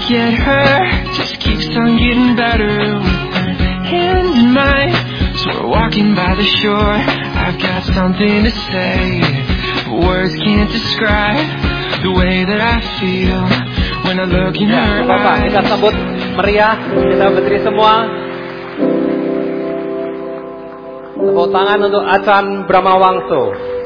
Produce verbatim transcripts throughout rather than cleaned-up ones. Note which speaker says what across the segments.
Speaker 1: get her just keeps on getting better with her hand in mine. So we're walking by the shore. I've got something to say, but words can't describe the way that I feel when I look in
Speaker 2: ya,
Speaker 1: her
Speaker 2: Bapak,
Speaker 1: eyes.
Speaker 2: kita sambut meriah, kita berdiri semua. Tepuk tangan untuk Acan Bramawangso.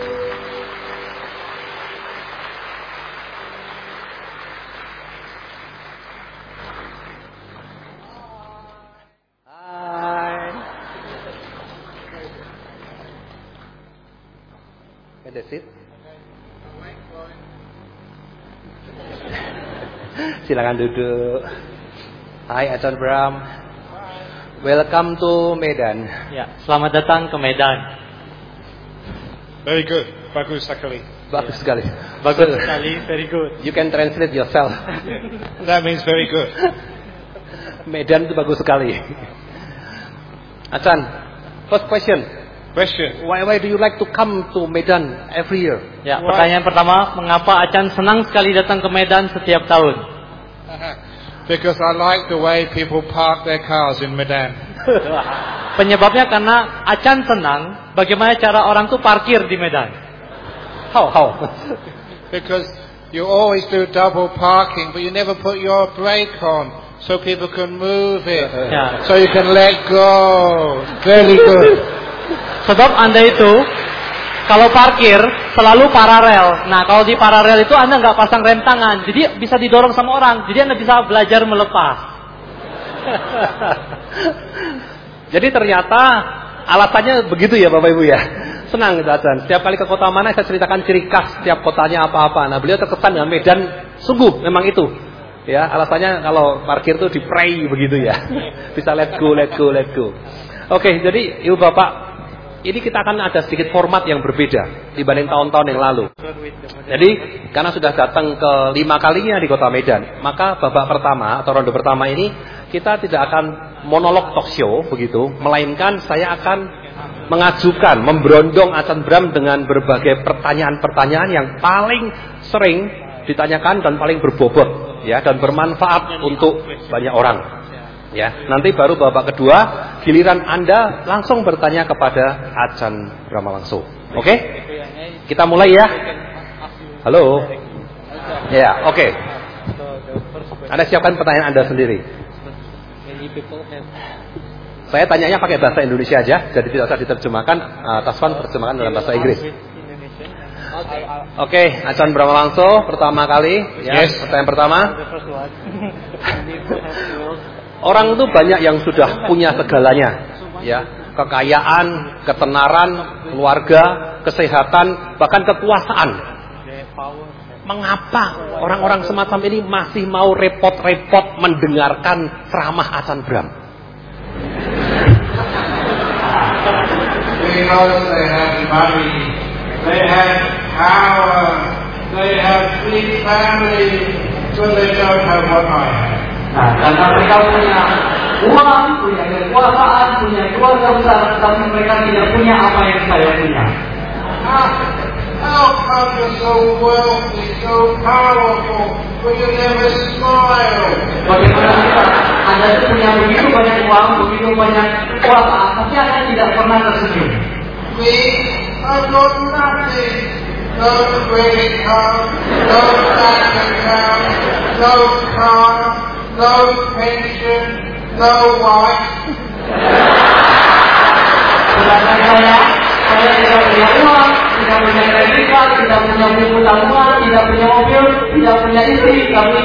Speaker 2: That's it. Silakan duduk. Hai Acan Bram. Welcome to Medan.
Speaker 3: Ya, selamat datang ke Medan.
Speaker 4: Very good. Bagus sekali.
Speaker 2: Bagus sekali.
Speaker 3: Bagus
Speaker 2: So,
Speaker 3: sekali, very good.
Speaker 2: You can translate yourself.
Speaker 4: That means very good.
Speaker 2: Medan itu bagus sekali. Acan, first question.
Speaker 4: Question.
Speaker 2: Why why do you like to come to Medan every year?
Speaker 3: Ya, pertanyaan pertama, mengapa Acan senang sekali datang ke Medan setiap tahun?
Speaker 4: Because I like the way people park their cars in Medan.
Speaker 3: Penyebabnya karena Acan senang bagaimana cara orang tuh parkir di Medan.
Speaker 2: How how?
Speaker 4: Because you always do double parking, but you never put your brake on, so people can move it.
Speaker 3: Ya.
Speaker 4: So you can let go. Very good.
Speaker 3: Sebab Anda itu kalau parkir selalu paralel. Nah, kalau di paralel itu Anda nggak pasang rem tangan, jadi bisa didorong sama orang. Jadi Anda bisa belajar melepas.
Speaker 2: Jadi ternyata alasannya begitu ya Bapak Ibu ya. Senang gitu Acan. Setiap kali ke kota mana saya ceritakan ciri khas setiap kotanya apa-apa. Nah beliau terkesan dengan Medan sungguh memang itu. Ya alasannya kalau parkir tuh di-pray begitu ya. Bisa let go, let go, let go. Oke, jadi Ibu Bapak, ini kita akan ada sedikit format yang berbeda dibanding tahun-tahun yang lalu. Jadi karena sudah datang ke lima kalinya di kota Medan, maka babak pertama atau ronde pertama ini kita tidak akan monolog talk show begitu, melainkan saya akan mengajukan, memberondong Acan Bram dengan berbagai pertanyaan-pertanyaan yang paling sering ditanyakan dan paling berbobot ya dan bermanfaat untuk banyak orang. Ya, nanti baru babak kedua giliran Anda langsung bertanya kepada Acan Bramawangso. Oke? Okay? Kita mulai ya. Halo. Ya, oke. Okay. Anda siapkan pertanyaan Anda sendiri. Saya tanyanya pakai bahasa Indonesia aja, jadi tidak usah diterjemahkan. uh, Taswan terjemahkan dalam bahasa Inggris. Oke, okay, Acan Bramawangso pertama kali ya, yes. Pertanyaan pertama. Orang itu banyak yang sudah punya segalanya, ya, kekayaan, ketenaran, keluarga, kesehatan, bahkan kekuasaan. Mengapa orang-orang semacam ini masih mau repot-repot mendengarkan ceramah Acan Bram?
Speaker 4: Because they have money, they have power, they have big family, so they don't have what I have.
Speaker 5: Nah, karena mereka punya uang, punya kekuasaan, punya keluarga besar, tapi mereka tidak punya apa yang saya punya.
Speaker 4: How, how come you're so wealthy, so powerful, but you never smile?
Speaker 5: Bagaimana bisa Anda itu punya begitu banyak uang, begitu banyak kekuasaan, tapi Anda tidak pernah tersenyum?
Speaker 4: Me, I've got nothing. No credit card, no bank account, no car. No pension, no wife.
Speaker 5: Sedangkan saya, saya tidak punya uang, tidak punya kredit card, tidak punya buku tabungan, tidak punya mobil, tidak punya istri, tapi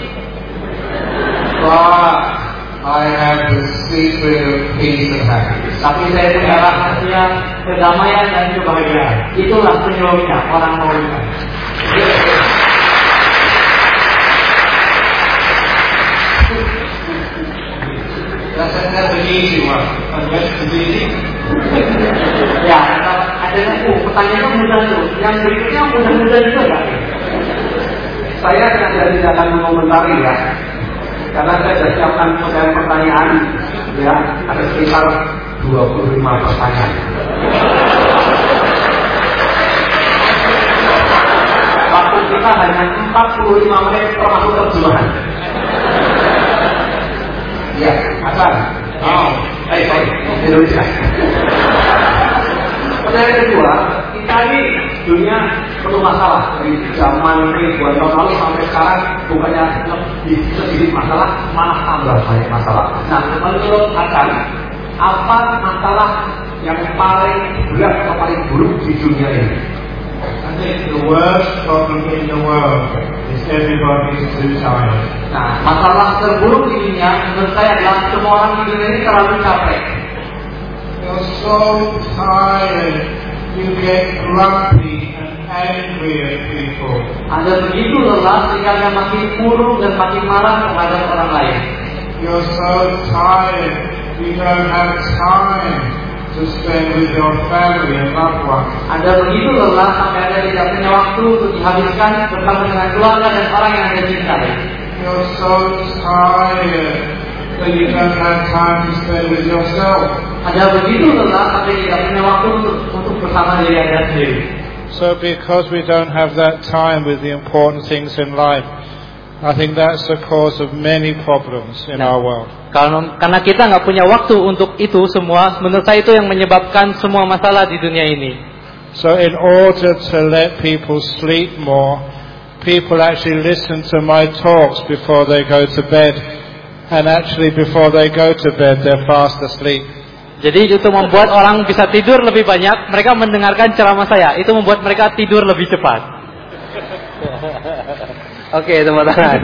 Speaker 4: But I have the secret of peace and happiness.
Speaker 5: Tapi saya punya rahasia kedamaian dan kebahagiaan. Itulah penyebabnya orang mau nikah.
Speaker 4: That's, that's an easy one. And that's easy.
Speaker 5: Ya, ada oh, pertanyaannya mudah tuh. Yang berikutnya mudah-mudah juga kan?
Speaker 2: Saya tidak akan mengomentari ya, karena saya sudah siapkan pertanyaan ya, ada sekitar dua puluh lima pertanyaan. Waktu kita hanya empat puluh lima menit termasuk terjemahan.
Speaker 5: Hasan. Oh, eh sorry, Indonesia. Pertanyaan kedua, kita ini dunia penuh masalah dari zaman ribuan tahun lalu sampai sekarang, bukannya lebih sedikit masalah, malah tambah banyak masalah. Nah, menurut Hasan, apa masalah yang paling berat atau paling buruk di dunia ini?
Speaker 4: I think the worst problem in the world is everybody's too tired.
Speaker 5: Nah, masalah terburuk di dunia menurut saya adalah semua orang di dunia ini terlalu capek.
Speaker 4: You're so tired, you get grumpy and angry at people.
Speaker 5: Anda begitu lelah sehingga Anda makin murung dan makin marah terhadap orang lain.
Speaker 4: You're so tired, you don't have time to spend with your family and loved ones.
Speaker 5: Anda begitu lelah sampai Anda tidak punya waktu untuk dihabiskan bersama dengan keluarga dan orang yang Anda cintai.
Speaker 4: You're so tired that you don't have time to spend with yourself.
Speaker 5: Anda begitu lelah sampai tidak punya waktu untuk, untuk bersama diri Anda sendiri.
Speaker 4: So because we don't have that time with the important things in life, I think that's the cause of many problems in
Speaker 3: Nah,
Speaker 4: our world.
Speaker 3: Karena, karena kita nggak punya waktu untuk itu semua, menurut saya itu yang menyebabkan semua masalah di dunia ini.
Speaker 4: So in order to let people sleep more, people actually listen to my talks before they go to bed, and actually before they go to bed they're fast asleep.
Speaker 3: Jadi itu membuat orang bisa tidur lebih banyak, mereka mendengarkan ceramah saya, itu membuat mereka tidur lebih cepat.
Speaker 2: Oke, tepuk tangan.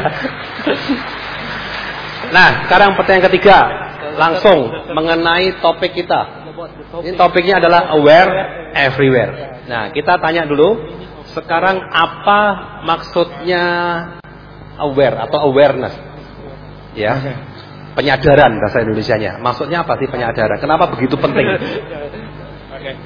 Speaker 2: Nah, sekarang pertanyaan ketiga, langsung mengenai topik kita. Ini topiknya adalah aware everywhere. Nah, kita tanya dulu, sekarang apa maksudnya aware atau awareness? Ya, penyadaran bahasa Indonesianya. Maksudnya apa sih penyadaran? Kenapa begitu penting?
Speaker 4: Okay.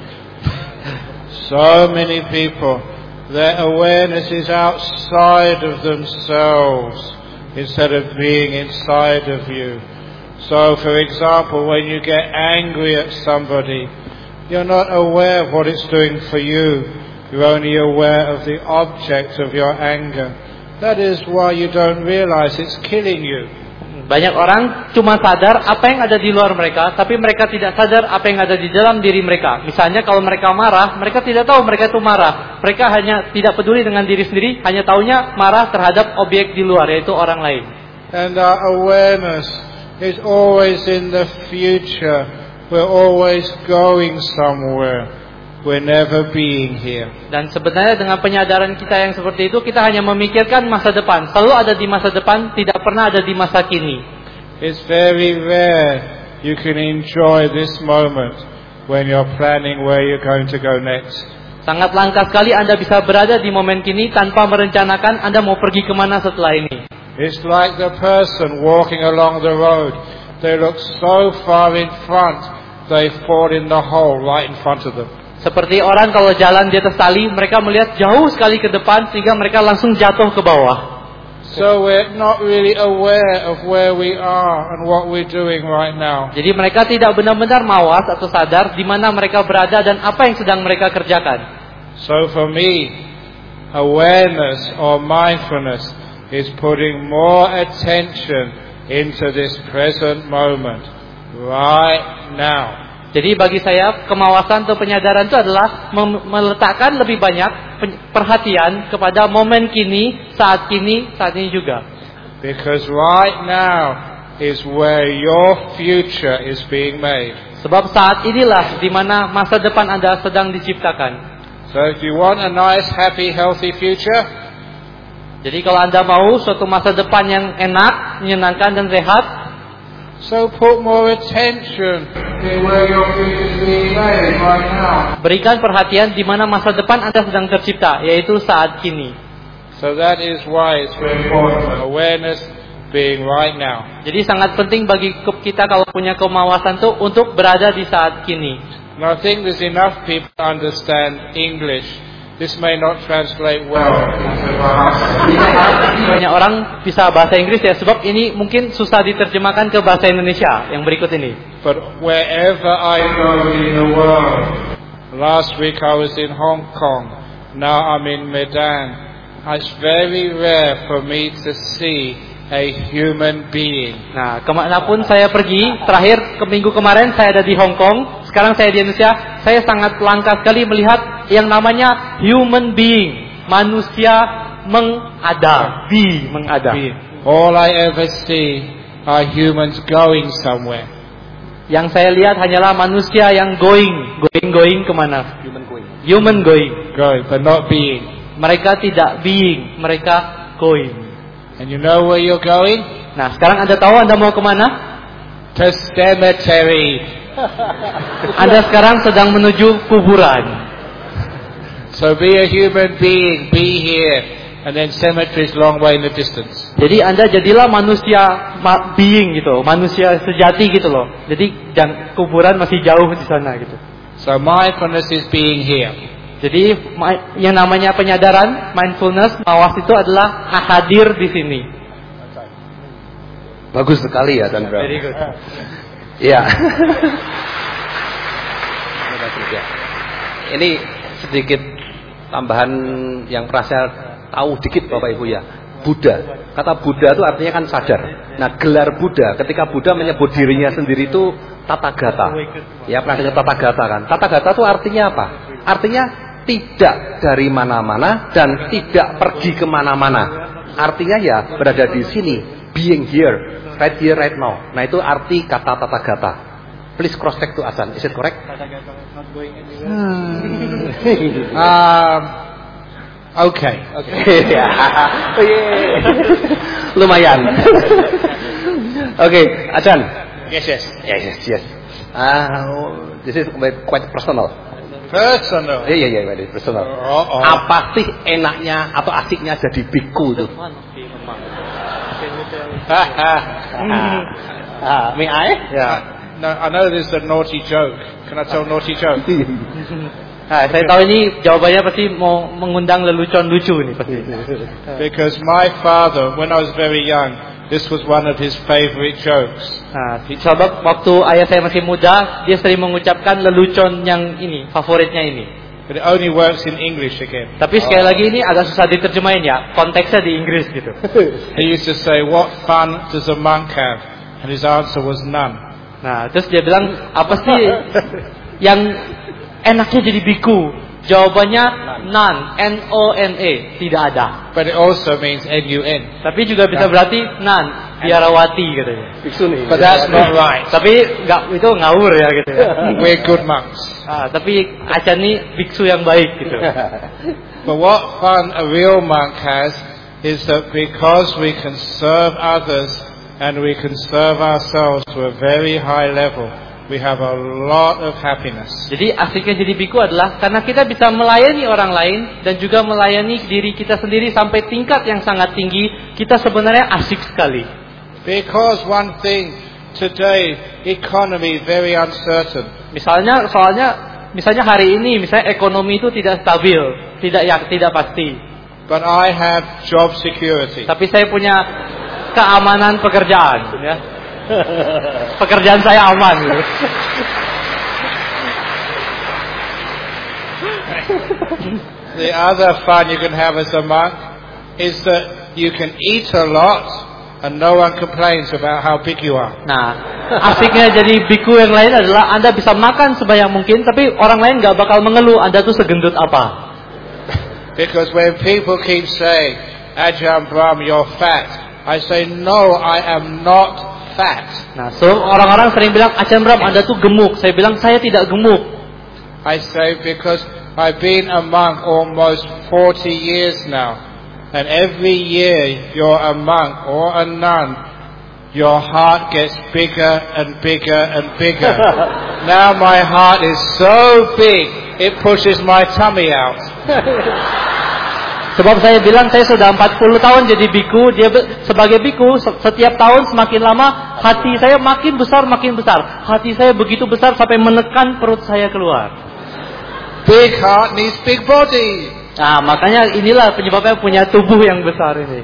Speaker 4: So many people, their awareness is outside of themselves instead of being inside of you. So, for example, when you get angry at somebody, you're not aware of what it's doing for you. You're only aware of the object of your anger. That is why you don't realize it's killing you.
Speaker 3: Banyak orang cuma sadar apa yang ada di luar mereka, tapi mereka tidak sadar apa yang ada di dalam diri mereka. Misalnya kalau mereka marah, mereka tidak tahu mereka itu marah. Mereka hanya tidak peduli dengan diri sendiri, hanya taunya marah terhadap objek di luar, yaitu orang lain.
Speaker 4: And our awareness is always in the future. We're always going somewhere. We're never being here.
Speaker 3: Dan sebenarnya dengan penyadaran kita yang seperti itu, kita hanya memikirkan masa depan. Selalu ada di masa depan, tidak pernah ada di masa kini.
Speaker 4: It's very rare you can enjoy this moment when you're planning where you're going to go next.
Speaker 3: Sangat langka sekali Anda bisa berada di momen kini tanpa merencanakan Anda mau pergi kemana setelah ini.
Speaker 4: It's like the person walking along the road. They look so far in front, they fall in the hole right in front of them.
Speaker 3: Seperti orang kalau jalan di atas tali, mereka melihat jauh sekali ke depan sehingga mereka langsung jatuh ke bawah.
Speaker 4: So we're not really aware of where we are and what we're doing right now.
Speaker 3: Jadi mereka tidak benar-benar mawas atau sadar di mana mereka berada dan apa yang sedang mereka kerjakan.
Speaker 4: So for me, awareness or mindfulness is putting more attention into this present moment right now.
Speaker 3: Jadi bagi saya, kemawasan atau penyadaran itu adalah mem- meletakkan lebih banyak perhatian kepada momen kini, saat kini, saat ini juga.
Speaker 4: Because right now is where your future is being made.
Speaker 3: Sebab saat inilah di mana masa depan Anda sedang diciptakan.
Speaker 4: So if you want a nice, happy, healthy future,
Speaker 3: jadi kalau Anda mau suatu masa depan yang enak, menyenangkan dan sehat,
Speaker 4: so put more attention in where your future is being made right now.
Speaker 3: berikan perhatian di mana masa depan Anda sedang tercipta, yaitu saat kini.
Speaker 4: So that is why it's very important. Awareness being right now.
Speaker 3: Jadi sangat penting bagi kita kalau punya kemawasan itu untuk berada di saat kini.
Speaker 4: And I think there's enough people to understand English. This may not translate well.
Speaker 3: Banyak orang bisa bahasa Inggris ya, sebab ini mungkin susah diterjemahkan ke bahasa Indonesia yang berikut ini.
Speaker 4: But wherever I go in the world, last week I was in Hong Kong, now I'm in Medan. It's very rare for me to see a human being.
Speaker 3: Nah, kemanapun saya pergi, terakhir ke minggu kemarin saya ada di Hong Kong, sekarang saya di Indonesia, saya sangat langka sekali melihat yang namanya human being, manusia mengada, be mengada.
Speaker 4: All I ever see are humans going somewhere.
Speaker 3: Yang saya lihat hanyalah manusia yang going, going going kemana?
Speaker 2: Human going.
Speaker 3: Human going.
Speaker 4: Going, but not being.
Speaker 3: Mereka tidak being, mereka going.
Speaker 4: And you know where you're going?
Speaker 3: Nah, sekarang Anda tahu Anda mau kemana?
Speaker 4: To cemetery.
Speaker 3: Anda sekarang sedang menuju kuburan.
Speaker 4: So be a human being, be here. And then cemetery is long way in the distance.
Speaker 3: Jadi Anda jadilah manusia ma- being gitu, manusia sejati gitu loh. Jadi jang, kuburan masih jauh di sana gitu.
Speaker 4: So mindfulness is being here.
Speaker 3: Jadi yang namanya penyadaran, mindfulness, mawas itu adalah hadir di sini.
Speaker 2: Bagus sekali ya, Dan Bram.
Speaker 3: Very good.
Speaker 2: Iya. Ini sedikit tambahan yang pernah saya tahu dikit Bapak Ibu ya. Buddha. Kata Buddha itu artinya kan sadar. Nah, gelar Buddha ketika Buddha menyebut dirinya sendiri itu Tathagata. Ya, pernah dengar Tathagata kan? Tathagata itu artinya apa? Artinya tidak dari mana-mana dan tidak pergi kemana-mana. Artinya ya berada di sini, being here, right here, right now. Nah, itu arti kata Tathagata. Please cross check to Asan. Is it correct?
Speaker 4: Hmm. um, okay.
Speaker 2: Okay. Oh, yeah. Lumayan. Oke, okay, Asan.
Speaker 4: Yes, yes.
Speaker 2: Yes, yes, yes. Ah, uh, this is quite personal.
Speaker 4: Personal.
Speaker 2: Iya, iya, iya, personal.
Speaker 4: Oh, oh.
Speaker 2: Apa sih enaknya atau asiknya jadi biku itu? Ah, may I?
Speaker 4: Yeah. No, I know this is a naughty joke. Can I tell a naughty joke?
Speaker 3: Nah, saya tahu ini jawabannya pasti mau mengundang lelucon lucu nih pasti.
Speaker 4: Because my father, when I was very young, this was one of his favorite jokes.
Speaker 3: Nah, sebab waktu ayah saya masih muda, dia sering mengucapkan lelucon yang ini, favoritnya ini.
Speaker 4: But it only works in English again.
Speaker 3: Tapi sekali lagi ini agak susah diterjemahin ya, konteksnya di Inggris gitu.
Speaker 4: He used to say, "What fun does a monk have?" And his answer was none.
Speaker 3: Nah, terus dia bilang, apa sih yang enaknya jadi biku? Jawabannya none, N O N E, tidak ada.
Speaker 4: But it also means N U N.
Speaker 3: Tapi juga bisa berarti none, biarawati katanya.
Speaker 2: Biksu nih.
Speaker 4: But that's not right.
Speaker 3: Tapi nggak, itu ngawur ya gitu ya.
Speaker 4: We're good monks.
Speaker 3: Ah, tapi Acan nih biksu yang baik gitu.
Speaker 4: But what fun a real monk has is that because we can serve others and we can serve ourselves to a very high level, we have a lot of happiness.
Speaker 3: Jadi asiknya jadi biku adalah karena kita bisa melayani orang lain dan juga melayani diri kita sendiri sampai tingkat yang sangat tinggi, kita sebenarnya asik sekali.
Speaker 4: Because one thing today, economy very uncertain.
Speaker 3: Misalnya soalnya misalnya hari ini misalnya ekonomi itu tidak stabil, tidak ya tidak pasti.
Speaker 4: But I have job security.
Speaker 3: Tapi saya punya keamanan pekerjaan ya. Pekerjaan saya aman gitu.
Speaker 4: The other fun you can have as a monk is that you can eat a lot and no one complains about how big you are.
Speaker 3: Nah, asiknya jadi biku yang lain adalah Anda bisa makan sebanyak mungkin, tapi orang lain nggak bakal mengeluh Anda tuh segendut apa.
Speaker 4: Because when people keep saying, Ajahn Brahm, you're fat, I say, no, I am not fat.
Speaker 3: Nah, so orang-orang sering bilang, Ajahn Brahm, Anda tuh gemuk. Saya bilang, saya tidak gemuk.
Speaker 4: I say, because I've been a monk almost forty years now. And every year you're a monk or a nun, your heart gets bigger and bigger and bigger. Now my heart is so big, it pushes my tummy out.
Speaker 3: Sebab saya bilang saya sudah empat puluh tahun jadi biku. Dia sebagai biku setiap tahun semakin lama hati saya makin besar makin besar. Hati saya begitu besar sampai menekan perut saya keluar.
Speaker 4: Big heart needs big body.
Speaker 3: Nah, makanya inilah penyebabnya punya tubuh yang besar ini.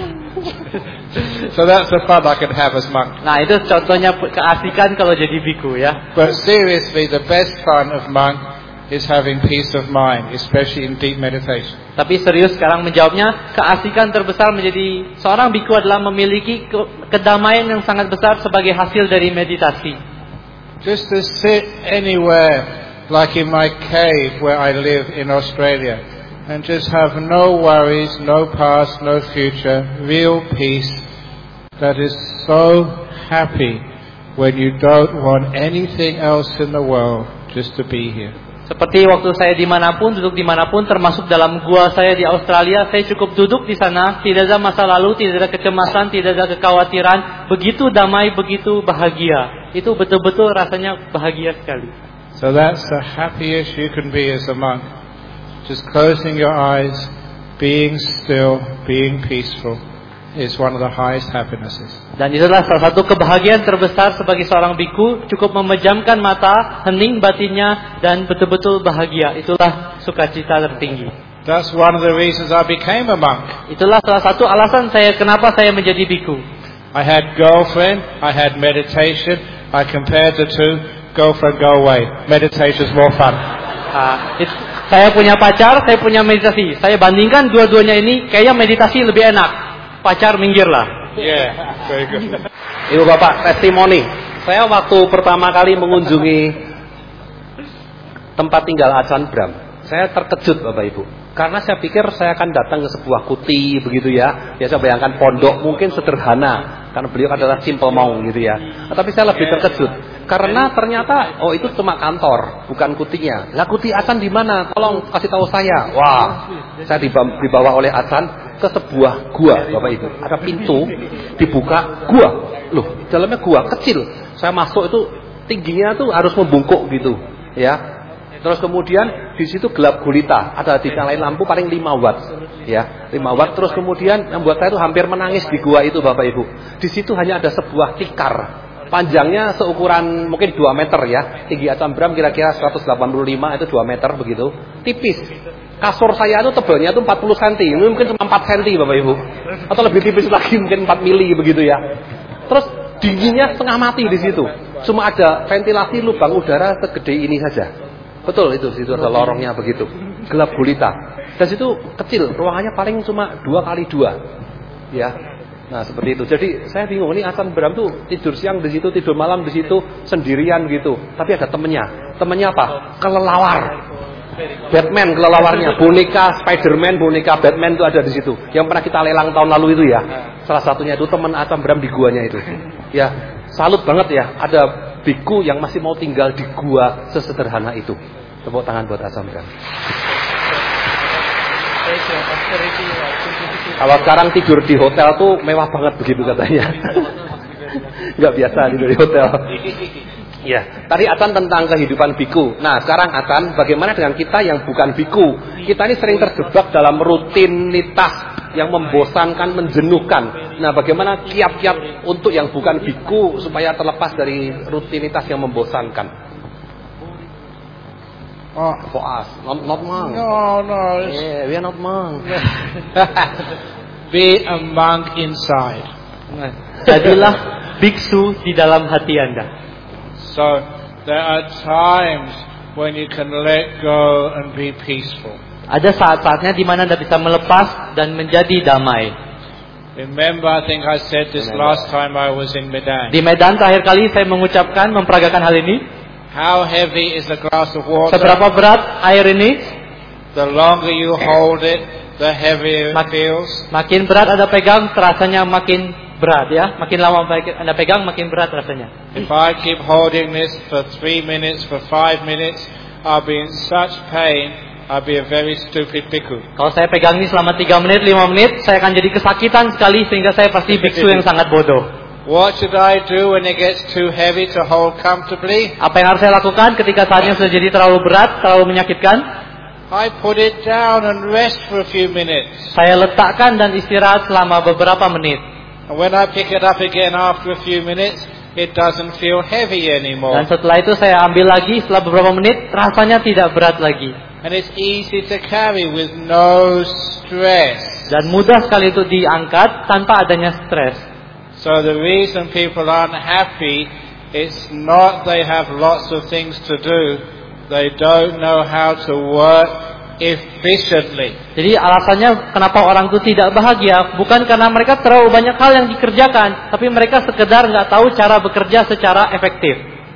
Speaker 4: So that's the fun I can have as monk.
Speaker 3: Nah, itu contohnya keasikan kalau jadi biku ya.
Speaker 4: But seriously, the best fun of monk is having peace of mind, especially in deep meditation.
Speaker 3: Tapi serius sekarang menjawabnya, keasikan terbesar menjadi seorang biku adalah memiliki ke- kedamaian yang sangat besar sebagai hasil dari meditasi.
Speaker 4: Just to sit anywhere, like in my cave where I live in Australia, and just have no worries, no past, no future, real peace that is so happy when you don't want anything else in the world, just to be here.
Speaker 3: Seperti waktu saya dimanapun, duduk dimanapun, termasuk dalam gua saya di Australia, saya cukup duduk di sana, tidak ada masa lalu, tidak ada kecemasan, tidak ada kekhawatiran, begitu damai, begitu bahagia. Itu betul-betul rasanya bahagia sekali.
Speaker 4: So that's the happiest you can be as a monk. Just closing your eyes, being still, being peaceful is one of the highest happinesses.
Speaker 3: Dan itulah salah satu kebahagiaan terbesar sebagai seorang biku, cukup memejamkan mata, hening batinnya, dan betul-betul bahagia. Itulah sukacita tertinggi.
Speaker 4: That's one of the reasons I became a monk.
Speaker 3: Itulah salah satu alasan saya kenapa saya menjadi biku.
Speaker 4: I had girlfriend, I had meditation, I compared the two, girlfriend go away, meditation is more fun.
Speaker 3: Nah, it, saya punya pacar, saya punya meditasi. Saya bandingkan dua-duanya ini, kayaknya meditasi lebih enak. Pacar minggirlah.
Speaker 4: Yeah, very good.
Speaker 2: Ibu bapak, testimoni. Saya waktu pertama kali mengunjungi tempat tinggal Ajahn Brahm, saya terkejut bapak ibu. Karena saya pikir saya akan datang ke sebuah kuti begitu ya. Ya saya bayangkan pondok mungkin sederhana, karena beliau adalah simple monk gitu ya. Tapi saya lebih terkejut karena ternyata oh itu cuma kantor, bukan kutinya. Lah kuti Ajahn di mana? Tolong kasih tahu saya. Wah, saya dibawa, dibawa oleh Ajahn ke sebuah gua bapak ibu. Ada pintu dibuka gua. Loh, dalamnya gua kecil. Saya masuk itu tingginya tuh harus membungkuk gitu, ya. Terus kemudian di situ gelap gulita, ada dinyalain lampu paling lima watt, ya, lima watt. Terus kemudian yang buat saya itu hampir menangis di gua itu bapak ibu. Di situ hanya ada sebuah tikar, panjangnya seukuran mungkin dua meter ya, tinggi Ajahn Brahm kira-kira seratus delapan puluh lima, itu dua meter begitu, tipis. Kasur saya itu tebalnya itu empat puluh sentimeter, ini mungkin cuma empat sentimeter bapak ibu, atau lebih tipis lagi mungkin empat mili begitu ya. Terus dinginnya setengah mati di situ, cuma ada ventilasi lubang udara segede ini saja. Betul itu, situ ada lorongnya begitu, gelap gulita. Dan situ kecil, ruangannya paling cuma dua kali dua, ya. Nah seperti itu. Jadi saya bingung, ini Ajahn Brahm tuh tidur siang di situ, tidur malam di situ, sendirian gitu. Tapi ada temennya, temennya apa? Kelelawar. Batman kelelawarnya, boneka Spiderman, boneka Batman itu ada di situ. Yang pernah kita lelang tahun lalu itu ya. Salah satunya itu teman Ajahn Brahm di guanya itu. Ya, salut banget ya. Ada biku yang masih mau tinggal di gua sesederhana itu. Tepuk tangan buat Ajahn Brahm. Kalau sekarang tidur di hotel tuh mewah banget begitu katanya. Nggak biasa tidur di hotel. Ya, tadi Ajahn tentang kehidupan biku. Nah, sekarang Ajahn, bagaimana dengan kita yang bukan biku? Kita ini sering terjebak dalam rutinitas yang membosankan, menjenuhkan. Nah, bagaimana kiat-kiat untuk yang bukan biku supaya terlepas dari rutinitas yang membosankan?
Speaker 4: Oh,
Speaker 2: For us, not, not monk.
Speaker 4: no, no. it's-
Speaker 2: Yeah, we are not monk.
Speaker 4: Be a monk inside.
Speaker 3: Jadilah biksu di dalam hati Anda.
Speaker 4: So there are times when you can let go and be peaceful.
Speaker 3: Ada saat-saatnya di mana Anda bisa melepas dan menjadi damai.
Speaker 4: Remember, I think I said this last time I was in Medan.
Speaker 3: Di Medan terakhir kali saya mengucapkan, memperagakan hal ini.
Speaker 4: How heavy is a glass of water?
Speaker 3: Seberapa berat air ini?
Speaker 4: The longer you hold it, the heavier it
Speaker 3: Mak-
Speaker 4: feels.
Speaker 3: Makin berat Anda pegang, terasanya makin berat ya. Makin lama Anda pegang, makin berat rasanya.
Speaker 4: If I keep holding this for three minutes, for five minutes, I'll be in such pain, I'll be a very stupid bhikkhu.
Speaker 3: Kalau saya pegang ini selama tiga menit, lima menit, saya akan jadi kesakitan sekali sehingga saya pasti biksu yang sangat bodoh.
Speaker 4: What should I do when it gets too heavy to hold comfortably?
Speaker 3: Apa yang harus saya lakukan ketika saatnya sudah jadi terlalu berat, terlalu menyakitkan?
Speaker 4: I put it down and rest for a few minutes.
Speaker 3: Saya letakkan dan istirahat selama beberapa menit.
Speaker 4: And when I pick it up again after a few minutes, it doesn't feel heavy anymore.
Speaker 3: Dan setelah itu saya ambil lagi setelah beberapa menit, rasanya tidak berat lagi.
Speaker 4: And it's easy to carry with no stress.
Speaker 3: Dan mudah sekali itu diangkat tanpa adanya stres.
Speaker 4: So the reason people aren't happy, it's not they have lots of things to do. they don't know how to work efficiently.
Speaker 3: Jadi alasannya kenapa orang itu tidak bahagia bukan karena mereka terlalu banyak hal yang dikerjakan, tapi mereka sekedar nggak tahu cara bekerja secara efektif.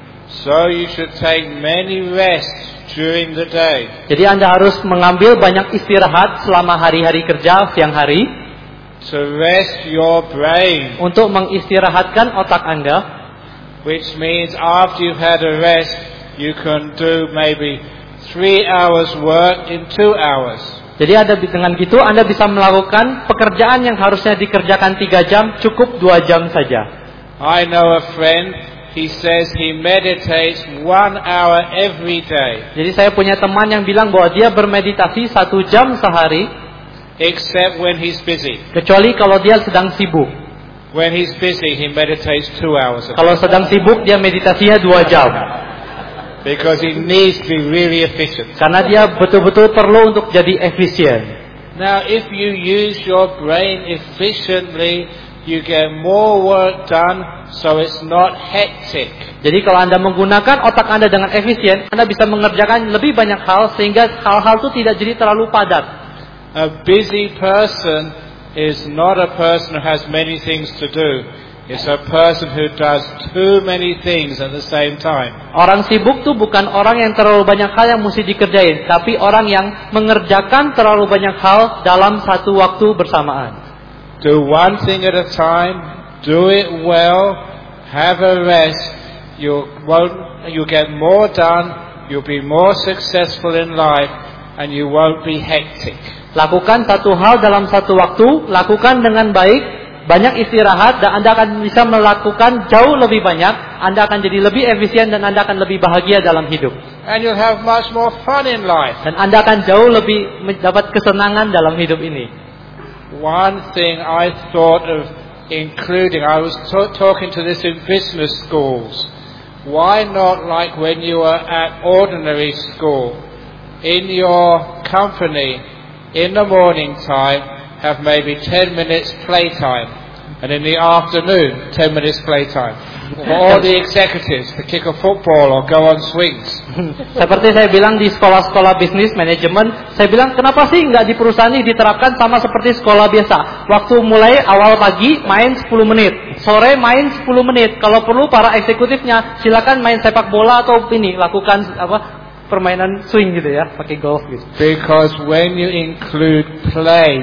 Speaker 4: So you should take many rests during the day.
Speaker 3: Jadi Anda harus mengambil banyak istirahat selama hari-hari kerja siang hari.
Speaker 4: To rest your brain.
Speaker 3: Untuk mengistirahatkan otak Anda.
Speaker 4: Which means after you've had a rest, you can do maybe three hours work in two hours.
Speaker 3: Jadi ada dengan gitu Anda bisa melakukan pekerjaan yang harusnya dikerjakan tiga jam cukup dua jam saja.
Speaker 4: I know a friend, he says he meditates one hour every day.
Speaker 3: Jadi saya punya teman yang bilang bahwa dia bermeditasi satu jam sehari.
Speaker 4: Except when he's busy.
Speaker 3: Kecuali kalau dia sedang sibuk.
Speaker 4: When he's busy, he meditates two hours.
Speaker 3: Kalau sedang sibuk dia meditasinya dua jam.
Speaker 4: Because he needs to be really efficient.
Speaker 3: Karena dia betul-betul perlu untuk jadi efisien.
Speaker 4: Now, if you use your brain efficiently, you get more work done, so it's not hectic.
Speaker 3: Jadi kalau Anda menggunakan otak Anda dengan efisien, Anda bisa mengerjakan lebih banyak hal sehingga hal-hal itu tidak jadi terlalu padat.
Speaker 4: A busy person is not a person who has many things to do. It's a person who does too many things at the same time.
Speaker 3: Orang sibuk tuh bukan orang yang terlalu banyak hal yang mesti dikerjain, tapi orang yang mengerjakan terlalu banyak hal dalam satu waktu bersamaan.
Speaker 4: Do one thing at a time, do it well, have a rest. You won't, you get more done, you'll be more successful in life, and you won't be hectic.
Speaker 3: Lakukan satu hal dalam satu waktu, lakukan dengan baik, banyak istirahat, dan Anda akan bisa melakukan jauh lebih banyak. Anda akan jadi lebih efisien dan Anda akan lebih bahagia dalam hidup.
Speaker 4: And you'll have much more fun in life.
Speaker 3: Dan Anda akan jauh lebih mendapat kesenangan dalam hidup ini.
Speaker 4: One thing I thought of including, I was t- talking to this in business schools. Why not like when you are at ordinary school, in your company, in the morning time, have maybe ten minutes playtime, and in the afternoon, ten minutes playtime. For all the executives to kick a football or go on swings.
Speaker 3: Seperti saya bilang di sekolah-sekolah bisnis manajemen, saya bilang kenapa sih nggak di perusahaan ini diterapkan sama seperti sekolah biasa. Waktu mulai awal pagi main sepuluh menit, sore main sepuluh menit. Kalau perlu para eksekutifnya silakan main sepak bola atau ini lakukan apa? Permainan swing gitu ya, pakai golf gitu.
Speaker 4: Because when you include play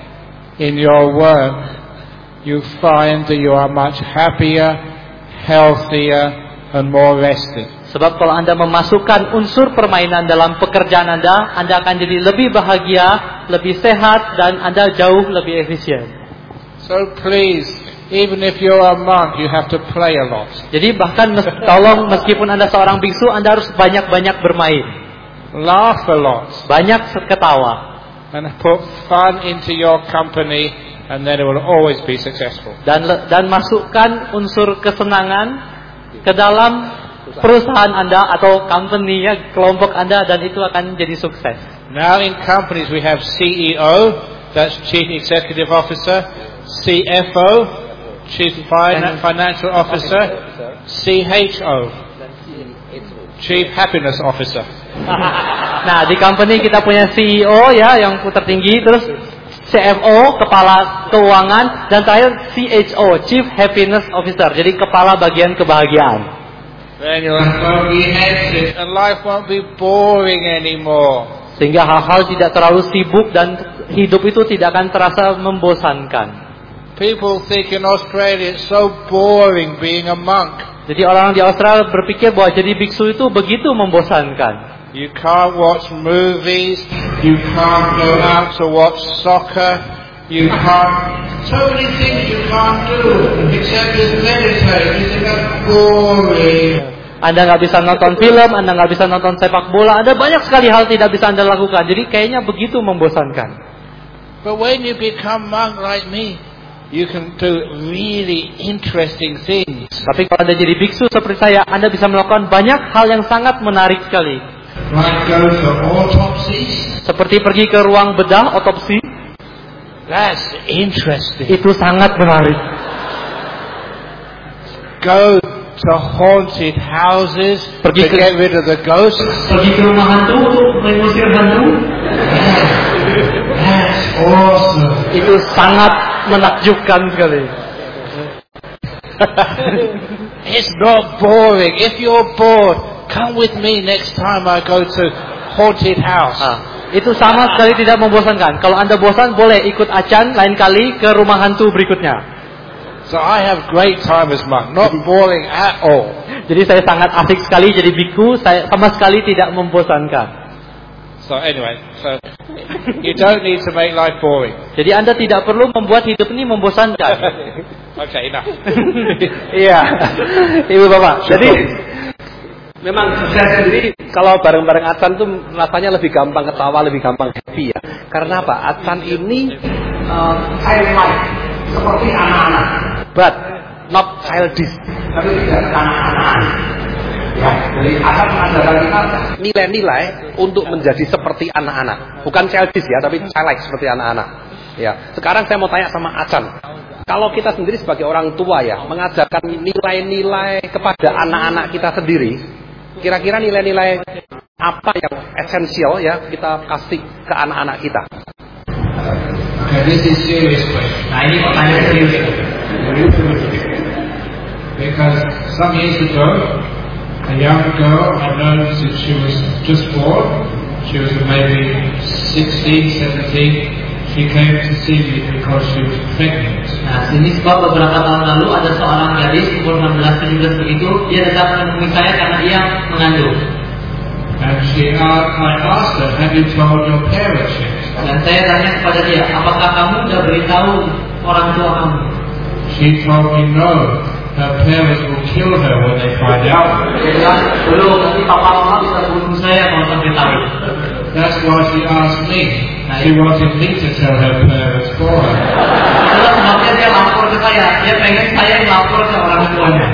Speaker 4: in your work, you find that you are much happier, healthier, and more rested.
Speaker 3: Sebab kalau Anda memasukkan unsur permainan dalam pekerjaan Anda, Anda akan jadi lebih bahagia, lebih sehat, dan Anda jauh lebih efisien.
Speaker 4: So please, even if you're a monk, you have to play a lot.
Speaker 3: Jadi bahkan mes- tolong meskipun Anda seorang biksu, Anda harus banyak-banyak bermain.
Speaker 4: Laugh a lot.
Speaker 3: Banyak ketawa.
Speaker 4: And put fun into your company, and then it will always be successful.
Speaker 3: Dan dan masukkan unsur kesenangan ke dalam perusahaan Anda atau company ya, kelompok Anda, dan itu akan jadi sukses.
Speaker 4: Now in companies we have C E O, that's Chief Executive Officer, C F O, Chief fin- Financial Officer, C H O, Chief Happiness Officer.
Speaker 3: Nah, di company kita punya C E O ya yang tertinggi, terus C F O, kepala keuangan, dan terakhir C H O, Chief Happiness Officer, jadi kepala bagian kebahagiaan.
Speaker 4: Then your life won't be hectic and life won't be boring anymore.
Speaker 3: Sehingga hal-hal tidak terlalu sibuk dan hidup itu tidak akan terasa membosankan.
Speaker 4: People think in Australia it's so boring being a monk.
Speaker 3: Jadi orang di Australia berpikir bahwa jadi biksu itu begitu membosankan.
Speaker 4: You can't watch movies, you can't go out to watch soccer, you can't, so many things you can't do, except just meditate. Isn't that boring?
Speaker 3: Anda nggak bisa nonton film, Anda nggak bisa nonton sepak bola, ada banyak sekali hal tidak bisa Anda lakukan. Jadi kayaknya begitu membosankan.
Speaker 4: But when you become monk like me, you can do really interesting things.
Speaker 3: Tapi kalau Anda jadi biksu seperti saya, Anda bisa melakukan banyak hal yang sangat menarik sekali.
Speaker 4: Like go for autopsies.
Speaker 3: Seperti pergi ke ruang bedah otopsi.
Speaker 4: That's interesting.
Speaker 3: Itu sangat menarik.
Speaker 4: Go to haunted houses
Speaker 2: Pergi
Speaker 4: to
Speaker 2: ke-
Speaker 4: get rid of the ghosts?
Speaker 3: Pergi ke rumah hantu untuk mengusir hantu.
Speaker 4: That's awesome.
Speaker 2: Itu sangat menakjubkan sekali.
Speaker 4: It's not boring. If you're bored, come with me next time I go to haunted house.
Speaker 2: Ah, itu sama sekali tidak membosankan. Kalau Anda bosan, boleh ikut Acan lain kali ke rumah hantu berikutnya.
Speaker 4: So I have great time as monk, not boring at all.
Speaker 2: Jadi saya sangat asik sekali jadi biku, saya sama sekali tidak membosankan.
Speaker 4: So anyway, so you don't need to make life boring.
Speaker 2: Jadi Anda tidak perlu membuat hidup ini membosankan.
Speaker 4: Okay, enough.
Speaker 2: Iya, Ibu Bapak. Jadi memang saya sendiri kalau bareng-bareng Acan tuh rasanya lebih gampang ketawa, lebih gampang happy ya. Karena apa? Acan ini
Speaker 5: Uh, childlike, seperti anak-anak,
Speaker 2: but not childish.
Speaker 5: tapi tidak anak-anak. Ya, jadi akan mengajarkan kita
Speaker 2: Nilai-nilai untuk menjadi seperti anak-anak. Bukan childish ya, tapi childlike seperti anak-anak. Ya. Sekarang saya mau tanya sama Acan. Kalau kita sendiri sebagai orang tua ya, mengajarkan nilai-nilai kepada anak-anak kita sendiri, kira-kira nilai-nilai apa yang esensial ya kita kasih ke anak-anak kita?
Speaker 4: Okay, this is serious question.
Speaker 3: Nah, ini pertanyaan serius.
Speaker 4: Because some years ago, a young girl I know since she was just born, she was maybe sixteen, seventeen, she came to see me because she was pregnant.
Speaker 3: Nah, sini sebab beberapa tahun lalu ada seorang gadis umur enam belas tujuh belas begitu, dia datang menemui saya karena dia mengandung.
Speaker 4: And she, uh, I asked her, have you told your parents yet?
Speaker 3: Dan saya tanya kepada dia, apakah kamu sudah beritahu orang tua kamu?
Speaker 4: She told me no, her parents will kill her when they find out.
Speaker 3: Dia bilang, belum, nanti papa mama bisa bunuh saya kalau sampai tahu.
Speaker 4: That's why she asked me. She wanted me to tell her parents for her.
Speaker 3: Itulah sebabnya dia lapor ke saya, dia pengen saya lapor ke orang tuanya.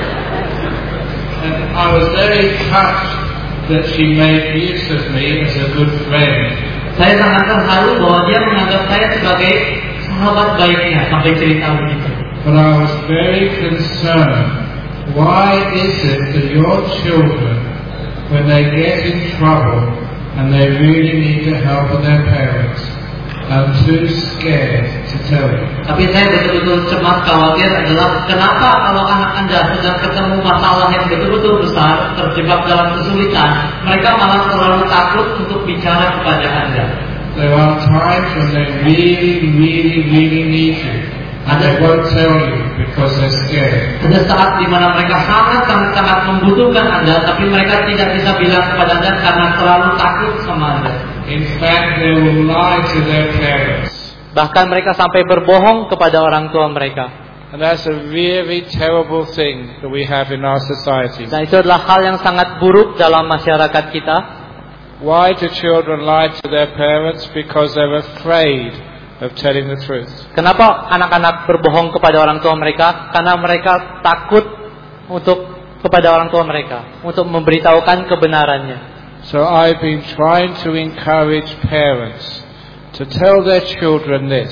Speaker 4: And I was very touched that she made use of me as a good friend.
Speaker 3: Saya sangat terharu bahwa dia menganggap saya sebagai sahabat baiknya sampai cerita begitu.
Speaker 4: But I was very concerned. Why is it that your children, when they get in trouble and they really need the help of their parents, are too scared to tell you?
Speaker 3: Tapi saya betul-betul cemas khawatir adalah kenapa kalau anak Anda sedang ketemu masalah yang betul-betul besar, terjebak dalam kesulitan, mereka malah selalu takut untuk bicara kepada Anda.
Speaker 4: There are times when they really, really, really need you. And they won't tell you because they're scared.
Speaker 3: Ada saat di mana mereka sangat sangat sangat membutuhkan Anda, tapi mereka tidak bisa bilang kepada Anda karena selalu takut sama Anda.
Speaker 4: In fact, they will lie to their parents.
Speaker 2: Bahkan mereka sampai berbohong kepada orang tua mereka.
Speaker 4: And that's a really terrible thing that we have in our society.
Speaker 2: Nah, itu adalah hal yang sangat buruk dalam masyarakat kita.
Speaker 4: Why do children lie to their parents? Because they're afraid of telling the truth.
Speaker 2: Kenapa anak-anak berbohong kepada orang tua mereka? Karena mereka takut untuk kepada orang tua mereka untuk memberitahukan kebenarannya.
Speaker 4: So I've been trying to encourage parents to tell their children this: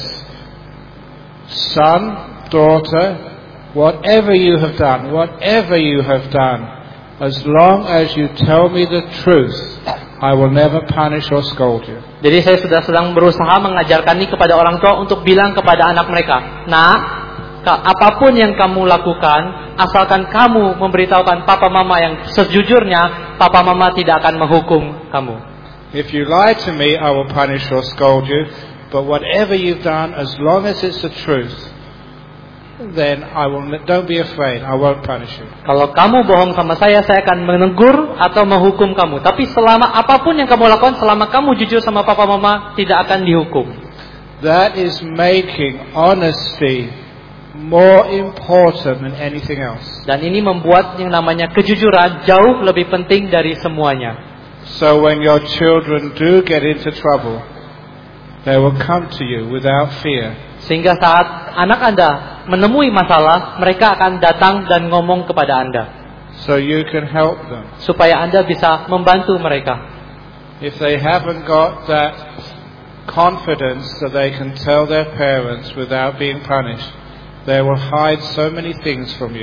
Speaker 4: son, daughter, whatever you have done, whatever you have done, as long as you tell me the truth, I will never punish or scold you.
Speaker 2: Jadi saya sudah sedang berusaha mengajarkan ini kepada orang tua untuk bilang kepada anak mereka, nah, apapun yang kamu lakukan, asalkan kamu memberitahukan papa mama yang sejujurnya, papa mama tidak akan menghukum kamu.
Speaker 4: If you lie to me, I will punish or scold you. But whatever you've done, as long as it's the truth, then I will. Don't be afraid. I won't punish you.
Speaker 2: Kalau kamu bohong sama saya, saya akan menegur atau menghukum kamu. Tapi selama apapun yang kamu lakukan, selama kamu jujur sama papa mama, tidak akan dihukum.
Speaker 4: That is making honesty more important than anything else.
Speaker 2: Dan ini membuat yang namanya kejujuran jauh lebih penting dari semuanya.
Speaker 4: So when your children do get into trouble, they will come to you without fear.
Speaker 2: Sehingga saat anak Anda menemui masalah, mereka akan datang dan ngomong kepada Anda.
Speaker 4: So you can help them.
Speaker 2: Supaya Anda bisa membantu mereka.
Speaker 4: If they haven't got that confidence that they can tell their parents without being punished, they will hide so many things from you.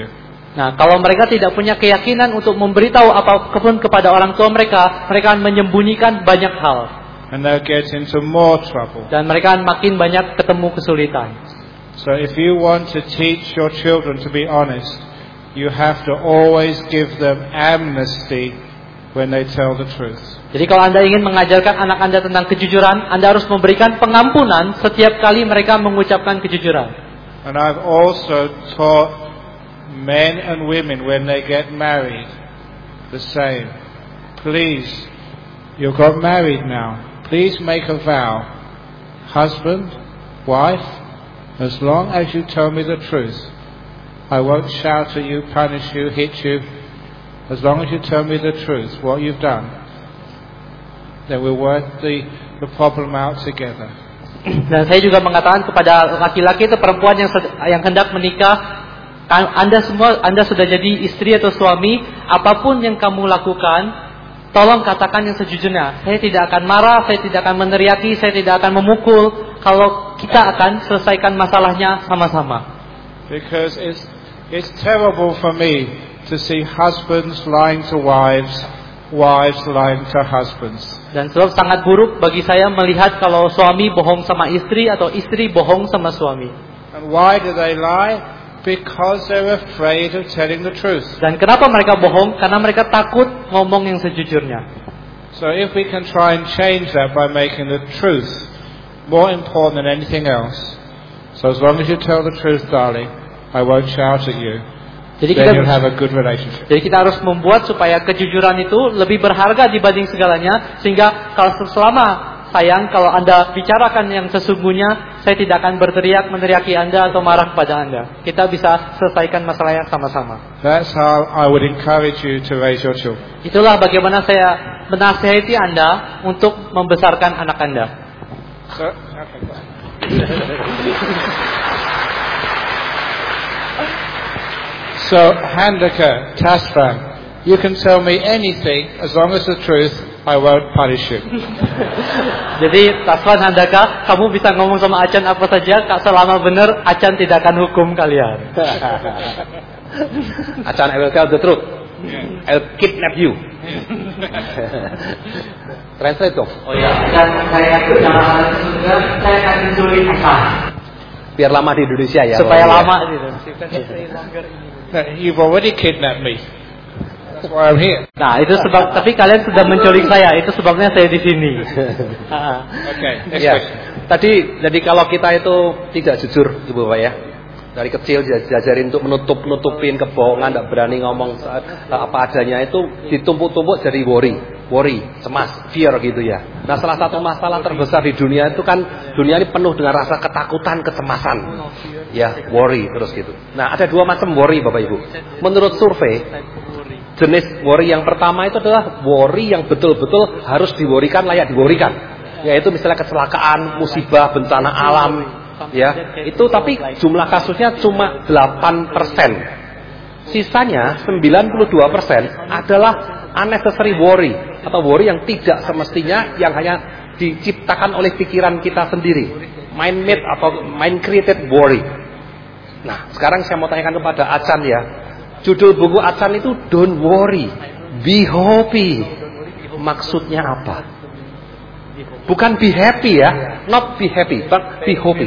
Speaker 3: Nah, kalau mereka tidak punya keyakinan untuk memberitahu apapun kepada orang tua mereka, mereka akan menyembunyikan banyak hal.
Speaker 4: And they'll get into more trouble.
Speaker 3: Dan mereka akan makin banyak ketemu kesulitan.
Speaker 4: So if you want to teach your children to be honest, you have to always give them amnesty when they tell the truth.
Speaker 3: Jadi kalau Anda ingin mengajarkan anak Anda tentang kejujuran, Anda harus memberikan pengampunan setiap kali mereka mengucapkan kejujuran.
Speaker 4: And I've also taught men and women when they get married the same. Please, you got married now. Please make a vow. Husband, wife, as long as you tell me the truth, I won't shout at you, punish you, hit you. As long as you tell me the truth, what you've done, then we'll work the, the problem out together.
Speaker 3: Dan saya juga mengatakan kepada laki-laki atau perempuan yang yang hendak menikah, Anda semua, Anda sudah jadi istri atau suami, apapun yang kamu lakukan, tolong katakan yang sejujurnya. Saya tidak akan marah, saya tidak akan meneriaki, saya tidak akan memukul. Kalau kita akan selesaikan masalahnya sama-sama.
Speaker 4: Because it's it's terrible for me to see husbands lying to wives, wives lying to husbands.
Speaker 3: Dan sebab sangat buruk bagi saya melihat kalau suami bohong sama istri atau istri bohong sama suami.
Speaker 4: And why do they lie? Because they're afraid of telling the truth.
Speaker 3: Dan kenapa mereka bohong? Karena mereka takut ngomong yang sejujurnya.
Speaker 4: So if we can try and change that by making the truth more important than anything else. So as long as you tell the truth, darling, I won't shout at you.
Speaker 3: Jadi
Speaker 4: then
Speaker 3: kita,
Speaker 4: you'll have a good relationship.
Speaker 3: Jadi kita harus membuat supaya kejujuran itu lebih berharga dibanding segalanya. Sehingga kalau selama sayang, kalau Anda bicarakan yang sesungguhnya, saya tidak akan berteriak, meneriaki Anda atau marah kepada Anda. Kita bisa selesaikan masalahnya sama-sama.
Speaker 4: That's how I would encourage you to raise your children.
Speaker 3: Itulah bagaimana saya menasihati Anda untuk membesarkan anak Anda.
Speaker 4: So, okay. So, Handaka, Tasfan, you can tell me anything as long as the truth, I won't punish you.
Speaker 3: Jadi Tasfan, Handaka, kamu bisa ngomong sama Acan apa saja, selama benar Acan tidak akan hukum kalian.
Speaker 2: Acan, I will tell the truth. I'll kidnap you. Translate dong.
Speaker 3: Oh ya. Dan saya dalam juga saya akan menculik Acan.
Speaker 2: Biar lama di Indonesia ya.
Speaker 3: Supaya lama gitu.
Speaker 4: No, you've already kidnapped me. That's why I'm here.
Speaker 3: Nah, itu sebab, tapi kalian sudah menculik saya, itu sebabnya saya di sini.
Speaker 4: Okay, next
Speaker 2: ya.
Speaker 4: question.
Speaker 2: Tadi, jadi kalau kita itu tidak jujur, Ibu Bapak ya, dari kecil diajarin untuk menutup-nutupin kebohongan, tidak berani ngomong apa adanya, itu ditumpuk-tumpuk jadi worry, worry, cemas, fear gitu ya. Nah, salah satu masalah terbesar di dunia itu kan, dunia ini penuh dengan rasa ketakutan, kecemasan, ya, worry terus gitu. Nah, ada dua macam worry Bapak Ibu. Menurut survei, jenis worry yang pertama itu adalah worry yang betul-betul harus diworrykan, layak diworrykan, yaitu misalnya kecelakaan, musibah, bencana alam. Ya, itu tapi jumlah kasusnya cuma delapan persen. Sisanya sembilan puluh dua persen adalah unnecessary worry atau worry yang tidak semestinya, yang hanya diciptakan oleh pikiran kita sendiri. Mind made atau mind created worry. Nah, sekarang saya mau tanyakan kepada Acan ya. Judul buku Acan itu Don't Worry, Be Happy. Maksudnya apa? Bukan be happy ya, not be happy, but be happy.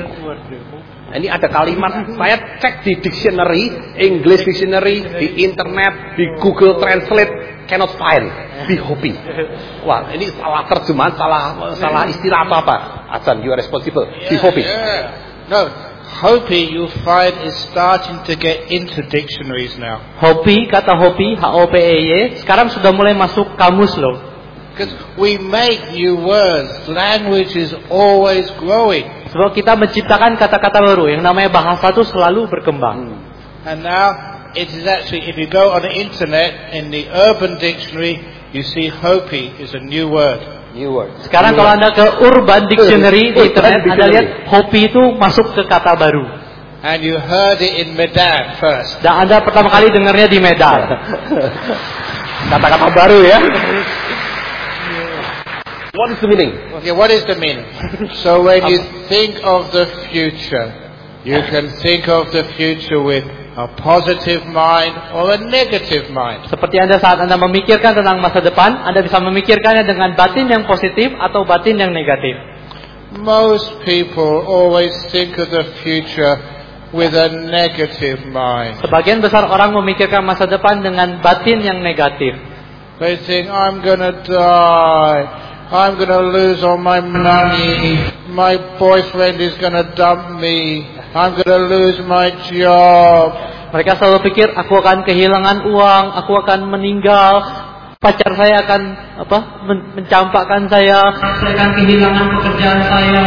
Speaker 2: Ini ada kalimat, saya cek di dictionary, English dictionary, di internet, di Google Translate, cannot find be happy. Wah, ini salah terjemahan, salah salah istilah apa apa. Acan, you are responsible. Be happy.
Speaker 4: Yeah. No, happy you find is starting to get into dictionaries now.
Speaker 3: Hopi, kata hopi, H O P E Y, sekarang sudah mulai masuk kamus loh.
Speaker 4: Because we make new words. Language is always growing.
Speaker 3: Sebab kita menciptakan kata-kata baru. Yang namanya bahasa itu selalu berkembang.
Speaker 4: And now it is actually, if you go on the internet in the Urban Dictionary, you see Hopi is a new word.
Speaker 2: New word.
Speaker 3: Sekarang
Speaker 2: new
Speaker 3: kalau
Speaker 2: word.
Speaker 3: Anda ke Urban Dictionary di internet,
Speaker 2: Urban
Speaker 3: Anda lihat
Speaker 2: Dictionary.
Speaker 3: Hopi itu masuk ke kata baru.
Speaker 4: And you heard it in Medan first.
Speaker 3: Dan Anda pertama kali dengarnya di Medan.
Speaker 2: Kata-kata baru ya. What is the meaning?
Speaker 4: Okay, what is the meaning? So when you think of the future, you can think of the future with a positive mind or a negative mind.
Speaker 3: Seperti Anda saat Anda memikirkan tentang masa depan, Anda bisa memikirkannya dengan batin yang positif atau batin yang negatif.
Speaker 4: Most people always think of the future with a negative mind.
Speaker 3: Sebagian besar orang memikirkan masa depan dengan batin yang negatif.
Speaker 4: They think, I'm gonna die, I'm gonna lose all my money, my boyfriend is gonna dump me, I'm gonna lose my job.
Speaker 3: Mereka selalu pikir, aku akan kehilangan uang, aku akan meninggal, pacar saya akan apa men- mencampakkan saya, saya akan kehilangan pekerjaan saya.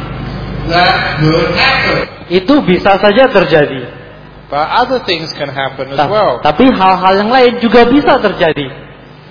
Speaker 4: That could happen.
Speaker 3: Itu bisa saja terjadi.
Speaker 4: But other things can happen as
Speaker 3: Ta-
Speaker 4: well.
Speaker 3: Tapi hal-hal yang lain juga bisa terjadi.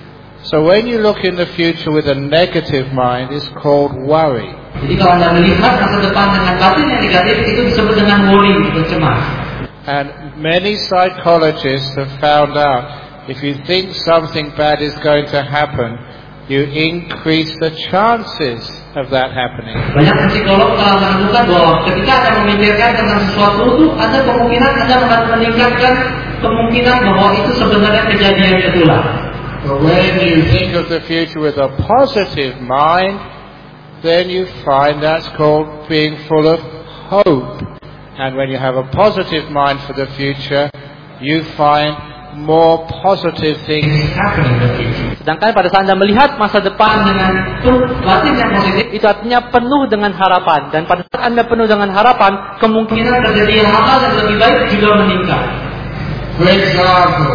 Speaker 4: So when you look in the future with a negative mind, it's called worry.
Speaker 3: Jadi kalau Anda melihat masa depan dengan batin yang negatif, itu disebut dengan worry, atau cemas.
Speaker 4: And many psychologists have found out if you think something bad is going to happen, you increase the chances of that happening.
Speaker 3: Banyak psikolog telah menemukan bahwa ketika Anda memikirkan tentang sesuatu itu, Anda kemungkinan Anda akan meningkatkan kemungkinan bahwa itu sebenarnya kejadian itulah.
Speaker 4: But when you think of the future with a positive mind, then you find that's called being full of hope. And when you have a positive mind for the future, you find more positive things happening in the future.
Speaker 3: Sedangkan pada saat Anda melihat masa depan dengan batin yang positif, itu artinya penuh dengan harapan. Dan pada saat Anda penuh dengan harapan, kemungkinan terjadi hal-hal yang lebih baik juga meningkat.
Speaker 4: For example,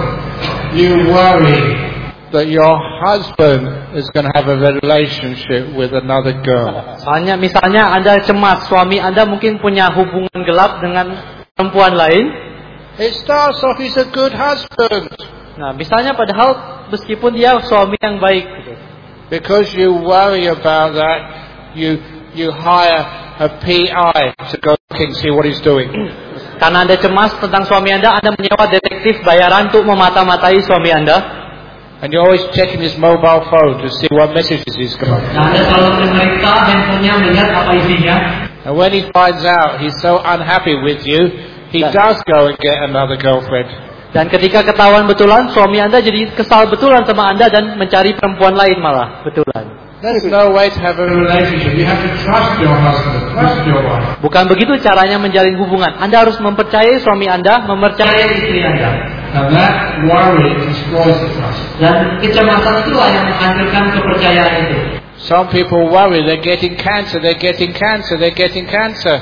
Speaker 4: you worry that your husband is going to have a relationship with another girl.
Speaker 3: Soalnya misalnya Anda cemas, suami Anda mungkin punya hubungan gelap dengan perempuan lain.
Speaker 4: It starts off he's a good husband.
Speaker 3: Nah, misalnya padahal meskipun dia suami yang baik,
Speaker 4: Because you worry about that, you you hire a P I to go looking see what he's doing.
Speaker 3: Karena Anda cemas tentang suami Anda, Anda menyewa detektif bayaran untuk memata-matai suami Anda.
Speaker 4: And you're always checking his mobile phone to see what messages he's got.
Speaker 3: Nah, Anda selalu memeriksa handphonenya, melihat apa isinya.
Speaker 4: And when he finds out he's so unhappy with you, he does go and get another girlfriend.
Speaker 3: Dan ketika ketahuan betulan, suami Anda jadi kesal betulan sama Anda dan mencari perempuan lain malah betulan.
Speaker 4: There's no way to have a relationship. You have to trust your husband, trust your wife.
Speaker 3: Bukan begitu caranya menjalin hubungan. Anda harus mempercayai suami Anda, mempercayai istri Anda.
Speaker 4: And that worry destroys the trust.
Speaker 3: Dan kecemasan itulah yang menghancurkan kepercayaan itu.
Speaker 4: Some people worry they're getting cancer, they're getting cancer, they're getting cancer.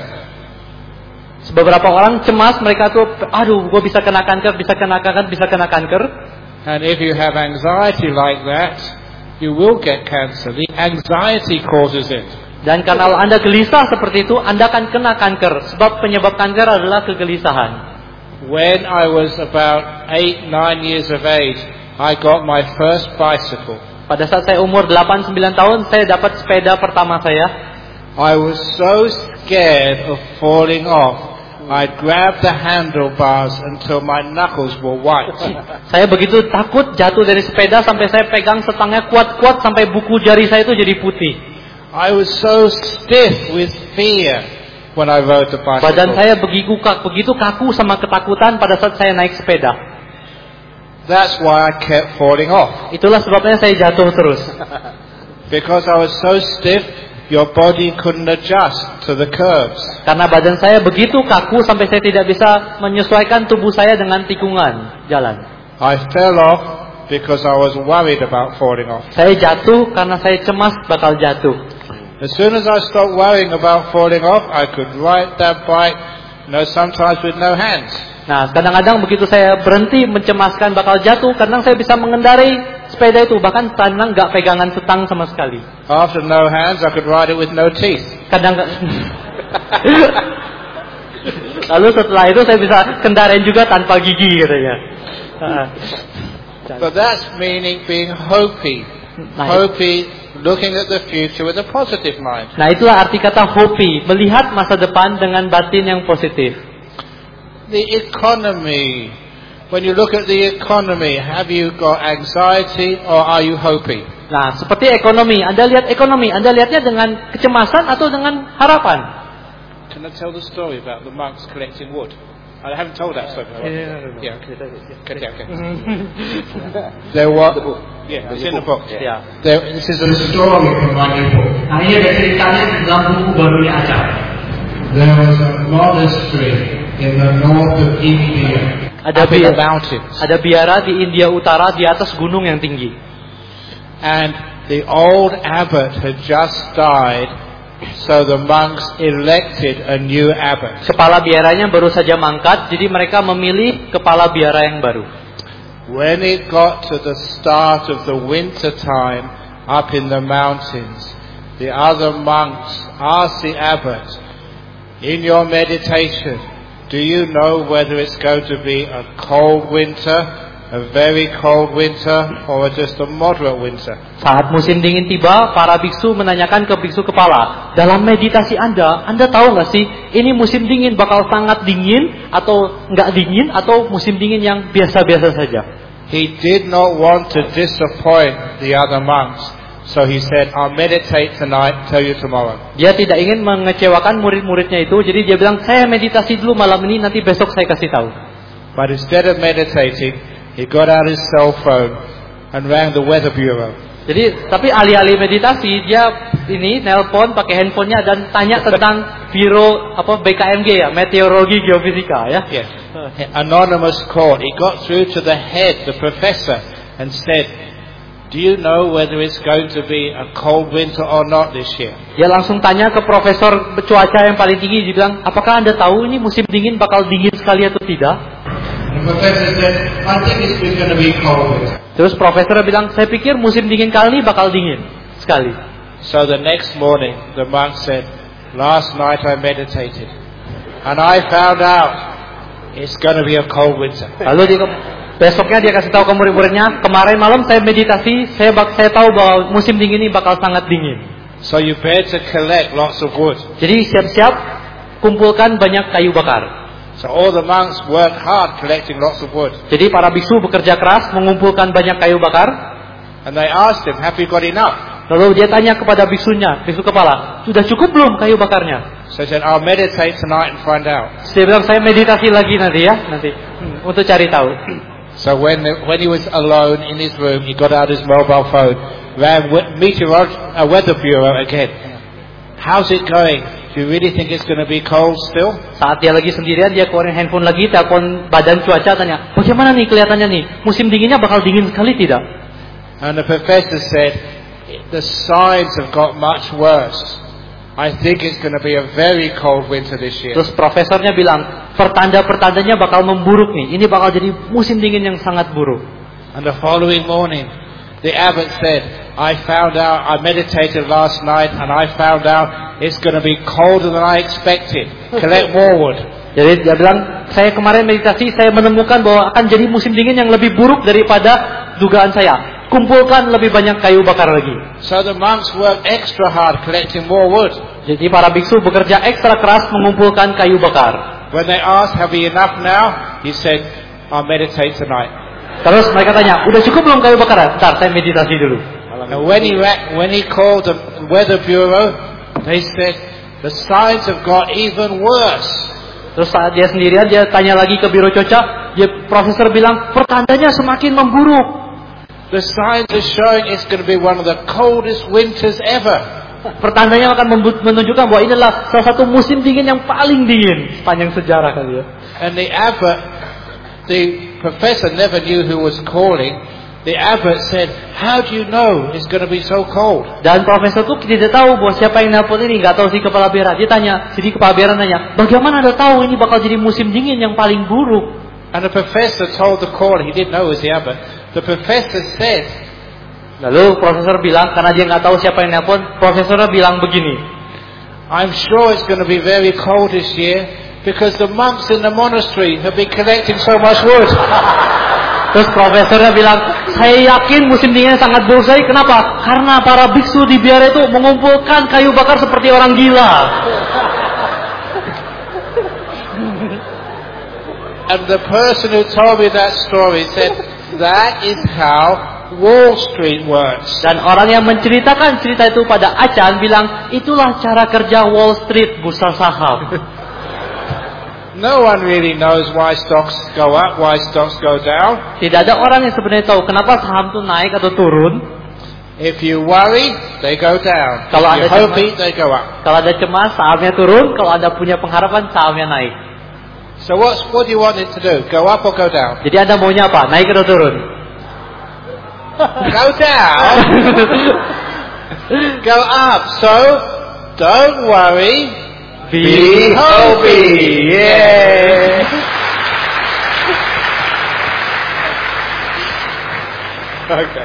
Speaker 3: Beberapa orang cemas, mereka tuh, aduh, gue bisa kena kanker, bisa kena kanker, bisa kena kanker.
Speaker 4: And if you have anxiety like that, you will get cancer. The anxiety causes it.
Speaker 3: Dan karena Anda gelisah seperti itu, Anda akan kena kanker. Sebab penyebab kanker adalah kegelisahan.
Speaker 4: When I was about eight, nine years of age, I got my first bicycle.
Speaker 3: Pada saat saya umur delapan sembilan tahun, saya dapat sepeda pertama saya.
Speaker 4: I was so scared of falling off. I'd grab the handlebars until my knuckles were white.
Speaker 3: Saya begitu takut jatuh dari sepeda sampai saya pegang setangnya kuat-kuat sampai buku jari saya itu jadi putih.
Speaker 4: I was so stiff with fear when I rode the bicycle.
Speaker 3: Badan saya begitu kaku, begitu kaku sama ketakutan pada saat saya naik sepeda.
Speaker 4: That's why I kept falling off.
Speaker 3: Itulah sebabnya saya jatuh terus.
Speaker 4: Because I was so stiff, your body couldn't adjust to the curves.
Speaker 3: Karena badan saya begitu kaku sampai saya tidak bisa menyesuaikan tubuh saya dengan tikungan jalan.
Speaker 4: I fell off because I was worried about falling off.
Speaker 3: Saya jatuh karena saya cemas bakal jatuh.
Speaker 4: As soon as I stopped worrying about falling off, I could ride that bike, you know, sometimes with no hands.
Speaker 3: Nah, kadang-kadang begitu saya berhenti mencemaskan bakal jatuh, kadang saya bisa mengendarai sepeda itu, bahkan tangan nggak pegangan setang sama sekali.
Speaker 4: After no hands, I could ride it with no teeth.
Speaker 3: Kadang Lalu setelah itu saya bisa kendarain juga tanpa gigi katanya.
Speaker 4: But that's meaning being hopey. Hopey, looking at the future with a positive mind.
Speaker 3: Nah, itulah arti kata hopey, melihat masa depan dengan batin yang positif.
Speaker 4: The economy. When you look at the economy, have you got anxiety or are you hopey?
Speaker 3: Nah, seperti ekonomi, Anda lihat ekonomi, Anda lihatnya dengan kecemasan atau dengan harapan?
Speaker 4: Can I tell the story about the monks collecting wood? I haven't told that story.
Speaker 2: Yeah.
Speaker 4: Yeah, okay. Okay, okay. There was, yeah, it's in the book.
Speaker 2: Ya.
Speaker 4: There, this is a
Speaker 5: The story from my new book. Nah ini ada ceritanya dalam buku barunya Aca. There was a monastery in the north of India.
Speaker 2: Ada
Speaker 4: up in the
Speaker 2: biara,
Speaker 4: mountains.
Speaker 2: ada biara di India Utara di atas gunung yang tinggi.
Speaker 4: And the old abbot had just died, so the monks elected a new abbot.
Speaker 2: Kepala biaranya baru saja mangkat, jadi mereka memilih kepala biara yang baru.
Speaker 4: When it got to the start of the winter time up in the mountains, the other monks asked the abbot, in your meditation, do you know whether it's going to be a cold winter, a very cold winter, or just a moderate winter?
Speaker 2: Saat musim dingin tiba, para biksu menanyakan ke biksu kepala, dalam meditasi Anda, Anda tahu nggak sih, ini musim dingin bakal sangat dingin, atau nggak dingin, atau musim dingin yang biasa-biasa saja?
Speaker 4: He did not want to disappoint the other monks, so he said, I'll meditate tonight, tell you tomorrow.
Speaker 2: Dia tidak ingin mengecewakan murid-muridnya itu, jadi dia bilang, saya meditasi dulu malam ini, nanti besok saya kasih tahu.
Speaker 4: But instead of meditating, he got out his cell phone and rang the weather bureau.
Speaker 2: Jadi, tapi alih-alih meditasi, dia ini nelpon pakai handphonenya dan tanya tentang biro apa B K M G ya, meteorologi geofisika ya.
Speaker 4: Yes. Anonymous call. He got through to the head, the professor, and said, do you know whether it's going to be a cold winter or not this year?
Speaker 2: Dia langsung tanya ke profesor cuaca yang paling tinggi, dia bilang, apakah Anda tahu ini musim dingin bakal dingin sekali atau tidak?
Speaker 5: The professor said, I think it's going to be cold winter.
Speaker 2: Terus profesor bilang, saya pikir musim dingin kali ini bakal dingin sekali.
Speaker 4: So the next morning, the monk said, last night I meditated, and I found out it's going to be a cold winter.
Speaker 2: Lalu dia, besoknya dia kasih tahu ke murid-muridnya, kemarin malam saya meditasi, saya bak, saya tahu bahwa musim dingin ini bakal sangat dingin.
Speaker 4: So you better collect lots of wood.
Speaker 2: Jadi siap-siap kumpulkan banyak kayu bakar.
Speaker 4: So all the monks worked hard collecting lots of wood.
Speaker 2: Jadi para biksu bekerja keras mengumpulkan banyak kayu bakar.
Speaker 4: And they asked him, have you got enough?
Speaker 2: Lalu dia tanya kepada biksunya, biksu kepala, sudah cukup belum kayu bakarnya?
Speaker 4: So he said, I'll meditate tonight and find out.
Speaker 2: Dia bilang, saya meditasi lagi nanti ya, nanti hmm, untuk cari tahu.
Speaker 4: So when the, when he was alone in his room, he got out his mobile phone, ran meteorology, uh, weather bureau again. How's it going? Do you really think it's going to be cold still?
Speaker 2: Saat dia lagi sendirian, dia keluarin handphone lagi, telepon badan cuaca, tanya, bagaimana nih kelihatannya nih? Musim dinginnya bakal dingin sekali tidak?
Speaker 4: And the professor said, the signs have got much worse. I think it's going to be a very cold winter this year.
Speaker 2: Terus profesornya bilang, pertanda-pertandanya bakal memburuk nih. Ini bakal jadi musim dingin yang sangat buruk.
Speaker 4: And the following morning, the abbot said, I found out, I meditated last night, and I found out it's going to be colder than I expected. Collect more wood.
Speaker 2: Jadi dia bilang, saya kemarin meditasi, saya menemukan bahwa akan jadi musim dingin yang lebih buruk daripada dugaan saya. Kumpulkan lebih banyak kayu bakar lagi.
Speaker 4: So the monks worked extra hard collecting more wood.
Speaker 2: Jadi para biksu bekerja ekstra keras mengumpulkan kayu bakar.
Speaker 4: When they asked, have we enough now? He said, I'll meditate tonight.
Speaker 2: Terus mereka tanya, udah cukup belum kayu bakar? Ntar saya meditasi dulu.
Speaker 4: And when he when he called the weather bureau, they said, the signs have got even worse.
Speaker 2: Terus saat dia sendirian, dia tanya lagi ke biro cuaca, dia profesor bilang, pertandanya semakin memburuk.
Speaker 4: The signs are showing it's going to be one of the coldest winters ever.
Speaker 2: Pertandanya akan menunjukkan bahwa inilah salah satu musim dingin yang paling dingin sepanjang sejarah kali ya.
Speaker 4: And the abbot, the professor never knew who was calling. The abbot said, how do you know it's going to be so cold?
Speaker 2: Dan profesor itu tidak tahu bahwa siapa yang nelpon ini, nggak tahu si kepala biara. Dia tanya, jadi kepala biara nanya, bagaimana Anda tahu ini bakal jadi musim dingin yang paling buruk?
Speaker 4: And the professor told the caller, he didn't know it was the abbot. The professor said,
Speaker 2: lalu profesor bilang, karena dia nggak tahu siapa yang nelpon, profesornya bilang begini,
Speaker 4: I'm sure it's going to be very cold this year because the monks in the monastery have been collecting so much wood.
Speaker 2: Terus profesornya bilang, saya yakin musim dinginnya sangat buruk sekali. Kenapa? Karena para biksu di biara itu mengumpulkan kayu bakar seperti orang gila.
Speaker 4: And the person who told me that story said, that is how Wall Street works.
Speaker 2: Dan orang yang menceritakan cerita itu pada Acan bilang, itulah cara kerja Wall Street, bursa saham.
Speaker 4: No one really knows why stocks go up, why stocks go down.
Speaker 3: Tidak ada orang yang sebenarnya tahu kenapa saham itu naik atau turun.
Speaker 4: If you worry, they go down.
Speaker 3: Kalau
Speaker 4: If you
Speaker 3: ada
Speaker 4: hope
Speaker 3: cemas-
Speaker 4: it, they go up.
Speaker 3: Kalau ada cemas, sahamnya turun. Kalau Anda punya pengharapan, sahamnya naik.
Speaker 4: So what's, what do you want it to do? Go up or go down?
Speaker 3: Jadi Anda maunya apa? Naik atau turun?
Speaker 4: Go down. Go up. So don't worry.
Speaker 3: Be
Speaker 4: happy. Yeah.
Speaker 2: Oke.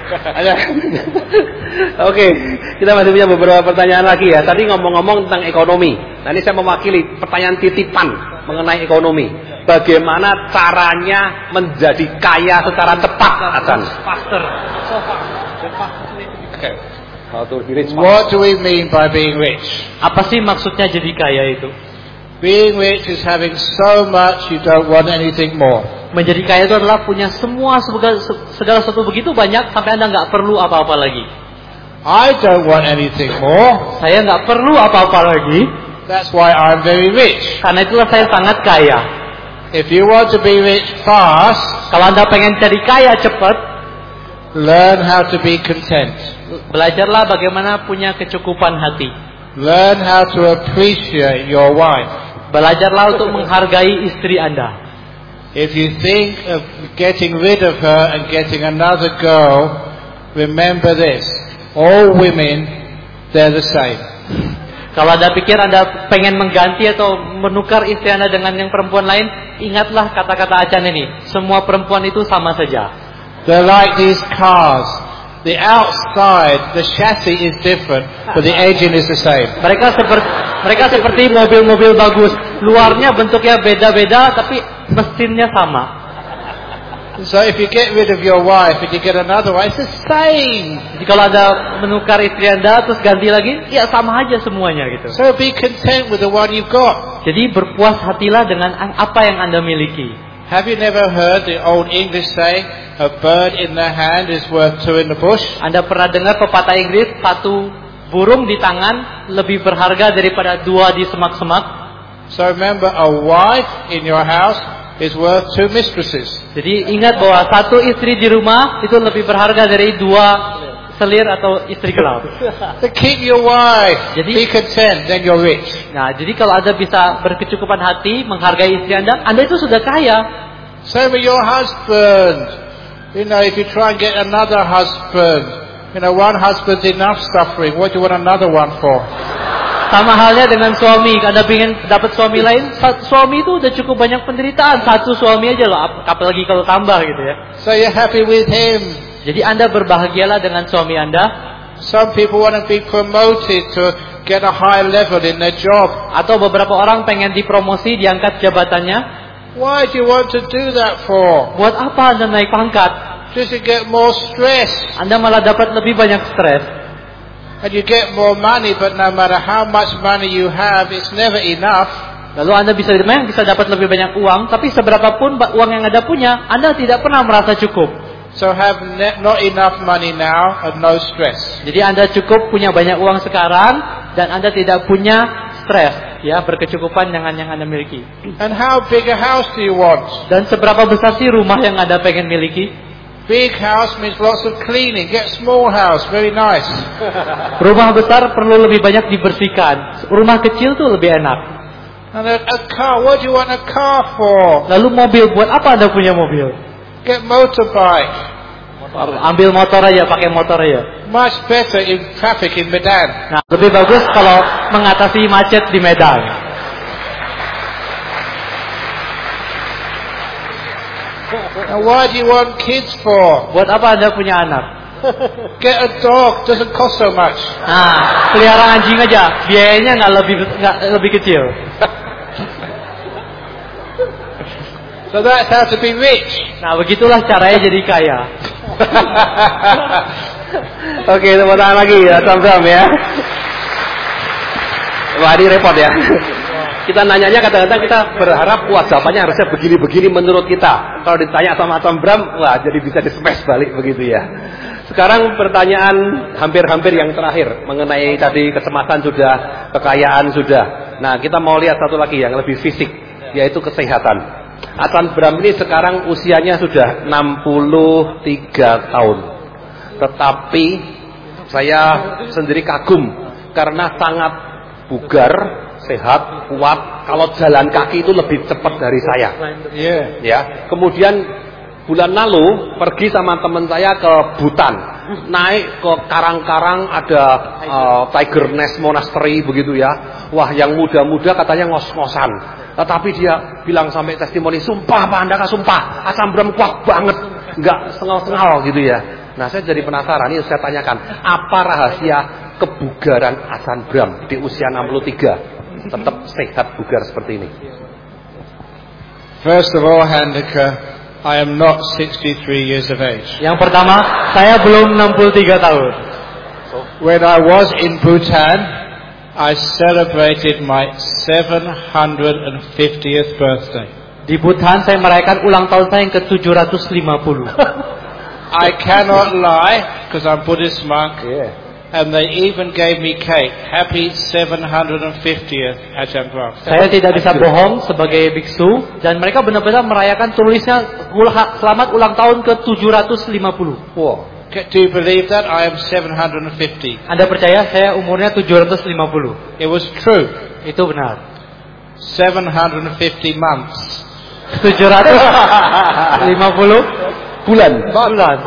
Speaker 2: Oke, kita masih punya beberapa pertanyaan lagi ya. Tadi ngomong-ngomong tentang ekonomi. Nah, ini saya mewakili pertanyaan titipan mengenai ekonomi. Bagaimana caranya menjadi kaya secara cepat, Hasan?
Speaker 3: Faster.
Speaker 4: Okay.
Speaker 2: How to be rich fast.
Speaker 4: What do we mean by being rich?
Speaker 3: Apa sih maksudnya jadi kaya itu?
Speaker 4: Being rich is having so much you don't want anything more.
Speaker 3: Menjadi kaya itu adalah punya semua segala, segala sesuatu begitu banyak sampai Anda nggak perlu apa-apa lagi.
Speaker 4: I don't want anything more.
Speaker 3: Saya nggak perlu apa-apa lagi.
Speaker 4: That's why I'm very rich.
Speaker 3: Karena itulah saya sangat kaya.
Speaker 4: If you want to be rich fast,
Speaker 3: Kalau Anda pengen jadi kaya cepat,
Speaker 4: learn how to be content.
Speaker 3: belajarlah bagaimana punya kecukupan hati.
Speaker 4: Learn how to appreciate your wife.
Speaker 3: Belajarlah untuk menghargai istri Anda.
Speaker 4: If you think of getting rid of her and getting another girl, remember this. All women, they're the same.
Speaker 3: Kalau Anda pikir Anda pengen mengganti atau menukar istri Anda dengan yang perempuan lain, ingatlah kata-kata Acan ini. Semua perempuan itu sama saja.
Speaker 4: They're like these cars. The outside, the chassis is different, but the engine is the same.
Speaker 3: Mereka seperti mereka seperti mobil-mobil bagus. Luarnya bentuknya beda-beda, tapi mesinnya sama.
Speaker 4: So if you get rid of your wife and you get another one, it's the same.
Speaker 3: Jadi kalau Anda menukar istri Anda terus ganti lagi, ya sama aja semuanya gitu.
Speaker 4: So be content with the one you've got.
Speaker 3: Jadi berpuas hatilah dengan apa yang Anda miliki.
Speaker 4: Have you never heard the old English saying, a bird in the hand is worth two in the bush?
Speaker 3: Anda pernah dengar pepatah Inggris, satu burung di tangan lebih berharga daripada dua di semak-semak?
Speaker 4: So remember, a wife in your house is worth two mistresses.
Speaker 3: Jadi ingat bahwa satu istri di rumah itu lebih berharga dari dua selir atau istri gelap.
Speaker 4: So keep your wife.
Speaker 3: Jadi-
Speaker 4: Be content, then you're rich.
Speaker 3: Nah, jadi kalau Anda bisa berkecukupan hati, menghargai istri Anda, Anda itu sudah kaya.
Speaker 4: Same with your husband. You know, if you try and get another husband, you know, one husband's enough suffering. What do you want another one for?
Speaker 3: Sama halnya dengan suami. Anda ingin dapat suami lain, sa- suami itu udah cukup banyak penderitaan. Satu suami aja loh, ap- apalagi kalau tambah gitu ya.
Speaker 4: So you're happy with him.
Speaker 3: Jadi Anda berbahagialah dengan suami Anda.
Speaker 4: Some people want to be promoted to get a high level in their job.
Speaker 3: Atau beberapa orang pengen dipromosi, diangkat jabatannya.
Speaker 4: Why do you want to do that for?
Speaker 3: Buat apa Anda naik pangkat?
Speaker 4: Just to get more stress.
Speaker 3: Anda malah dapat lebih banyak stres.
Speaker 4: And you get more money, but no matter how much money you have, it's never enough.
Speaker 3: Lalu Anda bisa memang bisa dapat lebih banyak uang, tapi seberapapun ba- uang yang Anda punya, Anda tidak pernah merasa cukup.
Speaker 4: So have ne- not enough money now and no stress.
Speaker 3: Jadi Anda cukup punya banyak uang sekarang dan Anda tidak punya stres, ya, berkecukupan dengan yang Anda miliki.
Speaker 4: And how big a house do you want?
Speaker 3: Dan seberapa besar sih rumah yang Anda pengen miliki?
Speaker 4: Big house means lots of cleaning. Get small house, very nice.
Speaker 3: Rumah besar perlu lebih banyak dibersihkan. Rumah kecil tuh lebih enak.
Speaker 4: And a, a car, what do you want a car for?
Speaker 3: Lalu mobil, buat apa Anda punya mobil?
Speaker 4: Get motorbike.
Speaker 3: Ambil motor aja, pakai motor aja.
Speaker 4: Much better in traffic in Medan.
Speaker 3: Nah, lebih bagus kalau mengatasi macet di Medan.
Speaker 4: And why do you want kids for?
Speaker 3: Buat apa Anda punya anak?
Speaker 4: Get a dog, doesn't cost so much.
Speaker 3: Nah, pelihara anjing aja, biayanya nggak lebih nggak lebih kecil.
Speaker 4: So that's how to be rich.
Speaker 3: Nah, begitulah caranya jadi kaya.
Speaker 2: Oke, tepuk tangan lagi ya, Sam-Sam ya. Wah, ini repot ya. Kita nanyanya kadang-kadang kita berharap wah jawabannya harusnya begini-begini menurut kita. Kalau ditanya sama Sam Bram, wah jadi bisa di-smash balik begitu ya. Sekarang pertanyaan hampir-hampir yang terakhir mengenai tadi kecemasan sudah, kekayaan sudah. Nah, kita mau lihat satu lagi yang lebih fisik. yaitu kesehatan. Hasan Bram ini sekarang usianya sudah enam puluh tiga tahun. Tetapi saya sendiri kagum karena sangat bugar, sehat, kuat. Kalau jalan kaki itu lebih cepat dari saya.
Speaker 4: Yeah.
Speaker 2: Ya. Kemudian bulan lalu pergi sama teman saya ke Bhutan, naik ke karang-karang ada uh, Tiger Nest Monastery begitu ya. Wah, yang muda-muda katanya ngos-ngosan. Tetapi dia bilang sampai testimoni, sumpah Pak Andaka, sumpah Hasan Bram kuat banget, nggak sengal-sengal gitu ya. Nah, saya jadi penasaran, ini saya tanyakan, apa rahasia kebugaran Hasan Bram di usia enam puluh tiga tetap sehat bugar seperti ini?
Speaker 4: First of all, Handaka, I am not sixty-three years of age.
Speaker 3: Yang pertama, saya belum enam puluh tiga tahun.
Speaker 4: When I was in Bhutan, I celebrated my seven hundred fiftieth birthday.
Speaker 3: Di Bhutan saya merayakan ulang tahun saya yang ke tujuh ratus lima puluh.
Speaker 4: I cannot lie because I'm Buddhist monk.
Speaker 2: Yeah.
Speaker 4: And they even gave me cake. Happy seven hundred fiftieth Ajahn Brahm.
Speaker 3: Saya tidak bisa bohong sebagai biksu dan mereka benar-benar merayakan tulisnya selamat ulang tahun ke tujuh ratus lima puluh.
Speaker 4: Wow. Do you believe that? I am seven hundred fifty.
Speaker 3: Anda percaya saya umurnya tujuh ratus lima puluh?
Speaker 4: It was true.
Speaker 3: Itu benar.
Speaker 4: seven hundred fifty months.
Speaker 3: tujuh ratus lima puluh
Speaker 2: bulan.
Speaker 3: Bulan.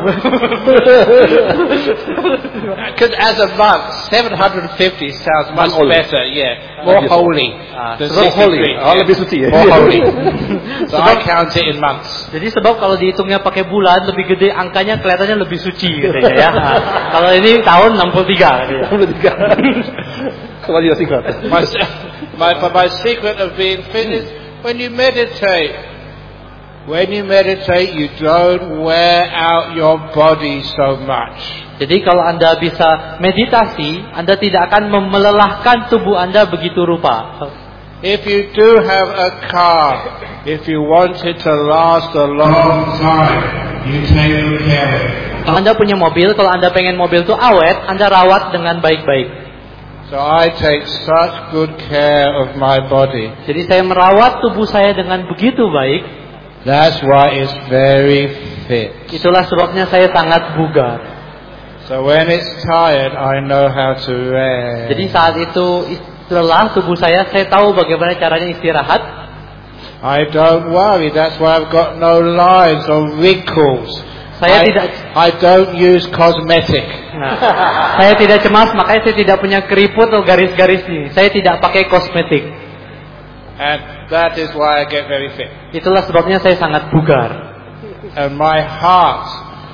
Speaker 4: Because as a monk, seven hundred fifty sounds much better. Yeah, more holy.
Speaker 3: Ah,
Speaker 4: than
Speaker 2: more holy.
Speaker 4: sixty-three.
Speaker 2: Oh, lebih suci ya.
Speaker 4: More holy. So I count it in months.
Speaker 3: Jadi sebab kalau dihitungnya pakai bulan lebih gede, angkanya kelihatannya lebih suci katanya ya. Nah, kalau ini tahun enam puluh tiga.
Speaker 2: enam puluh tiga. What is your secret?
Speaker 4: My, my, my secret of being fit is when you meditate. When you meditate, you don't wear out your body so much.
Speaker 3: Jadi kalau Anda bisa meditasi, Anda tidak akan melelahkan tubuh Anda begitu rupa.
Speaker 4: If you do have a car, if you want it to last a long time, you take good care of it.
Speaker 3: Kalau Anda punya mobil, kalau Anda pengen mobil itu awet, Anda rawat dengan baik-baik.
Speaker 4: So I take such good care of my body.
Speaker 3: Jadi saya merawat tubuh saya dengan begitu baik.
Speaker 4: That's why it's very fit.
Speaker 3: Itulah sebabnya saya sangat bugar.
Speaker 4: So when it's tired, I know how to rest.
Speaker 3: Jadi saat itu lelah tubuh saya, saya tahu bagaimana caranya istirahat.
Speaker 4: I don't worry. That's why I've got no lines or wrinkles.
Speaker 3: Saya
Speaker 4: I,
Speaker 3: tidak.
Speaker 4: I don't use cosmetic.
Speaker 3: Nah, saya tidak cemas, makanya saya tidak punya keriput atau garis-garis ini. Saya tidak pakai kosmetik.
Speaker 4: And that is why I get very fit.
Speaker 3: Itulah sebabnya saya sangat bugar.
Speaker 4: And my heart,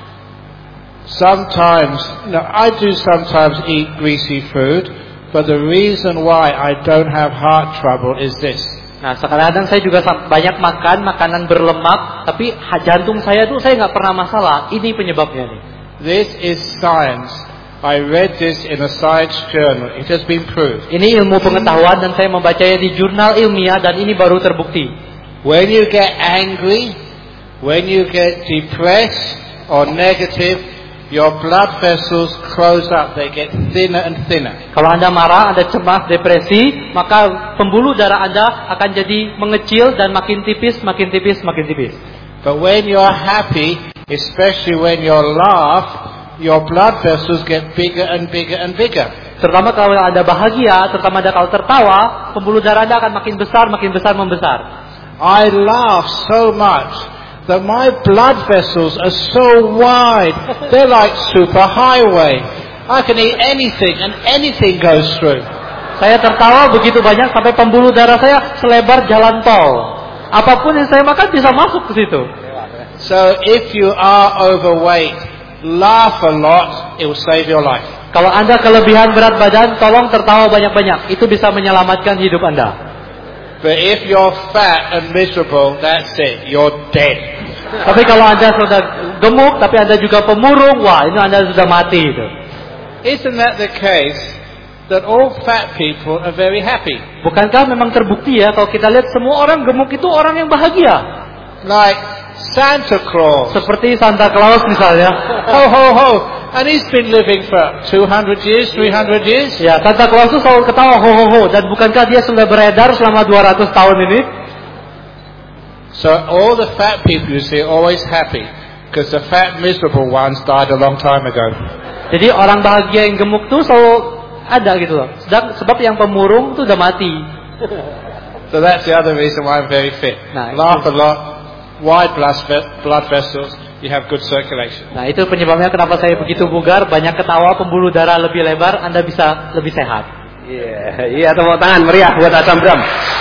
Speaker 4: sometimes, no, I do sometimes eat greasy food, but the reason why I don't have heart trouble is this.
Speaker 3: Nah, kadang-kadang saya juga banyak makan makanan berlemak, tapi jantung saya tuh saya nggak pernah masalah. Ini penyebabnya nih.
Speaker 4: This is science. I read this in a science journal. It has been proved.
Speaker 3: Ini ilmu pengetahuan dan saya membacanya di jurnal ilmiah dan ini baru terbukti.
Speaker 4: When you get angry, when you get depressed or negative, your blood vessels close up. They get thinner and thinner.
Speaker 3: Kalau Anda marah, Anda cemas, depresi, maka pembuluh darah Anda akan jadi mengecil dan makin tipis, makin tipis, makin tipis.
Speaker 4: But when you're happy, especially when you laugh, your blood vessels get bigger and bigger and bigger.
Speaker 3: Terutama kalau Anda bahagia, terutama Anda kalau tertawa, pembuluh darah Anda akan makin besar, makin besar, membesar.
Speaker 4: I laugh so much that my blood vessels are so wide. They're like superhighway. I can eat anything and anything goes through.
Speaker 3: Saya tertawa begitu banyak sampai pembuluh darah saya selebar jalan tol. Apapun yang saya makan bisa masuk ke situ.
Speaker 4: So if you are overweight, laugh a lot, it will save your life.
Speaker 3: Kalau Anda kelebihan berat badan, tolong tertawa banyak-banyak. Itu bisa menyelamatkan hidup Anda.
Speaker 4: But if you're fat and miserable, that's it. You're dead.
Speaker 3: Tapi kalau Anda sudah gemuk, tapi Anda juga pemurung, wah, ini Anda sudah mati itu.
Speaker 4: Isn't that the case that all fat people are very happy?
Speaker 3: Bukankah memang terbukti ya kalau kita lihat semua orang gemuk itu orang yang bahagia?
Speaker 4: Like Santa Claus.
Speaker 3: Seperti Santa Claus misalnya.
Speaker 4: Ho ho ho. And he's been living for two hundred years, three hundred years.
Speaker 3: Ya, Santa Claus itu selalu ketawa ho ho ho. Dan bukankah dia sudah beredar selama dua ratus tahun ini?
Speaker 4: So all the fat people you see are always happy because the fat miserable ones died a long time ago.
Speaker 3: Jadi orang bahagia yang gemuk tuh selalu ada gitu loh. Sedang, sebab yang pemurung tuh udah mati.
Speaker 4: So that's the other reason why I'm very fit.
Speaker 3: Nah,
Speaker 4: Laugh
Speaker 3: itu.
Speaker 4: a lot, wide blood vessels, you have good circulation.
Speaker 3: Nah, itu penyebabnya kenapa saya begitu bugar, banyak ketawa, pembuluh darah lebih lebar, Anda bisa lebih sehat.
Speaker 2: Iya, yeah, iya yeah, tepuk tangan meriah buat Asam Bram.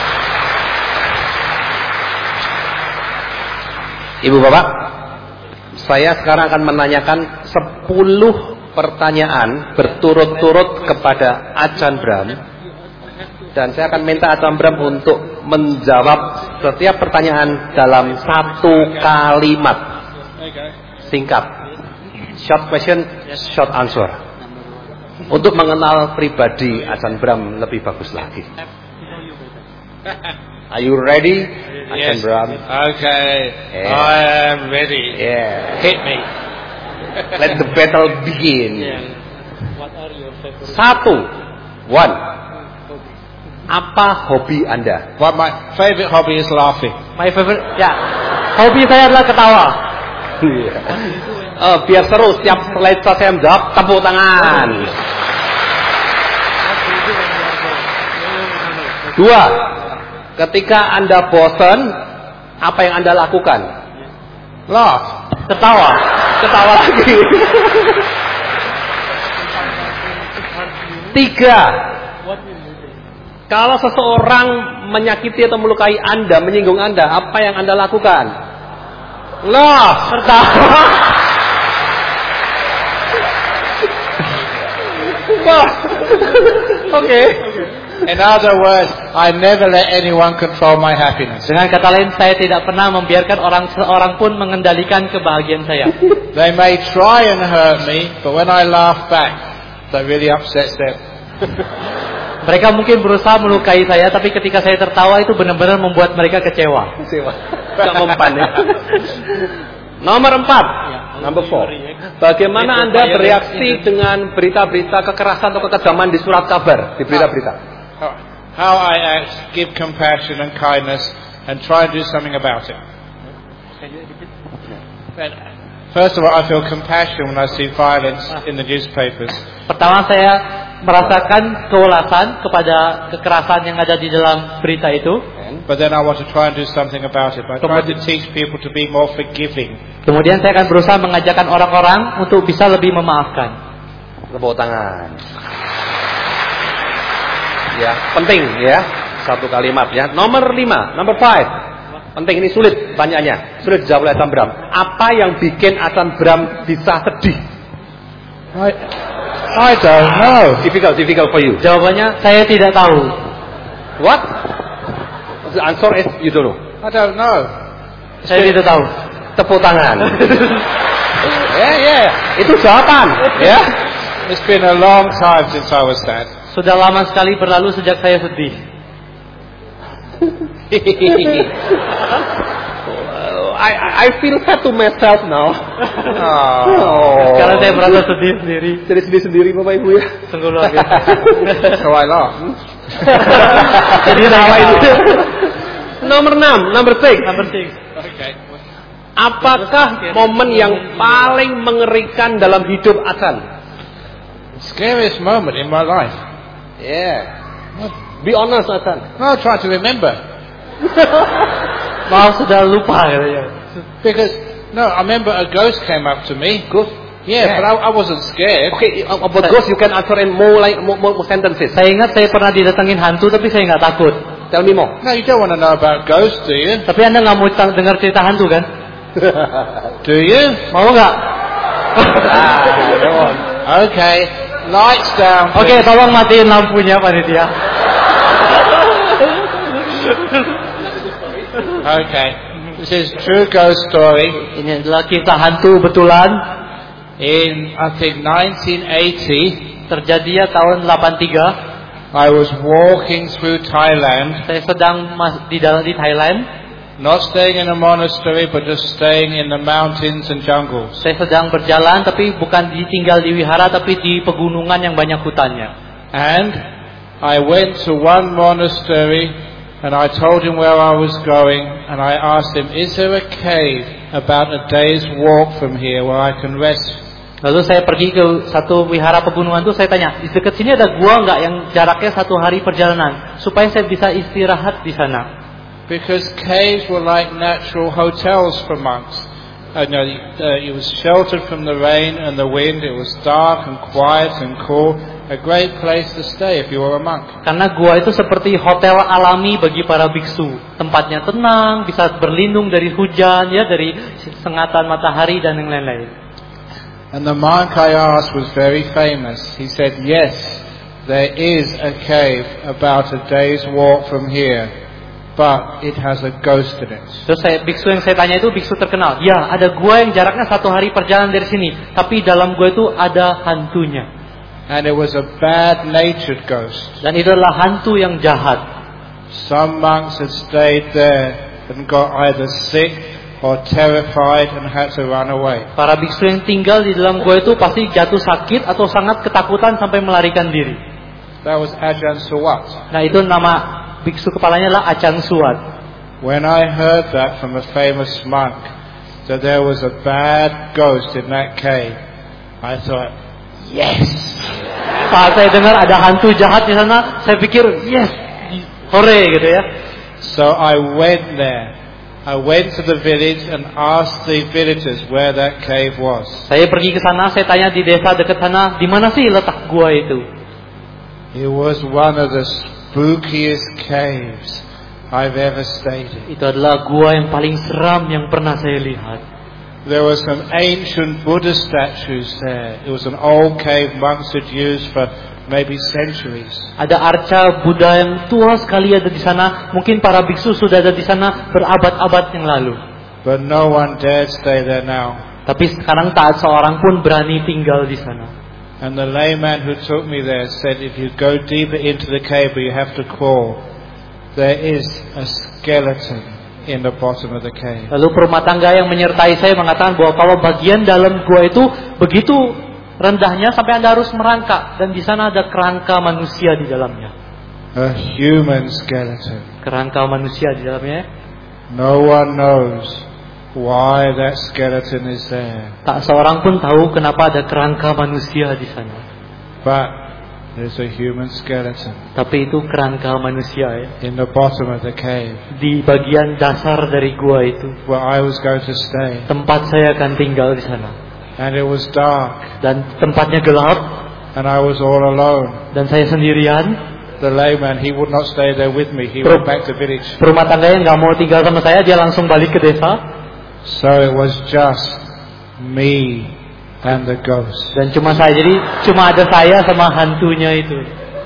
Speaker 2: Ibu bapak, saya sekarang akan menanyakan sepuluh pertanyaan berturut-turut kepada Achan Bram. Dan saya akan minta Achan Bram untuk menjawab setiap pertanyaan dalam satu kalimat. Singkat. Short question, short answer. Untuk mengenal pribadi Achan Bram lebih bagus lagi. Are you ready, Achan
Speaker 4: Yes.
Speaker 2: Bram?
Speaker 4: Okay,
Speaker 2: Yeah.
Speaker 4: I am ready.
Speaker 2: Yeah.
Speaker 4: Hit me.
Speaker 2: Let the battle begin. Satu. One. Apa hobi Anda?
Speaker 4: Well, my favourite hobby is laughing.
Speaker 3: My favorite, ya, hobi saya adalah ketawa.
Speaker 2: Oh, biar seru setiap slide saya menjawab, tepuk tangan. Dua. Ketika Anda bosan, apa yang Anda lakukan?
Speaker 4: Laugh.
Speaker 3: Ketawa.
Speaker 2: Ketawa lagi. Tiga. Kalau seseorang menyakiti atau melukai Anda, menyinggung Anda, apa yang Anda lakukan?
Speaker 4: Laugh.
Speaker 3: Tertawa.
Speaker 2: Oke.
Speaker 4: In other words, I never let anyone control my happiness.
Speaker 3: Dengan kata lain, saya tidak pernah membiarkan orang seorang pun mengendalikan kebahagiaan saya.
Speaker 4: They may try and hurt me, but when I laugh back, that really upsets them.
Speaker 3: Mereka mungkin berusaha melukai saya, tapi ketika saya tertawa itu benar-benar membuat mereka kecewa.
Speaker 2: Gak mempan ya. Nomor empat. Number four. Bagaimana Anda bereaksi dengan berita-berita kekerasan atau kekejaman di surat kabar, di berita-berita?
Speaker 4: How, how I act, give compassion and kindness, and try and do something about it. First of all, I feel compassion when I see violence in the newspapers.
Speaker 3: Pertama, saya merasakan kewelasan kepada kekerasan yang ada di dalam berita itu.
Speaker 4: But then I want to try and do something about it. I try to teach people to be more forgiving.
Speaker 3: Kemudian saya akan berusaha mengajarkan orang-orang untuk bisa lebih memaafkan.
Speaker 2: Tepuk tangan. Ya, penting ya. Satu kalimat ya. Nomor lima, number five. Penting, ini sulit pertanyaannya. Sulit dijawab oleh Achan Bram. Apa yang bikin Achan Bram bisa sedih?
Speaker 4: I, I don't know.
Speaker 2: Difficult, difficult for you.
Speaker 3: Jawabannya, saya tidak tahu.
Speaker 2: What? The answer is you don't know.
Speaker 4: I don't know.
Speaker 3: Saya tidak tahu.
Speaker 2: Tepuk tangan. Ya, ya. Itu jawaban. Ya.
Speaker 4: It's been a long time since I was sad.
Speaker 3: Sudah lama sekali berlalu sejak saya sedih.
Speaker 2: I I feel sad to myself now.
Speaker 4: Oh.
Speaker 3: Sekarang saya merasa sedih sendiri.
Speaker 2: Jadi sedih sendiri Bapak Ibu ya.
Speaker 3: Sungguh luar biasa.
Speaker 4: So I laugh.
Speaker 3: Jadi tawa itu.
Speaker 2: Nomor enam, number six.
Speaker 3: Number six.
Speaker 4: Okay.
Speaker 2: Apakah momen yang paling mengerikan dalam hidup Achan?
Speaker 4: Scariest moment in my life.
Speaker 2: Yeah. Be honest, Achan.
Speaker 4: I'll try to remember.
Speaker 3: Maaf sudah lupa katanya.
Speaker 4: Because, no, I remember a ghost came up to me.
Speaker 2: Ghost?
Speaker 4: Yeah,
Speaker 2: Yeah.
Speaker 4: but I, I wasn't scared.
Speaker 2: Okay, about ghost you can answer in more like more, more sentences.
Speaker 3: Saya ingat saya pernah didatengin hantu tapi saya nggak takut.
Speaker 2: Tell me more.
Speaker 4: No, you don't want to know about ghosts, do you?
Speaker 3: Tapi Anda nggak mau ta- dengar cerita hantu kan?
Speaker 4: Do you?
Speaker 3: Mau nggak?
Speaker 4: Okay, lights down.
Speaker 3: Oke,
Speaker 4: please.
Speaker 3: tolong matiin lampunya panitia.
Speaker 4: Okay, this is true ghost story.
Speaker 3: Ini adalah kisah hantu betulan.
Speaker 4: In, I think, nineteen eighty,
Speaker 3: Terjadinya tahun delapan tiga.
Speaker 4: I was walking through Thailand,
Speaker 3: Saya sedang mas- di dalam di Thailand.
Speaker 4: not staying in a monastery, but just staying in the mountains and jungles.
Speaker 3: Saya sedang berjalan tapi bukan ditinggal di wihara tapi di pegunungan yang banyak hutannya.
Speaker 4: And I went to one monastery And I told him where I was going, and I asked him, is there a cave about a day's walk from here where I can rest?
Speaker 3: Lalu saya pergi ke satu wihara pegunungan itu, saya tanya, di dekat sini ada gua nggak yang jaraknya satu hari perjalanan, supaya saya bisa istirahat di sana.
Speaker 4: Because caves were like natural hotels for monks. Uh, no, uh, it was sheltered from the rain and the wind. It was dark and quiet and cool. A great place to stay if you were a monk.
Speaker 3: Karena gua itu seperti hotel alami bagi para biksu. Tempatnya tenang, bisa berlindung dari hujan, ya, dari sengatan matahari dan yang lain-lain.
Speaker 4: And the monk I asked was very famous. He said, yes, there is a cave about a day's walk from here, but it has a ghost in it.
Speaker 3: Terus saya, biksu yang saya tanya itu biksu terkenal. Ya, ada gua yang jaraknya satu hari perjalanan dari sini, tapi dalam gua itu ada hantunya.
Speaker 4: And it was a bad-natured ghost.
Speaker 3: Dan itu adalah hantu yang jahat.
Speaker 4: Some monks had stayed there and got either sick or terrified and had to run away.
Speaker 3: Para biksu yang tinggal di dalam gua itu pasti jatuh sakit atau sangat ketakutan sampai melarikan diri.
Speaker 4: That was Ajahn Suwat.
Speaker 3: Nah, itu nama biksu kepalanya adalah Ajahn Suwat.
Speaker 4: When I heard that from a famous monk, that there was a bad ghost in that cave, I thought, yes.
Speaker 3: Saat saya dengar ada hantu jahat di sana, saya pikir, yes, hore gitu ya.
Speaker 4: So I went there. I went to the village and asked the villagers where that cave was.
Speaker 3: Saya pergi ke sana, saya tanya di desa dekat sana, di mana sih letak gua itu?
Speaker 4: It was one of the spookiest caves I've ever stayed in.
Speaker 3: Itu adalah gua yang paling seram yang pernah saya lihat.
Speaker 4: There were some ancient Buddha statues there. It was an old cave monks had used for maybe centuries.
Speaker 3: Ada arca Buddha yang tua sekali ada di sana. Mungkin para biksu sudah ada di sana berabad-abad yang lalu.
Speaker 4: But no one dared stay there now.
Speaker 3: Tapi sekarang tak seorang pun berani tinggal di sana.
Speaker 4: And the layman who took me there said, if you go deeper into the cave where you have to crawl, there is a skeleton in the bottom of the cave.
Speaker 3: Lalu perumah tangga yang menyertai saya mengatakan bahwa kalau bagian dalam gua itu begitu rendahnya sampai Anda harus merangkak, dan di sana ada kerangka manusia di dalamnya.
Speaker 4: A human skeleton.
Speaker 3: Kerangka manusia di dalamnya.
Speaker 4: No one knows why that skeleton is there.
Speaker 3: Tak seorang pun tahu kenapa ada kerangka manusia di sana.
Speaker 4: But there's a human skeleton.
Speaker 3: Tapi itu kerangka manusia ya.
Speaker 4: In the bottom of the cave.
Speaker 3: Di bagian dasar dari gua itu.
Speaker 4: Where I was going to stay.
Speaker 3: Tempat saya akan tinggal di sana.
Speaker 4: And it was dark.
Speaker 3: Dan tempatnya gelap.
Speaker 4: And I was all alone.
Speaker 3: Dan saya sendirian.
Speaker 4: The layman, he would not stay there with me. He
Speaker 3: Per-
Speaker 4: went back to village.
Speaker 3: Perumah tangganya nggak mau tinggal sama saya, dia langsung balik ke desa.
Speaker 4: So it was just me and the ghost.
Speaker 3: Dan cuma saya, jadi cuma ada saya sama hantunya itu.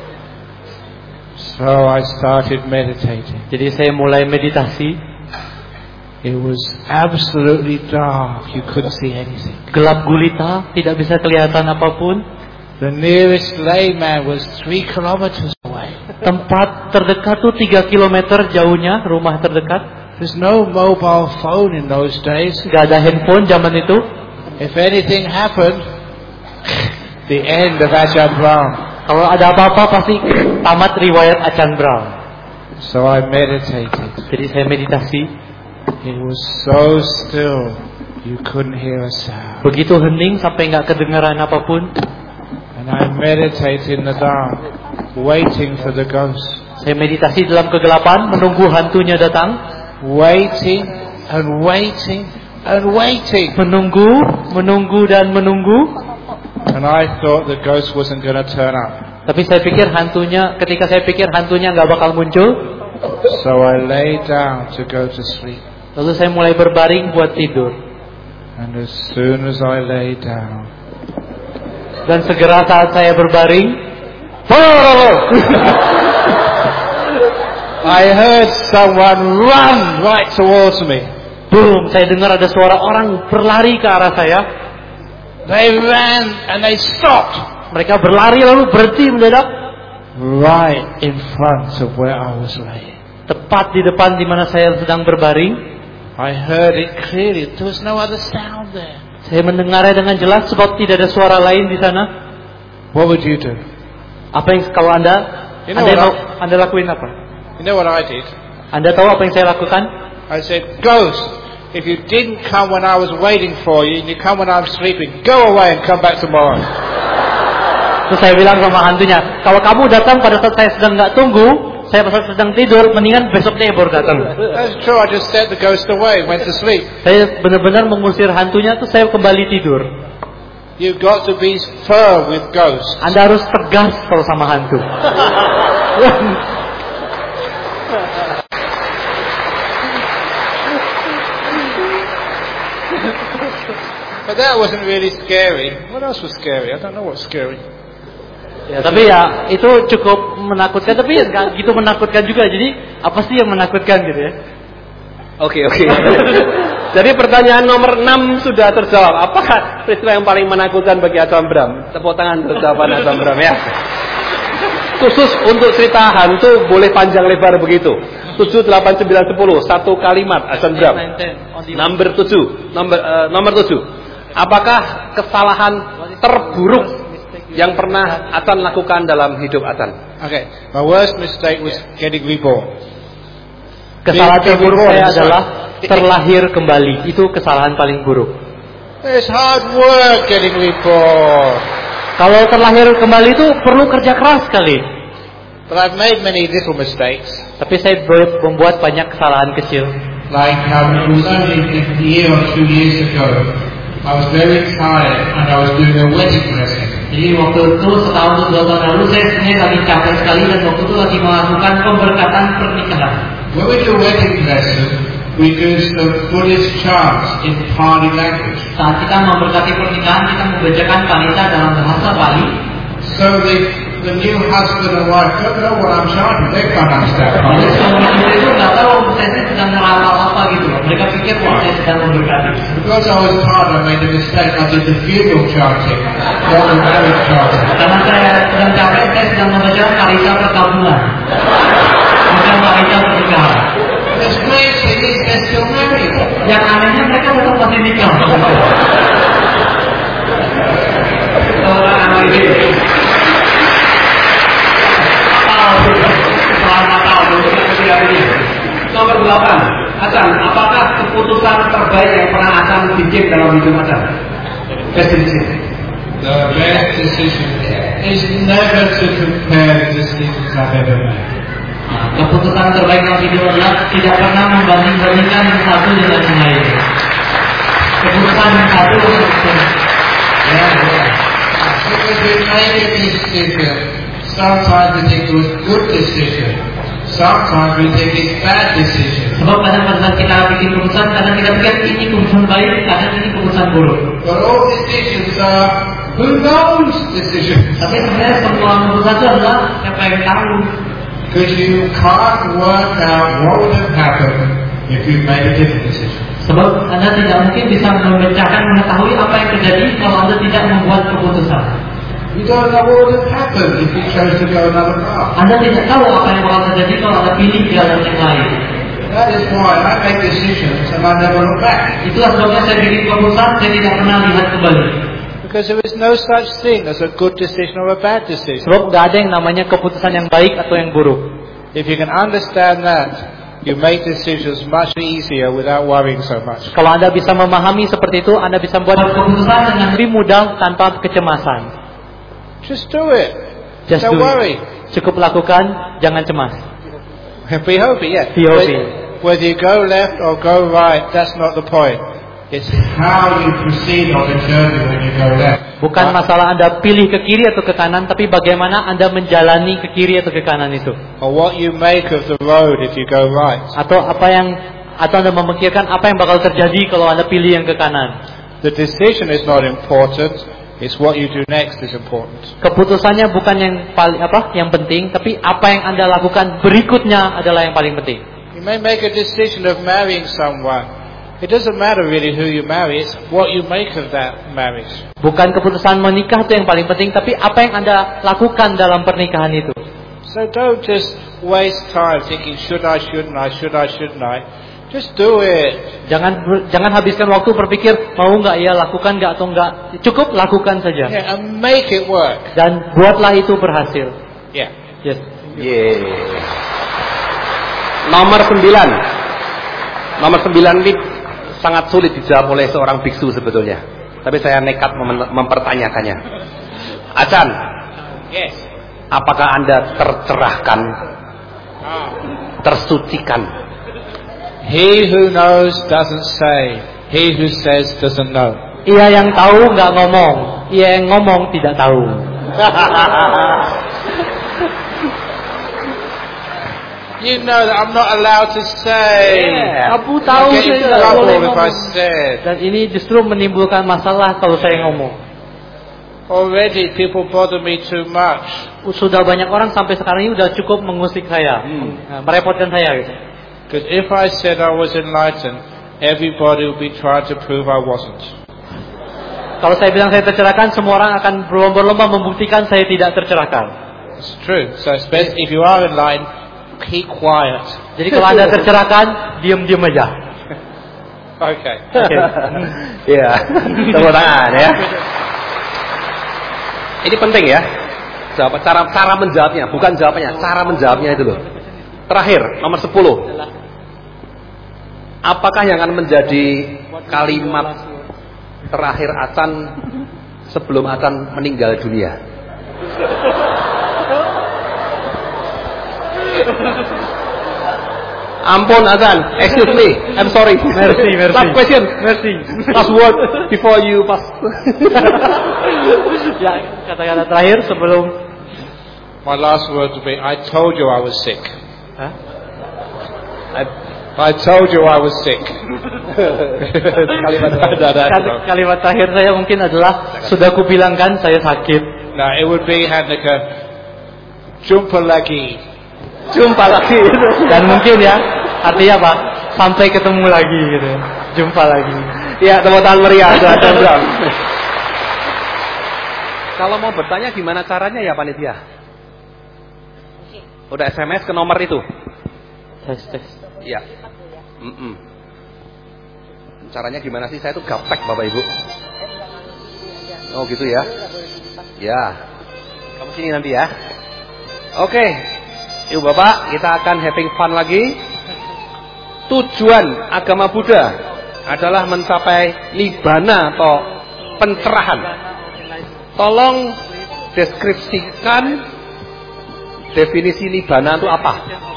Speaker 4: So I started meditating.
Speaker 3: Jadi saya mulai meditasi.
Speaker 4: It was absolutely dark. You couldn't see anything.
Speaker 3: Gelap gulita, tidak bisa kelihatan apapun.
Speaker 4: The nearest layman was three kilometers away.
Speaker 3: Tempat terdekat tuh tiga kilometer jauhnya, rumah terdekat.
Speaker 4: There's no mobile phone in those days.
Speaker 3: Gak ada handphone zaman itu.
Speaker 4: If anything happened, the end of Ajahn Brahm.
Speaker 3: Kalau ada apa-apa pasti tamat riwayat Ajahn Brahm.
Speaker 4: So I meditated.
Speaker 3: Jadi saya meditasi.
Speaker 4: It was so still, you couldn't hear a sound.
Speaker 3: Begitu hening sampai nggak kedengaran apapun.
Speaker 4: And I meditated in the dark, waiting for the ghost.
Speaker 3: Saya meditasi dalam kegelapan, menunggu hantunya datang.
Speaker 4: Waiting and waiting and waiting.
Speaker 3: Menunggu, menunggu dan menunggu.
Speaker 4: And I thought the ghost wasn't going to turn up.
Speaker 3: Tapi saya pikir hantunya, ketika saya pikir hantunya nggak bakal muncul.
Speaker 4: So I lay down to go to sleep.
Speaker 3: Lalu saya mulai berbaring buat tidur.
Speaker 4: And as soon as I lay down,
Speaker 3: dan segera saat saya berbaring,
Speaker 4: I heard someone run right towards me.
Speaker 3: Boom, saya dengar ada suara orang berlari ke arah saya.
Speaker 4: They ran and they stopped.
Speaker 3: Mereka berlari lalu berhenti mendadak.
Speaker 4: Right in front of where I was laying.
Speaker 3: Tepat di depan di mana saya sedang berbaring.
Speaker 4: I heard it clearly. There was no other sound there.
Speaker 3: Saya mendengarnya dengan jelas sebab tidak ada suara lain di sana.
Speaker 4: What would you do?
Speaker 3: Apa yang kalau anda,
Speaker 4: You know
Speaker 3: anda,
Speaker 4: what
Speaker 3: mau, anda lakuin apa?
Speaker 4: You know what I did?
Speaker 3: Anda tahu apa yang saya lakukan?
Speaker 4: I said, "Ghost, if you didn't come when I was waiting for you, and you come when I'm sleeping, go away and come back tomorrow."
Speaker 3: Terus saya bilang sama hantunya, kalau kamu datang pada saat saya sedang nggak tunggu, saya pada saat sedang tidur, mendingan besoknya baru datang.
Speaker 4: That's true. I just sent the ghost away, went to sleep.
Speaker 3: Saya benar-benar mengusir hantunya, terus saya kembali tidur.
Speaker 4: You've got to be firm with ghosts.
Speaker 3: Anda harus tegas kalau sama hantu.
Speaker 4: But that wasn't really scary. What else was scary? I don't know what's scary.
Speaker 3: Ya, tapi ya itu cukup menakutkan, tapi ya nggak gitu menakutkan juga. Jadi apa sih yang menakutkan gitu ya?
Speaker 2: Oke, oke. Jadi pertanyaan nomor enam sudah terjawab. Apakah peristiwa yang paling menakutkan bagi Adam Bram? Tepuk tangan untuk jawaban Adam Bram ya. Khusus untuk cerita hantu boleh panjang lebar begitu. tujuh, delapan, sembilan, sepuluh. Satu kalimat Adam Bram. Nomor tujuh. Nomor, uh, nomor tujuh. Apakah kesalahan terburuk yang pernah Atan lakukan dalam hidup Atan?
Speaker 4: Okay, my worst mistake was getting reborn.
Speaker 3: Kesalahan terburuk saya adalah terlahir kembali. Itu kesalahan paling buruk.
Speaker 4: It's hard work getting reborn.
Speaker 3: Kalau terlahir kembali itu perlu kerja keras sekali.
Speaker 4: But I've made many little mistakes.
Speaker 3: Tapi saya membuat banyak kesalahan kecil.
Speaker 6: Like um, it was only a year or two years ago. I was very tired and I was doing a wedding dressing.
Speaker 3: Jadi waktu itu setahun dua tahun lalu saya sebenarnya lagi capek sekali dan waktu itu lagi melakukan pemberkatan pernikahan.
Speaker 6: When we do a wedding lesson, we do some Buddhist chants in Pali language.
Speaker 3: Saat kita memberkati pernikahan, kita membacakan panita dalam bahasa Bali.
Speaker 6: So the the new husband and wife don't know what I'm chanting. They can't understand.
Speaker 3: Jadi suami istri itu nggak tahu saya sedang meramal apa gitu. Mereka pikir wah saya sedang memberkati.
Speaker 6: Because I was tired, I made a mistake. I did the funeral chanting, not the marriage chanting.
Speaker 3: Karena saya sedang capek, saya sedang membacakan karisa perkabungan, bukan karisa pernikahan.
Speaker 6: The strange thing is they're still married.
Speaker 3: Yang anehnya mereka tetap masih nikah. Orang anak ini. Nomor delapan, Atan, apakah keputusan terbaik yang pernah Atan bikin dalam hidup Atan? Best decision.
Speaker 6: The best decision is never to compare the decisions I've ever made.
Speaker 3: Nah, keputusan terbaik dalam hidup adalah tidak pernah membanding-bandingkan yang satu dengan yang lain. Keputusan yang satu untuk
Speaker 6: Yeah, yeah. Because we make a decision. Sometimes we think it was a good decision. Sometimes we think it's bad decision.
Speaker 3: sebab kadang pada saat kita bikin keputusan, kadang kita pikir ini keputusan baik, kadang ini keputusan buruk.
Speaker 6: But all decisions are who knows decisions.
Speaker 3: Tapi sebenarnya semua keputusan itu adalah siapa yang tahu.
Speaker 6: Because you can't work out what would have happened if you made a different decision.
Speaker 3: Sebab Anda tidak mungkin bisa memecahkan mengetahui apa yang terjadi kalau Anda tidak membuat keputusan.
Speaker 6: You don't know what would have happened if you chose to go another path.
Speaker 3: Anda tidak tahu apa yang bakal terjadi kalau Anda pilih jalan yang lain.
Speaker 6: That is why I make decisions and I never look back.
Speaker 3: Itulah sebabnya saya bikin keputusan, saya tidak pernah lihat kembali.
Speaker 4: Because there is no such thing as a good decision or a bad decision.
Speaker 3: Sebab nggak ada yang namanya keputusan yang baik atau yang buruk.
Speaker 4: If you can understand that, you make decisions much easier without worrying so much.
Speaker 3: Kalau Anda bisa memahami seperti itu, Anda bisa membuat keputusan dengan lebih mudah tanpa kecemasan.
Speaker 4: Just do it.
Speaker 3: Just
Speaker 4: Don't
Speaker 3: do
Speaker 4: worry.
Speaker 3: it. Cukup lakukan, jangan cemas.
Speaker 4: Be hoping, yeah.
Speaker 3: Be hoping.
Speaker 4: Whether, whether you go left or go right, that's not the point.
Speaker 6: It's how you proceed on the journey when you go left.
Speaker 3: Bukan masalah Anda pilih ke kiri atau ke kanan, tapi bagaimana Anda menjalani ke kiri atau ke kanan itu.
Speaker 4: Or what you make of the road if you go right.
Speaker 3: Atau apa yang atau Anda memikirkan apa yang bakal terjadi kalau Anda pilih yang ke kanan.
Speaker 4: The decision is not important. It's what you do next is important.
Speaker 3: Keputusannya bukan yang paling apa, yang penting, tapi apa yang Anda lakukan berikutnya adalah yang paling penting.
Speaker 4: You may make a decision of marrying someone. It doesn't matter really who you marry, it's what you make of that marriage.
Speaker 3: Bukan keputusan menikah itu yang paling penting, tapi apa yang Anda lakukan dalam pernikahan itu.
Speaker 4: So don't just waste time thinking should I, shouldn't I, should I, shouldn't I. Just do it.
Speaker 3: Jangan jangan habiskan waktu berpikir mau nggak ya, lakukan nggak atau nggak. Cukup lakukan saja.
Speaker 4: Yeah, and make it work.
Speaker 3: Dan buatlah itu berhasil.
Speaker 4: Yeah.
Speaker 3: Yes.
Speaker 2: Yeah. Nomor sembilan. Nomor sembilan ini sangat sulit dijawab oleh seorang biksu sebetulnya. Tapi saya nekat mem- mempertanyakannya. Acan.
Speaker 4: Yes.
Speaker 2: Apakah Anda tercerahkan? Tersucikan?
Speaker 4: He who knows doesn't say. He who says doesn't know.
Speaker 3: Ia yang tahu nggak ngomong. Ia yang ngomong tidak tahu.
Speaker 4: You know that I'm not allowed to say.
Speaker 2: Yeah.
Speaker 3: Kamu
Speaker 4: I
Speaker 3: tahu
Speaker 4: get
Speaker 3: saya
Speaker 4: in
Speaker 3: tidak boleh
Speaker 4: trouble if I
Speaker 3: ngomong.
Speaker 4: said.
Speaker 3: Dan ini justru menimbulkan masalah kalau saya ngomong.
Speaker 4: Already people bother me too much.
Speaker 3: Sudah banyak orang sampai sekarang ini sudah cukup mengusik saya, hmm. merepotkan saya gitu.
Speaker 4: Because if I said I was enlightened, everybody would be trying to prove I wasn't.
Speaker 3: Kalau saya bilang saya tercerahkan, semua orang akan berlomba-lomba membuktikan saya tidak tercerahkan.
Speaker 4: It's true. So it's best if you are enlightened, keep quiet.
Speaker 3: Jadi kalau Anda tercerahkan, diam-diam aja.
Speaker 4: Okay.
Speaker 3: Oke.
Speaker 2: Iya. Tepuk tangan ya. Ini penting ya. Jawab, cara cara menjawabnya, bukan jawabannya, cara menjawabnya itu loh. Terakhir, nomor sepuluh. Apakah yang akan menjadi kalimat terakhir Acan sebelum Acan meninggal dunia? Ampun Acan, excuse me, I'm sorry.
Speaker 3: Merci, merci.
Speaker 2: Last question.
Speaker 3: Merci.
Speaker 2: Last word before you pass.
Speaker 3: Ya, kata-kata terakhir sebelum.
Speaker 4: My last word would be, I told you I was sick.
Speaker 3: Hah?
Speaker 4: I, I told you I was sick.
Speaker 2: Kalimat
Speaker 3: Kal- kalimat terakhir saya mungkin adalah sudah kubilangkan saya sakit.
Speaker 4: No, it would be Handika, jumpa lagi.
Speaker 3: Jumpa lagi. Dan mungkin ya artinya apa? Sampai ketemu lagi gitu. Jumpa lagi.
Speaker 2: Ya, tepuk tangan meriah. Kalau mau bertanya gimana caranya ya panitia? Udah S M S ke nomor itu.
Speaker 3: Tes tes.
Speaker 2: Ya. Mm-mm. Caranya gimana sih? Saya tuh gaptek Bapak Ibu. Oh gitu ya. Ya. Kamu sini nanti ya. Oke. Ibu Bapak, kita akan having fun lagi. Tujuan agama Buddha adalah mencapai nibbana atau pencerahan. Tolong deskripsikan definisi nibbana itu apa?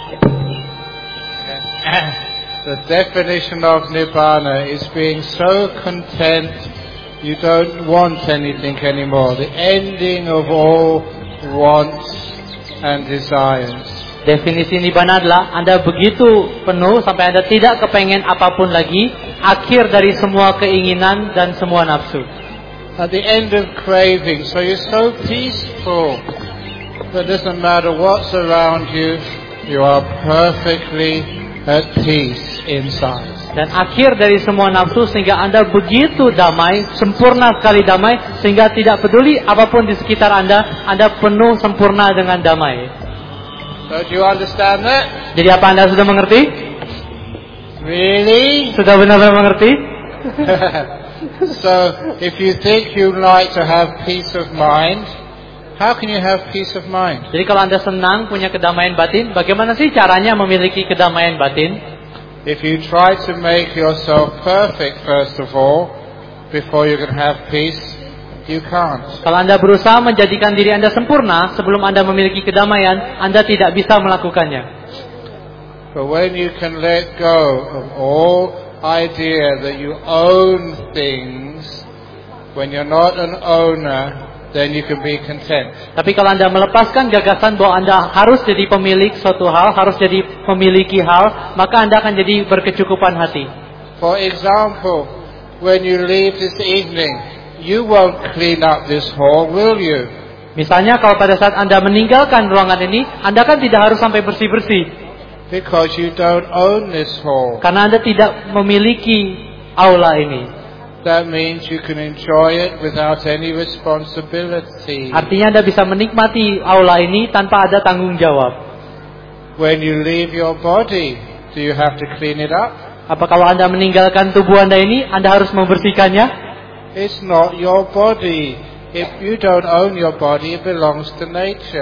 Speaker 4: The definition of Nibbana is being so content you don't want anything anymore. The ending of all wants and desires.
Speaker 3: Definisi nibbana adalah Anda begitu penuh sampai Anda tidak kepengen apapun lagi, akhir dari semua keinginan dan semua nafsu.
Speaker 4: At the end of craving, so you're so peaceful that it doesn't matter what's around you, you are perfectly at peace inside.
Speaker 3: Dan akhir dari semua nafsu sehingga Anda begitu damai, sempurna sekali damai, sehingga tidak peduli apapun di sekitar Anda, Anda penuh sempurna dengan damai.
Speaker 4: So do you understand that?
Speaker 3: Jadi apa Anda sudah mengerti?
Speaker 4: Really?
Speaker 3: Sudah benar-benar mengerti?
Speaker 4: So if you think you like to have peace of mind, how can you have peace of mind?
Speaker 3: Jadi kalau Anda senang punya kedamaian batin, bagaimana sih caranya memiliki kedamaian batin?
Speaker 4: If you try to make yourself perfect first of all, before you can have peace, you can't.
Speaker 3: Kalau Anda berusaha menjadikan diri Anda sempurna sebelum Anda memiliki kedamaian, Anda tidak bisa melakukannya.
Speaker 4: But when you can let go of all idea that you own things, when you're not an owner, then you can be content.
Speaker 3: Tapi kalau Anda melepaskan gagasan bahwa Anda harus jadi pemilik suatu hal, harus jadi memiliki hal, maka Anda akan jadi berkecukupan hati.
Speaker 4: For example, when you leave this evening, you won't clean up this hall, will you?
Speaker 3: Misalnya kalau pada saat Anda meninggalkan ruangan ini, Anda kan tidak harus sampai bersih-bersih.
Speaker 4: Because you don't own this hall.
Speaker 3: Karena Anda tidak memiliki aula ini.
Speaker 4: That means you can enjoy it without any responsibility.
Speaker 3: Artinya Anda bisa menikmati aula ini tanpa ada tanggung jawab.
Speaker 4: When you leave your body, do you have to clean it up?
Speaker 3: Apa kalau Anda meninggalkan tubuh Anda ini, Anda harus membersihkannya?
Speaker 4: It's not your body. If you don't own your body, it belongs to nature.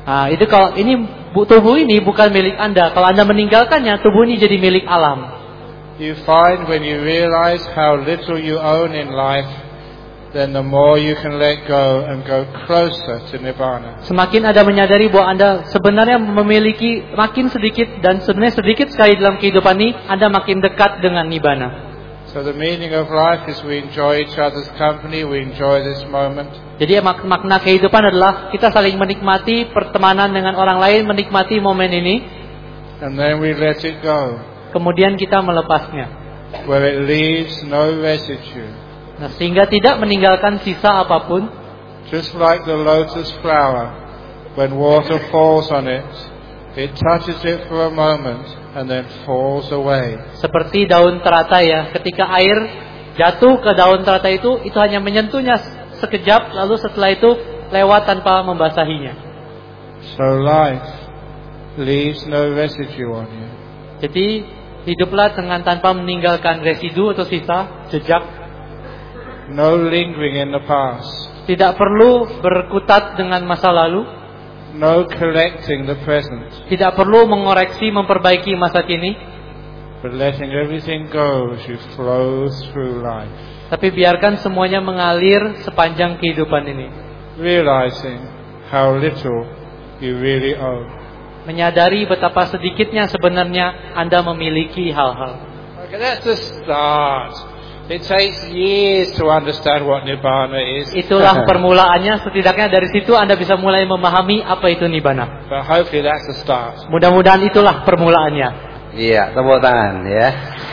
Speaker 3: Nah, itu kalau ini tubuh ini bukan milik Anda. Kalau Anda meninggalkannya, tubuh ini jadi milik alam.
Speaker 4: You find when you realize how little you own in life, then the more you can let go and go closer to Nibbana.
Speaker 3: Semakin Anda menyadari bahwa Anda sebenarnya memiliki makin sedikit dan sebenarnya sedikit sekali dalam kehidupan ini, Anda makin dekat dengan Nibbana.
Speaker 4: So the meaning of life is we enjoy each other's company, we enjoy this moment.
Speaker 3: Jadi mak- makna kehidupan adalah kita saling menikmati pertemanan dengan orang lain, menikmati momen ini.
Speaker 4: And then we let it go.
Speaker 3: Kemudian kita melepasnya.
Speaker 4: Where it leaves no residue.
Speaker 3: Nah, sehingga tidak meninggalkan sisa apapun.
Speaker 4: Just like the lotus flower, when water falls on it, it touches it for a moment and then falls away.
Speaker 3: Seperti daun teratai ya, ketika air jatuh ke daun teratai itu, itu hanya menyentuhnya sekejap, lalu setelah itu lewat tanpa membasahinya.
Speaker 4: So life leaves no residue on you.
Speaker 3: Jadi hiduplah dengan tanpa meninggalkan residu atau sisa, jejak.
Speaker 4: No lingering in the past.
Speaker 3: Tidak perlu berkutat dengan masa lalu.
Speaker 4: No collecting the present.
Speaker 3: Tidak perlu mengoreksi, memperbaiki masa kini.
Speaker 4: But letting everything go as you flow through life.
Speaker 3: Tapi biarkan semuanya mengalir sepanjang kehidupan ini.
Speaker 4: Realizing how little you really owe.
Speaker 3: Menyadari betapa sedikitnya sebenarnya Anda memiliki hal-hal.
Speaker 4: Okay, that's the start. It takes years to understand what Nibbana is.
Speaker 3: Itulah permulaannya. Setidaknya dari situ Anda bisa mulai memahami apa itu Nibbana.
Speaker 4: But hopefully that's the start.
Speaker 3: Mudah-mudahan itulah permulaannya.
Speaker 2: Iya, tepuk tangan ya.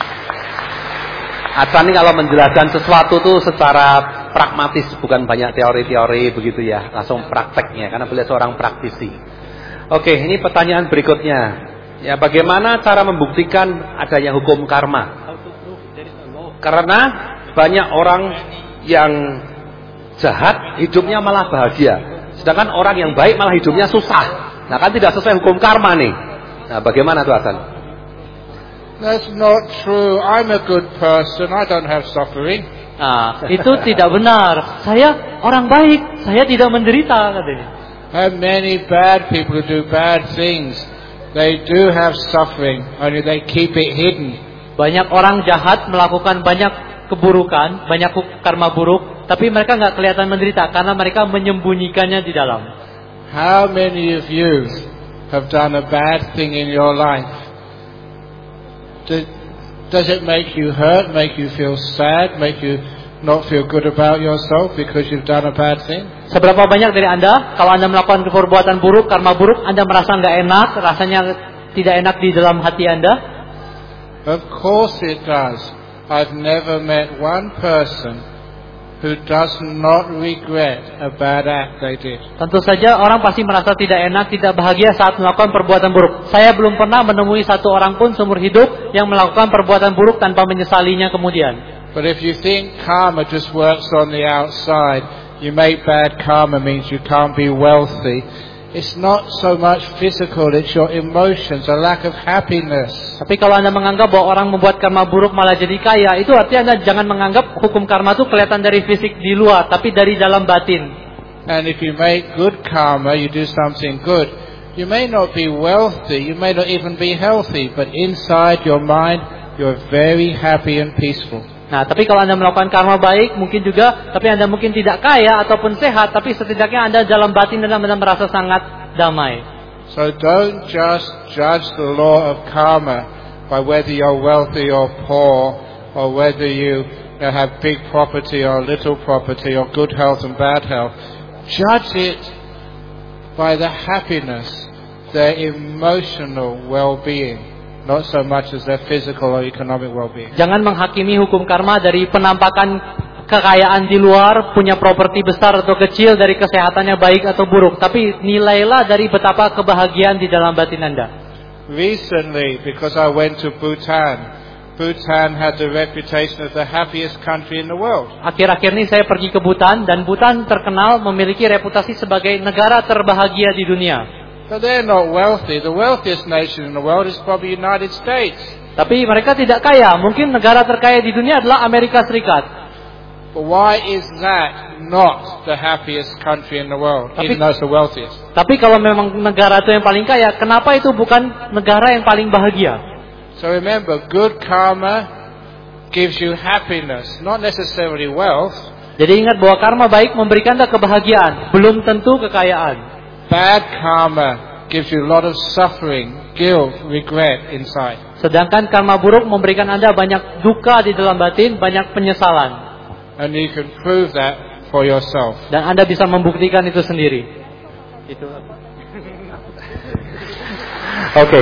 Speaker 2: Acan ini kalau menjelaskan sesuatu tuh secara pragmatis, bukan banyak teori-teori begitu ya, langsung prakteknya, karena beliau seorang praktisi. Oke, ini pertanyaan berikutnya. Ya, bagaimana cara membuktikan adanya hukum karma? Karena banyak orang yang jahat hidupnya malah bahagia, sedangkan orang yang baik malah hidupnya susah. Nah, kan tidak sesuai hukum karma nih. Nah, bagaimana tuh Hasan?
Speaker 4: That's not true. I'm a good person. I don't have suffering.
Speaker 3: Nah, itu tidak benar. Saya orang baik, saya tidak menderita katanya.
Speaker 4: And many bad people who do bad things, they do have suffering, only they keep it hidden.
Speaker 3: Banyak orang jahat melakukan banyak keburukan, banyak karma buruk, tapi mereka nggak kelihatan menderita karena mereka menyembunyikannya di dalam.
Speaker 4: How many of you have done a bad thing in your life? Does it make you hurt, make you feel sad, make you not feel good about yourself because you've done a bad thing?
Speaker 3: Seberapa banyak dari Anda, kalau Anda melakukan perbuatan buruk, karma buruk, Anda merasa nggak enak, rasanya tidak enak di dalam hati Anda?
Speaker 4: Of course it does. I've never met one person who does not regret a bad act they did.
Speaker 3: Tentu saja orang pasti merasa tidak enak, tidak bahagia saat melakukan perbuatan buruk. Saya belum pernah menemui satu orang pun seumur hidup yang melakukan perbuatan buruk tanpa menyesalinya kemudian.
Speaker 4: But if you think karma just works on the outside, you make bad karma means you can't be wealthy. It's not so much physical, it's your emotions, a lack of happiness.
Speaker 3: Tapi kalau Anda menganggap bahwa orang membuat karma buruk malah jadi kaya, itu artinya Anda jangan menganggap hukum karma itu kelihatan dari fisik di luar, tapi dari dalam batin.
Speaker 4: And if you make good karma, you do something good, you may not be wealthy, you may not even be healthy, but inside your mind, you're very happy and peaceful.
Speaker 3: Nah, tapi kalau Anda melakukan karma baik, mungkin juga, tapi Anda mungkin tidak kaya ataupun sehat, tapi setidaknya Anda dalam batin Anda merasa sangat damai.
Speaker 4: So don't just judge the law of karma by whether you're wealthy or poor, or whether you, you have big property or little property, or good health and bad health. Judge it by the happiness, their emotional well-being. Not so much as their physical or economic well-being.
Speaker 3: Jangan menghakimi hukum karma dari penampakan kekayaan di luar, punya properti besar atau kecil, dari kesehatannya baik atau buruk. Tapi nilailah dari betapa kebahagiaan di dalam batin Anda.
Speaker 4: Recently, because I went to Bhutan, Bhutan had the reputation of the happiest country in the world.
Speaker 3: Akhir-akhir ini saya pergi ke Bhutan, dan Bhutan terkenal memiliki reputasi sebagai negara terbahagia di dunia.
Speaker 4: But they're not wealthy. The wealthiest nation in the world is probably United States.
Speaker 3: Tapi mereka tidak kaya. Mungkin negara terkaya di dunia adalah Amerika Serikat.
Speaker 4: But why is that not the happiest country in the world,
Speaker 3: Tapi-
Speaker 4: even though it's the wealthiest?
Speaker 3: Tapi kalau memang negara itu yang paling kaya, kenapa itu bukan negara yang paling bahagia?
Speaker 4: So remember, good karma gives you happiness, not necessarily wealth.
Speaker 3: Jadi ingat bahwa karma baik memberikan Anda kebahagiaan, belum tentu kekayaan.
Speaker 4: Bad karma gives you a lot of suffering, guilt, regret inside.
Speaker 3: Sedangkan karma buruk memberikan Anda banyak duka di dalam batin, banyak penyesalan.
Speaker 4: And you can prove that for yourself.
Speaker 3: Dan Anda bisa membuktikan itu sendiri. Itu.
Speaker 2: Oke.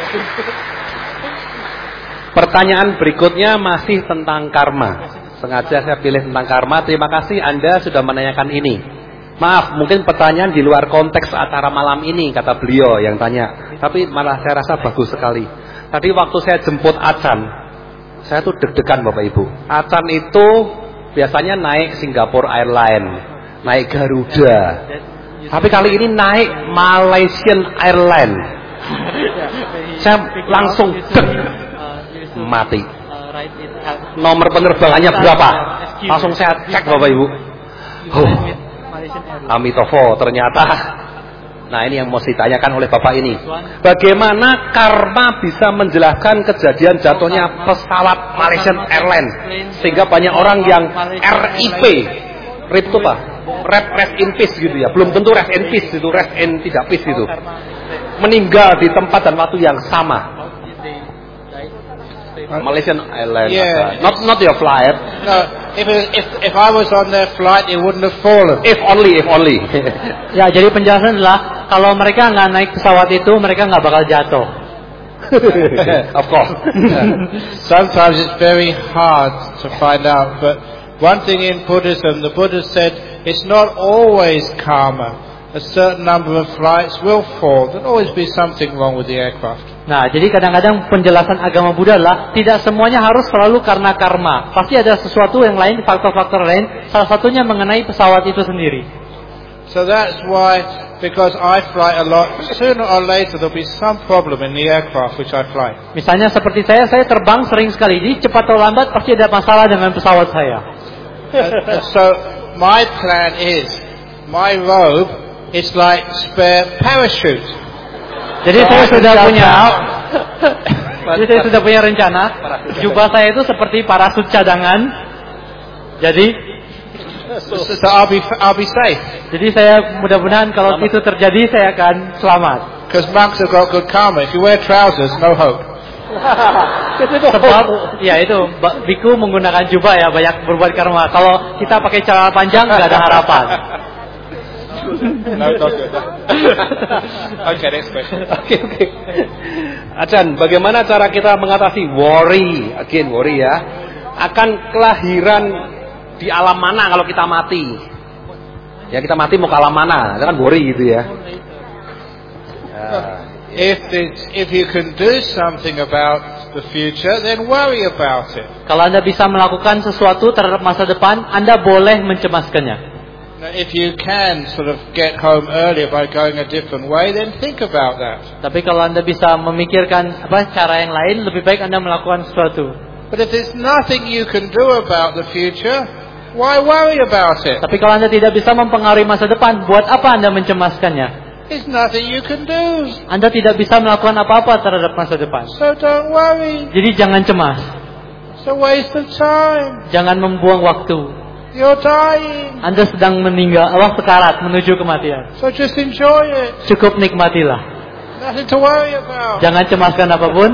Speaker 2: Pertanyaan berikutnya masih tentang karma. Sengaja saya pilih tentang karma. Terima kasih Anda sudah menanyakan ini. Maaf, mungkin pertanyaan di luar konteks acara malam ini, kata beliau yang tanya. Tapi malah saya rasa bagus sekali. Tadi waktu saya jemput Acan, saya tuh deg-degan Bapak Ibu. Acan itu biasanya naik Singapore Airlines, naik Garuda. Tapi kali ini naik Malaysian Airlines. Saya langsung deg, mati. Nomor penerbangannya berapa? Langsung saya cek Bapak Ibu. Huh. Amitofo ternyata. Nah ini yang mau ditanyakan oleh Bapak ini. Bagaimana karma bisa menjelaskan kejadian jatuhnya pesawat Malaysian Airlines sehingga banyak orang yang R I P, R I P itu apa? Rest, rest in peace gitu ya. Belum tentu rest in peace itu, rest in tidak peace gitu. Meninggal di tempat dan waktu yang sama. Malaysian Airlines,
Speaker 4: Yeah.
Speaker 2: not not your flight.
Speaker 4: No, if, it, if if I was on their flight, it wouldn't have fallen.
Speaker 2: If only, if only.
Speaker 3: Ya, jadi penjelasan adalah kalau mereka nggak naik pesawat itu, mereka nggak bakal jatuh.
Speaker 2: Of course.
Speaker 4: Sometimes it's very hard to find out, but one thing in Buddhism, the Buddha said, it's not always karma. A certain number of flights will fall. There'll always be something wrong with the aircraft.
Speaker 3: Nah, jadi kadang-kadang penjelasan agama Buddha adalah tidak semuanya harus selalu karena karma. Pasti ada sesuatu yang lain, faktor-faktor lain. Salah satunya mengenai pesawat itu sendiri.
Speaker 4: So that's why, because I fly a lot, sooner or later there'll be some problem in the aircraft which I fly.
Speaker 3: Misalnya seperti saya, saya terbang sering sekali. Jadi cepat atau lambat pasti ada masalah dengan pesawat saya.
Speaker 4: and, and so my plan is, my robe is like spare parachute.
Speaker 3: Jadi
Speaker 4: So
Speaker 3: saya
Speaker 4: I can
Speaker 3: sudah
Speaker 4: jump
Speaker 3: punya,
Speaker 4: out.
Speaker 3: jadi saya sudah punya rencana. Jubah saya itu seperti parasut cadangan. Jadi,
Speaker 4: So, so I'll be I'll be safe.
Speaker 3: jadi saya mudah-mudahan kalau itu terjadi saya akan selamat.
Speaker 4: Because monks have got good karma. If you wear trousers, no hope.
Speaker 3: Sebab, ya itu, ba- biku menggunakan jubah ya banyak berbuat karma. Kalau kita pakai celana panjang nggak ada harapan.
Speaker 4: No, not good. Okay, next question.
Speaker 2: Oke oke. Acan, bagaimana cara kita mengatasi worry, again worry ya, akan kelahiran di alam mana kalau kita mati? Ya kita mati mau ke alam mana? Itu kan worry gitu ya. Ya.
Speaker 4: If it's, if you can do something about the future, then worry about it.
Speaker 3: Kalau Anda bisa melakukan sesuatu terhadap masa depan, Anda boleh mencemaskannya.
Speaker 4: Now, if you can sort of get home earlier by going a different way, then think about that.
Speaker 3: Tapi kalau Anda bisa memikirkan apa cara yang lain, lebih baik Anda melakukan sesuatu.
Speaker 4: But if there's nothing you can do about the future, why worry about it?
Speaker 3: Tapi kalau Anda tidak bisa mempengaruhi masa depan, buat apa Anda mencemaskannya?
Speaker 4: There's nothing you can do.
Speaker 3: Anda tidak bisa melakukan apa-apa terhadap masa depan.
Speaker 4: So don't worry.
Speaker 3: Jadi jangan cemas.
Speaker 4: It's a waste of time.
Speaker 3: Jangan membuang waktu.
Speaker 4: You're dying.
Speaker 3: Anda sedang meninggal, Allah sekarat menuju kematian.
Speaker 4: So just enjoy it.
Speaker 3: Cukup nikmatilah.
Speaker 4: Nothing to worry about.
Speaker 3: Jangan cemaskan apapun.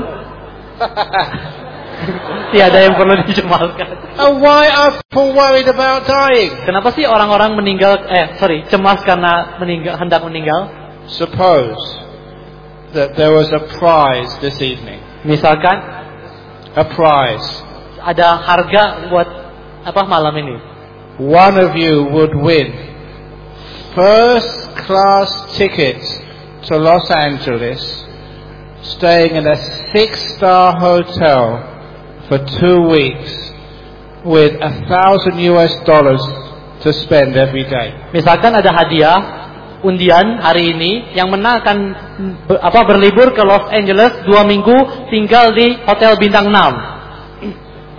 Speaker 3: Tiada yang perlu dicemaskan.
Speaker 4: And why are people worried about dying?
Speaker 3: Kenapa sih orang-orang meninggal, eh sorry, cemas karena meninggal, hendak meninggal?
Speaker 4: Suppose that there was a prize this evening.
Speaker 3: Misalkan
Speaker 4: A prize.
Speaker 3: ada harga buat apa malam ini.
Speaker 4: One of you would win first class tickets to Los Angeles, staying in a six-star hotel for two weeks with a thousand U S dollars to spend every day.
Speaker 3: Misalkan ada hadiah undian hari ini yang menang akan ber- apa berlibur ke Los Angeles dua minggu tinggal di hotel bintang enam.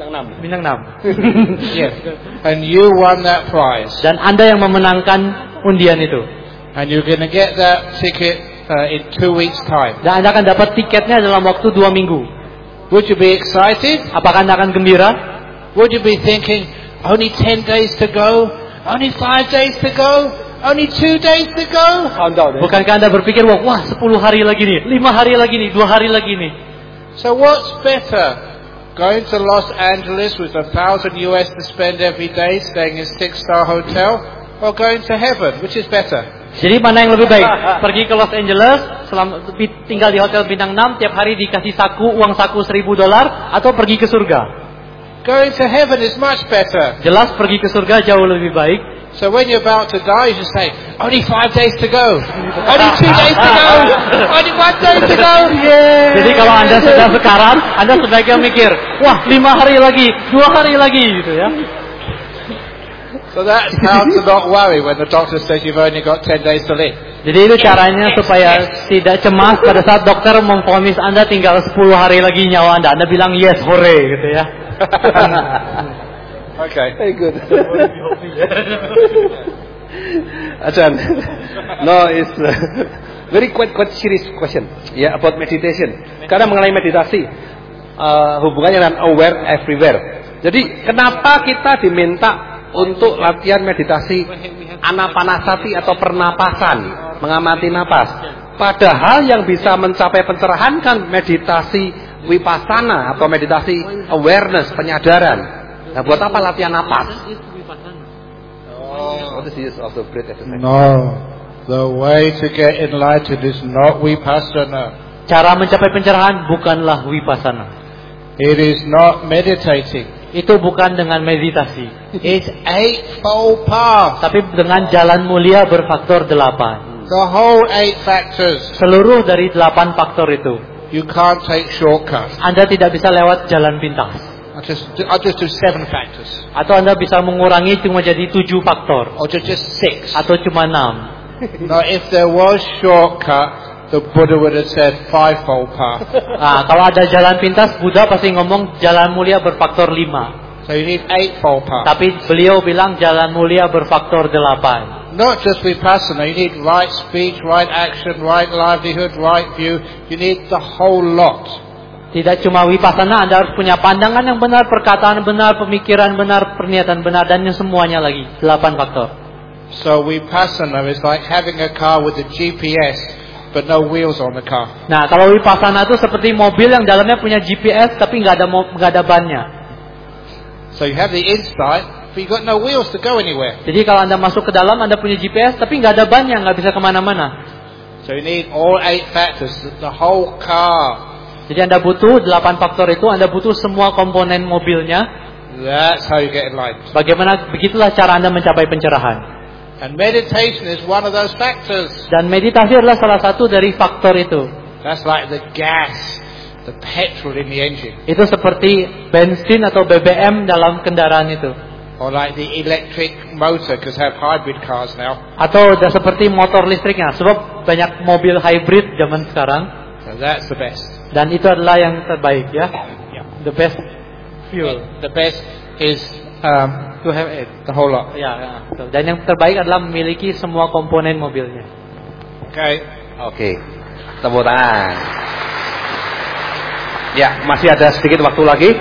Speaker 2: enam.
Speaker 3: Bintang enam.
Speaker 4: Yes. And you won that prize.
Speaker 3: Dan Anda yang memenangkan undian itu.
Speaker 4: And you're going to get that ticket uh, in two weeks' time.
Speaker 3: Dan Anda akan dapat tiketnya dalam waktu dua minggu.
Speaker 4: Would you be excited?
Speaker 3: Apakah Anda akan gembira?
Speaker 4: Would you be thinking, only ten days to go? Only five days to go? Only two days to go?
Speaker 2: Countdown. Ya?
Speaker 3: Bukankah Anda berpikir, wah, wah sepuluh hari lagi nih, lima hari lagi nih, dua hari lagi nih.
Speaker 4: So what's better? Going to Los Angeles with a thousand U S to spend every day staying in a six-star hotel? Or going to heaven? Which is better?
Speaker 3: Jadi mana yang lebih baik? Pergi ke Los Angeles, selama, tinggal di hotel bintang enam, tiap hari dikasih saku, uang saku seribu dolar, atau pergi ke surga?
Speaker 4: Going to heaven is much better.
Speaker 3: Jelas pergi ke surga jauh lebih baik.
Speaker 4: So when you're about to die, you just say, only five days to go. Only two days to go. Only one day to go. Yeah.
Speaker 3: Jadi kalau Anda sudah sekarat, Anda sebaiknya mikir, wah lima hari lagi, dua hari lagi gitu ya.
Speaker 4: So that's how to not worry when the doctor says you've only got ten days to live.
Speaker 3: Jadi itu caranya supaya tidak cemas pada saat dokter memvonis Anda tinggal sepuluh hari lagi nyawa Anda. Anda bilang yes, hore gitu ya.
Speaker 4: Okay.
Speaker 2: Very good. Ajan, no, it's uh, very quite quite serious question. Ya, yeah, about meditation. Karena mengenai meditasi, uh, hubungannya dengan aware everywhere. Jadi, kenapa kita diminta untuk latihan meditasi anapanasati atau pernapasan, mengamati napas? Padahal yang bisa mencapai pencerahan kan meditasi vipassana atau meditasi awareness, penyadaran. Nah, buat apa latihan napas? Oh, what is the use of the breath exercise?
Speaker 4: No, the way to get enlightened is not vipassana.
Speaker 3: Cara mencapai pencerahan bukanlah vipassana.
Speaker 4: It is not meditating.
Speaker 3: Itu bukan dengan meditasi.
Speaker 4: It's eightfold path.
Speaker 3: Tapi dengan jalan mulia berfaktor delapan.
Speaker 4: The whole eight factors.
Speaker 3: Seluruh dari delapan faktor itu.
Speaker 4: You can't take shortcuts.
Speaker 3: Anda tidak bisa lewat jalan pintas.
Speaker 4: I'll just do, I'll just do seven factors.
Speaker 3: Atau Anda bisa mengurangi cuma jadi tujuh faktor.
Speaker 4: Or just just six.
Speaker 3: Atau cuma enam.
Speaker 4: No, if there was shortcut, the Buddha would have said fivefold path.
Speaker 3: Nah, kalau ada jalan pintas, Buddha pasti ngomong jalan mulia berfaktor lima.
Speaker 4: So you need eightfold path.
Speaker 3: Tapi beliau bilang jalan mulia berfaktor delapan.
Speaker 4: Not just vipassana, you need right speech, right action, right livelihood, right view. You need the whole lot.
Speaker 3: Tidak cuma vipassana, Anda harus punya pandangan yang benar, perkataan benar, pemikiran benar, pernyataan benar, dan yang semuanya lagi. Delapan faktor.
Speaker 4: So vipassana is like having a car with a G P S, but no wheels on the car.
Speaker 3: Nah, kalau vipassana itu seperti mobil yang dalamnya punya G P S, tapi nggak ada nggak ada bannya.
Speaker 4: So you have the insight, but you got no wheels to go anywhere.
Speaker 3: Jadi kalau Anda masuk ke dalam, Anda punya G P S, tapi nggak ada bannya, nggak bisa kemana-mana.
Speaker 4: So you need all eight factors, the whole car.
Speaker 3: Jadi Anda butuh delapan faktor itu, Anda butuh semua komponen mobilnya.
Speaker 4: That's how you get enlightened.
Speaker 3: Bagaimana, begitulah cara Anda mencapai pencerahan.
Speaker 4: And meditation is one of those factors.
Speaker 3: Dan meditasi adalah salah satu dari faktor itu.
Speaker 4: That's like the gas, the petrol in the engine.
Speaker 3: Itu seperti bensin atau B B M dalam kendaraan itu.
Speaker 4: Or like the electric motor, because have hybrid cars now.
Speaker 3: Atau udah seperti motor listriknya, sebab banyak mobil hybrid zaman sekarang.
Speaker 4: So that's the best.
Speaker 3: Dan itu adalah yang terbaik ya. The best fuel.
Speaker 4: The best is um,
Speaker 3: To have it.
Speaker 4: the whole lot.
Speaker 3: Ya, ya. Dan yang terbaik adalah memiliki semua komponen mobilnya.
Speaker 4: Okay.
Speaker 2: Oke, tepuk tangan. Ya, masih ada sedikit waktu lagi.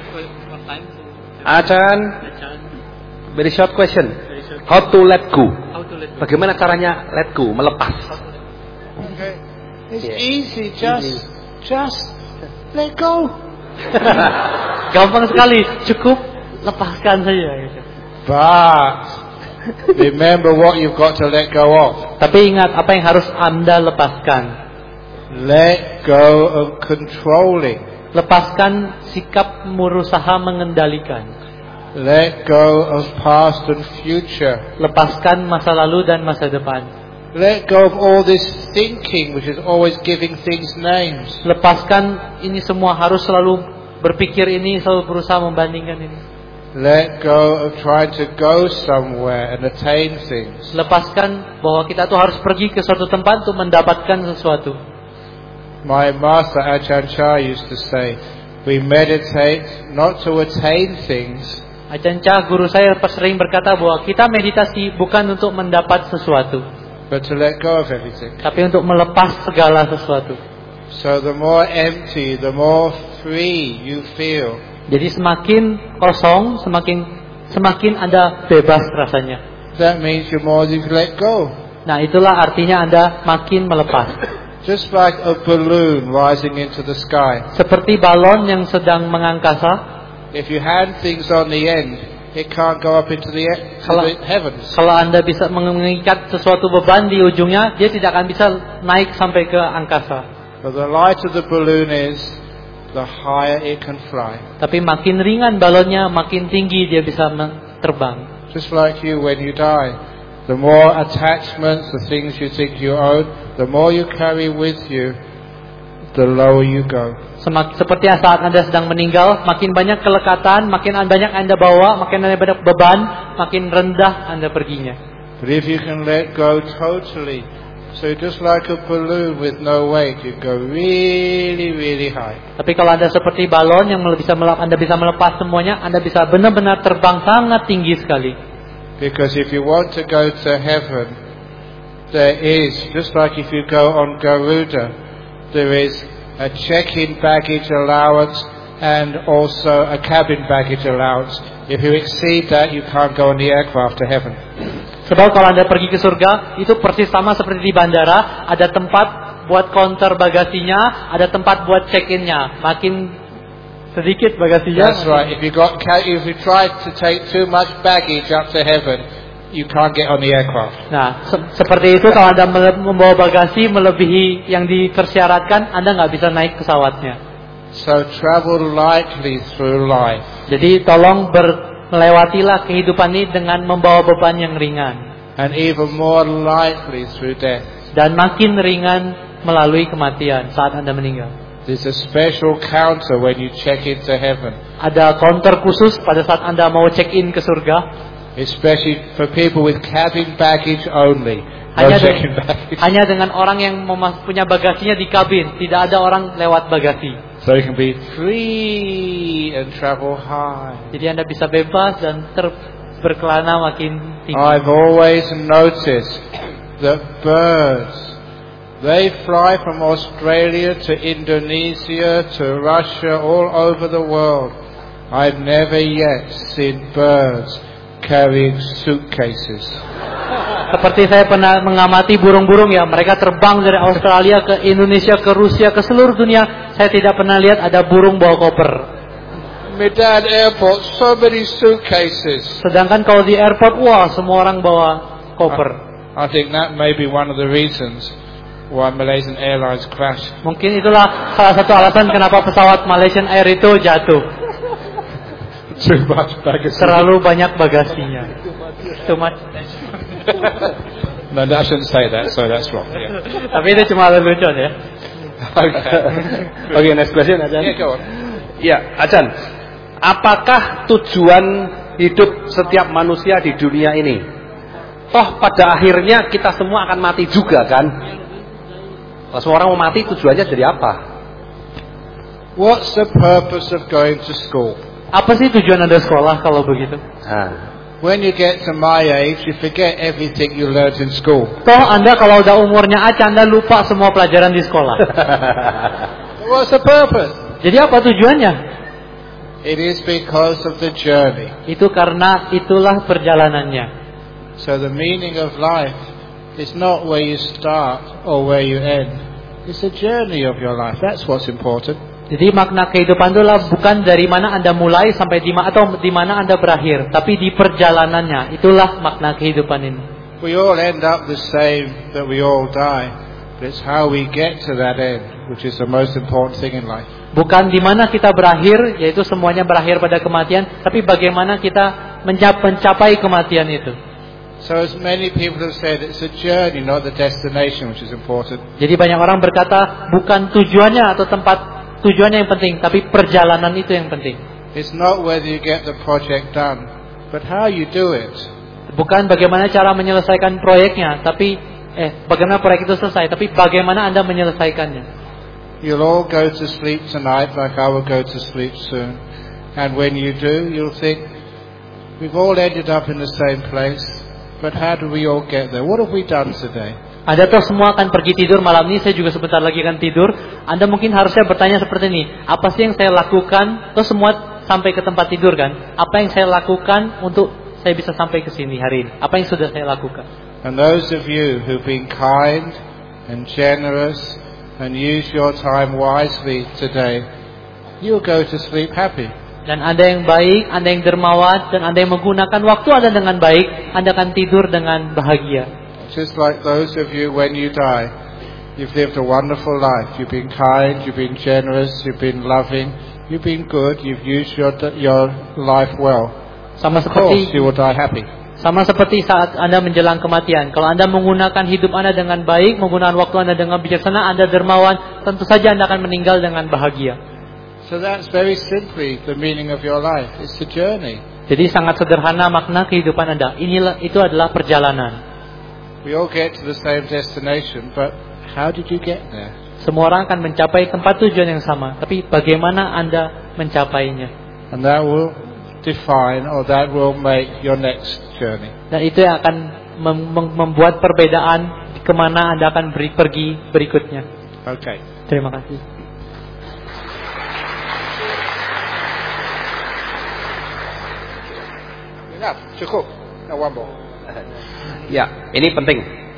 Speaker 2: Acan, very short question. How to let go? Bagaimana caranya let go, melepas?
Speaker 4: Okay. It's
Speaker 2: Yeah.
Speaker 4: easy, just, just let go.
Speaker 3: Gampang sekali, cukup lepaskan saja. Gitu.
Speaker 4: But remember what you've got to let go of.
Speaker 3: Tapi ingat apa yang harus Anda lepaskan.
Speaker 4: Let go of controlling.
Speaker 3: Lepaskan sikap berusaha mengendalikan.
Speaker 4: Let go of past and future.
Speaker 3: Lepaskan masa lalu dan masa depan.
Speaker 4: Let go of all this thinking which is always giving things names.
Speaker 3: Lepaskan ini semua harus selalu berpikir ini, selalu berusaha membandingkan ini.
Speaker 4: Let go of trying to go somewhere and attain things.
Speaker 3: Lepaskan bahwa kita tuh harus pergi ke suatu tempat untuk mendapatkan sesuatu.
Speaker 4: My master Ajahn Chah used to say, We meditate not to attain things,
Speaker 3: Ajahn Chah, guru saya sering berkata bahwa kita meditasi bukan untuk mendapat sesuatu,
Speaker 4: but to let go of everything.
Speaker 3: tapi untuk melepas segala sesuatu.
Speaker 4: So the more empty, the more free you feel.
Speaker 3: Jadi semakin kosong, semakin semakin Anda bebas rasanya.
Speaker 4: That means the more you let go.
Speaker 3: Nah, itulah artinya Anda makin melepas.
Speaker 4: Just like a balloon rising into the sky.
Speaker 3: Seperti balon yang sedang mengangkasa,
Speaker 4: If you hand things on the end, it can't go up into the, to
Speaker 3: Kalau-
Speaker 4: the heavens.
Speaker 3: kalau Anda bisa mengikat sesuatu beban di ujungnya, dia tidak akan bisa naik sampai ke angkasa.
Speaker 4: But the light of the balloon is, the higher it can fly.
Speaker 3: Tapi makin ringan balonnya, makin tinggi dia bisa men- terbang.
Speaker 4: Just like you when you die. The more attachments, the things you think you own, the more you carry with you, the lower you go.
Speaker 3: Semak, seperti saat Anda sedang meninggal, makin banyak kelekatan, makin banyak Anda bawa, makin banyak beban, makin rendah Anda perginya.
Speaker 4: But if you can let go totally, so just like a balloon with no weight, you go really, really high.
Speaker 3: Tapi kalau Anda seperti balon yang bisa melep, Anda bisa melepas semuanya, Anda bisa benar-benar terbang sangat tinggi sekali.
Speaker 4: Because if you want to go to heaven, there is, just like if you go on Garuda, there is a check-in baggage allowance and also a cabin baggage allowance. If you exceed that, you can't go on the aircraft to heaven.
Speaker 3: Sebab kalau Anda pergi ke surga, itu persis sama seperti di bandara, ada tempat buat counter bagasinya, ada tempat buat check-innya. Makin sedikit bagasinya.
Speaker 4: That's right. If you got, if you try to take too much baggage up to heaven, you can't get on the aircraft.
Speaker 3: Nah, se- seperti itu kalau Anda mele- membawa bagasi melebihi yang dipersyaratkan, Anda nggak bisa naik pesawatnya.
Speaker 4: So travel lightly through life.
Speaker 3: Jadi tolong ber- melewatilah kehidupan ini dengan membawa beban yang ringan.
Speaker 4: And even more lightly through death.
Speaker 3: Dan makin ringan melalui kematian saat Anda meninggal.
Speaker 4: There's a special counter when you check into heaven.
Speaker 3: Ada counter khusus pada saat Anda mau check-in ke surga.
Speaker 4: Especially for people with cabin baggage only. No
Speaker 3: Hanya,
Speaker 4: check-in
Speaker 3: de-
Speaker 4: baggage.
Speaker 3: hanya dengan orang yang memas- punya bagasinya di kabin. Tidak ada orang lewat bagasi.
Speaker 4: So you can be free and travel high.
Speaker 3: Jadi Anda bisa bebas dan ter- berkelana makin tinggi.
Speaker 4: I've always noticed that birds, they fly from Australia to Indonesia to Russia, all over the world. I've never yet seen birds carrying suitcases.
Speaker 3: Seperti saya pernah mengamati burung-burung ya, mereka terbang dari Australia ke Indonesia, ke Rusia, ke seluruh dunia. Saya tidak pernah lihat ada burung bawa koper.
Speaker 4: Medan Airport, so many suitcases.
Speaker 3: Sedangkan kalau di airport, wah semua orang bawa koper.
Speaker 4: I think that may be one of the reasons why Malaysian Airlines crashed.
Speaker 3: Mungkin itulah salah satu alasan kenapa pesawat Malaysian Air itu jatuh.
Speaker 4: Too much baggage.
Speaker 3: Terlalu banyak bagasinya. Too much.
Speaker 4: No, I shouldn't say that, so that's wrong. Yeah.
Speaker 3: Tapi itu cuma lelucon ya.
Speaker 2: Oke, okay, next question Ajan.
Speaker 4: Yeah, go on.
Speaker 2: Ya, Ajan. Apakah tujuan hidup setiap manusia di dunia ini? Toh pada akhirnya kita semua akan mati juga kan? Kalau semua orang mau mati, tujuannya jadi apa?
Speaker 4: What's the purpose of going to school?
Speaker 3: Apa sih tujuan Anda sekolah kalau begitu?
Speaker 2: Nah,
Speaker 4: When you get to my age, you forget everything you learned in school.
Speaker 3: Toh Anda kalau udah umurnya aja Anda lupa semua pelajaran di sekolah.
Speaker 4: What's the purpose?
Speaker 3: Jadi apa tujuannya?
Speaker 4: It is because of the journey.
Speaker 3: Itu karena itulah perjalanannya.
Speaker 4: So the meaning of life is not where you start or where you end. It's the journey of your life. That's what's important.
Speaker 3: Jadi makna kehidupan itu adalah bukan dari mana Anda mulai sampai di mana atau di mana Anda berakhir, tapi di perjalanannya. Itulah makna kehidupan ini.
Speaker 4: We all end up the same, that we all die. But it's how we get to that end, which is the most important thing in life.
Speaker 3: Bukan di mana kita berakhir, yaitu semuanya berakhir pada kematian, tapi bagaimana kita mencapai kematian itu.
Speaker 4: So as many people have said, it's a journey, not the destination, which is important.
Speaker 3: Jadi banyak orang berkata bukan tujuannya atau tempat tujuannya yang penting, tapi perjalanan itu yang penting.
Speaker 4: It's not whether you get the project done, but how you do it.
Speaker 3: Bukan bagaimana cara menyelesaikan proyeknya, tapi eh bagaimana proyek itu selesai, tapi bagaimana Anda menyelesaikannya.
Speaker 4: you'll all go to sleep tonight like I will go to sleep soon. And when you do, you'll think, we've all ended up in the same place, but how do we all get there? What have we done today?
Speaker 3: Anda tahu semua akan pergi tidur malam ini, saya juga sebentar lagi akan tidur. Anda mungkin harusnya bertanya seperti ini, apa sih yang saya lakukan? Terus semua sampai ke tempat tidur kan? Apa yang saya lakukan untuk saya bisa sampai ke sini hari ini? Apa yang sudah saya lakukan?
Speaker 4: And those of you who've been kind and generous and use your time wisely today, you'll go to sleep happy.
Speaker 3: Dan Anda yang baik, Anda yang dermawan, dan Anda yang menggunakan waktu Anda dengan baik, Anda akan tidur dengan bahagia.
Speaker 4: Just like those of you when you die, you've lived a wonderful life. You've been kind, you've been generous, you've been loving, you've been good, you've used your your life well.
Speaker 3: Sama
Speaker 4: Of course,
Speaker 3: seperti
Speaker 4: you will die happy.
Speaker 3: sama seperti saat Anda menjelang kematian. Kalau Anda menggunakan hidup Anda dengan baik, menggunakan waktu Anda dengan bijaksana, Anda dermawan, tentu saja Anda akan meninggal dengan bahagia.
Speaker 4: So that's very simply the meaning of your life. It's a journey.
Speaker 3: Jadi sangat sederhana makna kehidupan Anda. Inilah itu adalah perjalanan.
Speaker 4: We all get to the same destination, but how did you get there?
Speaker 3: Semua orang akan mencapai tempat tujuan yang sama, tapi bagaimana Anda mencapainya?
Speaker 4: And that will define, or that will make your next journey.
Speaker 3: Dan itu yang akan mem- mem- membuat perbedaan kemana Anda akan beri- pergi berikutnya.
Speaker 4: Okay.
Speaker 3: Terima kasih.
Speaker 4: Enough. Cukup. No one more.
Speaker 2: Ya, ini penting.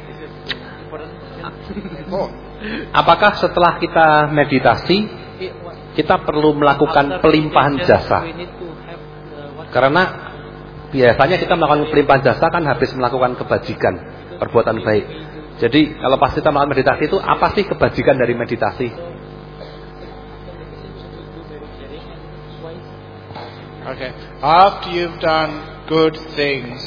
Speaker 4: More.
Speaker 2: Apakah setelah kita meditasi, kita perlu melakukan pelimpahan jasa? Karena biasanya kita melakukan pelimpahan jasa kan habis melakukan kebajikan, perbuatan baik. Jadi kalau pas kita melakukan meditasi itu, apa sih kebajikan dari meditasi?
Speaker 4: Okay. After you've done good things,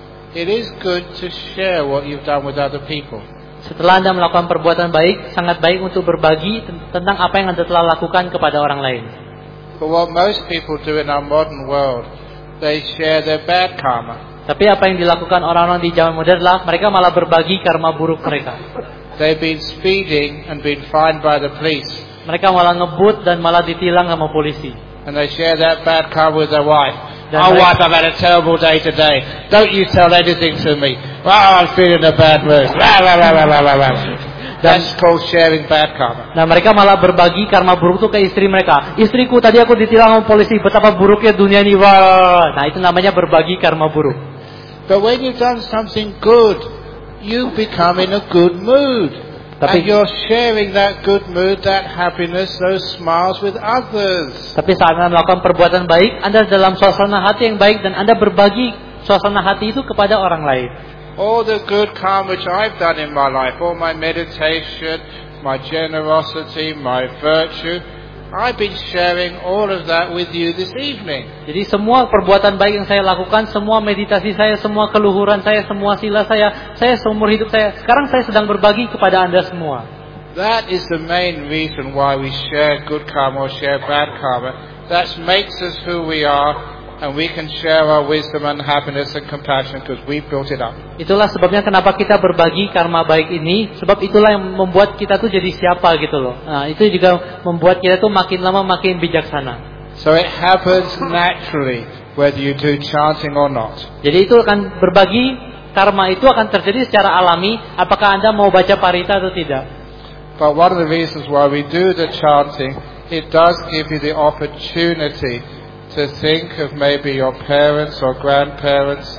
Speaker 4: it is good to share what you've done with other people.
Speaker 3: Setelah Anda melakukan perbuatan baik, sangat baik untuk berbagi tentang apa yang Anda telah lakukan kepada orang lain.
Speaker 4: But what most people do in our modern world, they share their bad karma.
Speaker 3: Tapi apa yang dilakukan orang-orang di zaman modern adalah mereka malah berbagi karma buruk mereka.
Speaker 4: They've been speeding and been fined by the police.
Speaker 3: Mereka malah ngebut dan malah ditilang sama polisi.
Speaker 4: And they share that bad karma with their wife.
Speaker 3: Dan
Speaker 4: Oh,
Speaker 3: mereka-
Speaker 4: wife, I've had a terrible day today. Don't you tell anything to me. Oh, I'm feeling in a bad mood. Rah, rah, rah, rah, rah, rah, rah. That's called sharing bad karma.
Speaker 3: Nah mereka malah berbagi karma buruk itu ke istri mereka. Istriku tadi aku ditilang sama polisi, betapa buruknya dunia ini. Wah. Nah itu namanya berbagi karma buruk.
Speaker 4: But when you've done something good, you become in a good mood.
Speaker 3: Tapi-
Speaker 4: And you're sharing that good mood, that happiness, those smiles with others.
Speaker 3: Tapi saat Anda melakukan perbuatan baik, Anda dalam suasana hati yang baik dan Anda berbagi suasana hati itu kepada orang lain.
Speaker 4: All the good karma which I've done in my life, all my meditation, my generosity, my virtue, I've been sharing all of that with you this evening.
Speaker 3: Jadi semua perbuatan baik yang saya lakukan, semua meditasi saya, semua keluhuran saya, semua sila saya, saya seumur hidup saya, sekarang saya sedang berbagi kepada Anda semua.
Speaker 4: That is the main reason why we share good karma or share bad karma. That makes us who we are, and we can share our wisdom and happiness and compassion because we built it up.
Speaker 3: Itulah sebabnya kenapa kita berbagi karma baik ini, sebab itulah yang membuat kita tuh jadi siapa gitu loh. Nah, itu juga membuat kita tuh makin lama makin bijaksana.
Speaker 4: So it happens naturally whether you do chanting or not.
Speaker 3: Jadi itu akan berbagi karma itu akan terjadi secara alami, apakah Anda mau baca parita atau tidak.
Speaker 4: But one of the reasons why we do the chanting, it does give you the opportunity to think of maybe your parents or grandparents,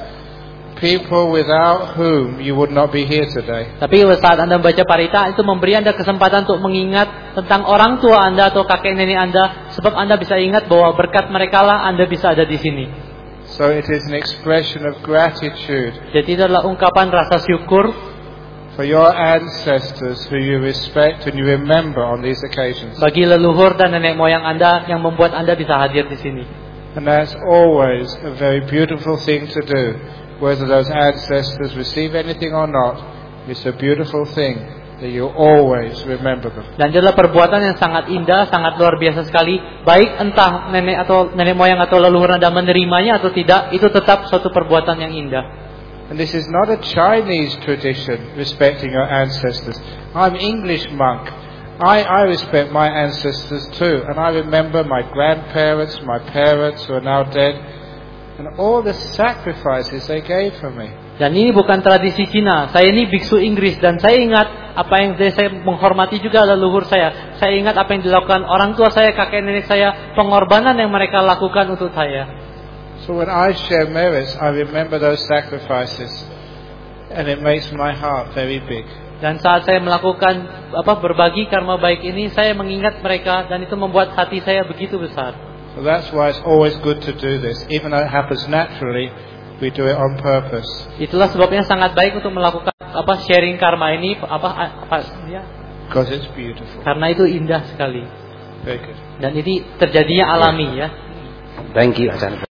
Speaker 4: people without whom you would not be here today.
Speaker 3: Tapi saat Anda membaca parita, itu memberi Anda kesempatan untuk mengingat tentang orang tua Anda atau kakek nenek Anda, sebab Anda bisa ingat bahwa berkat mereka lah Anda bisa ada di sini.
Speaker 4: So it is an expression of gratitude
Speaker 3: Jadi itu adalah ungkapan rasa syukur
Speaker 4: for your ancestors who you respect and you remember on these occasions.
Speaker 3: bagi leluhur dan nenek moyang Anda yang membuat Anda bisa hadir di sini.
Speaker 4: And that's always a very beautiful thing to do. Whether those ancestors receive anything or not, it's a beautiful thing that you always remember them.
Speaker 3: Dan itu adalah perbuatan yang sangat indah, sangat luar biasa sekali. Baik entah nenek atau nenek moyang atau leluhur Anda menerimanya atau tidak, itu tetap suatu perbuatan yang indah.
Speaker 4: And this is not a Chinese tradition, respecting your ancestors. I'm English monk, I, I respect my ancestors too, and I remember my grandparents, my parents who are now dead, and all the sacrifices they gave for me.
Speaker 3: Dan ini bukan tradisi Cina. Saya ini biksu Inggris dan saya ingat apa yang saya menghormati juga leluhur saya. Saya ingat apa yang dilakukan orang tua saya, kakek nenek saya, pengorbanan yang mereka lakukan untuk saya.
Speaker 4: So when I share merits, I remember those sacrifices, and it makes my heart very big.
Speaker 3: Dan saat saya melakukan apa berbagi karma baik ini, saya mengingat mereka dan itu membuat hati saya begitu besar.
Speaker 4: So that's why it's always good to do this, even though it happens naturally. We do it on purpose.
Speaker 3: Itulah sebabnya sangat baik untuk melakukan apa sharing karma ini apa apa ya.
Speaker 4: Because it's beautiful.
Speaker 3: Karena itu indah sekali.
Speaker 4: Very good.
Speaker 3: Dan ini terjadinya alami ya.
Speaker 2: Thank you, Ajahn.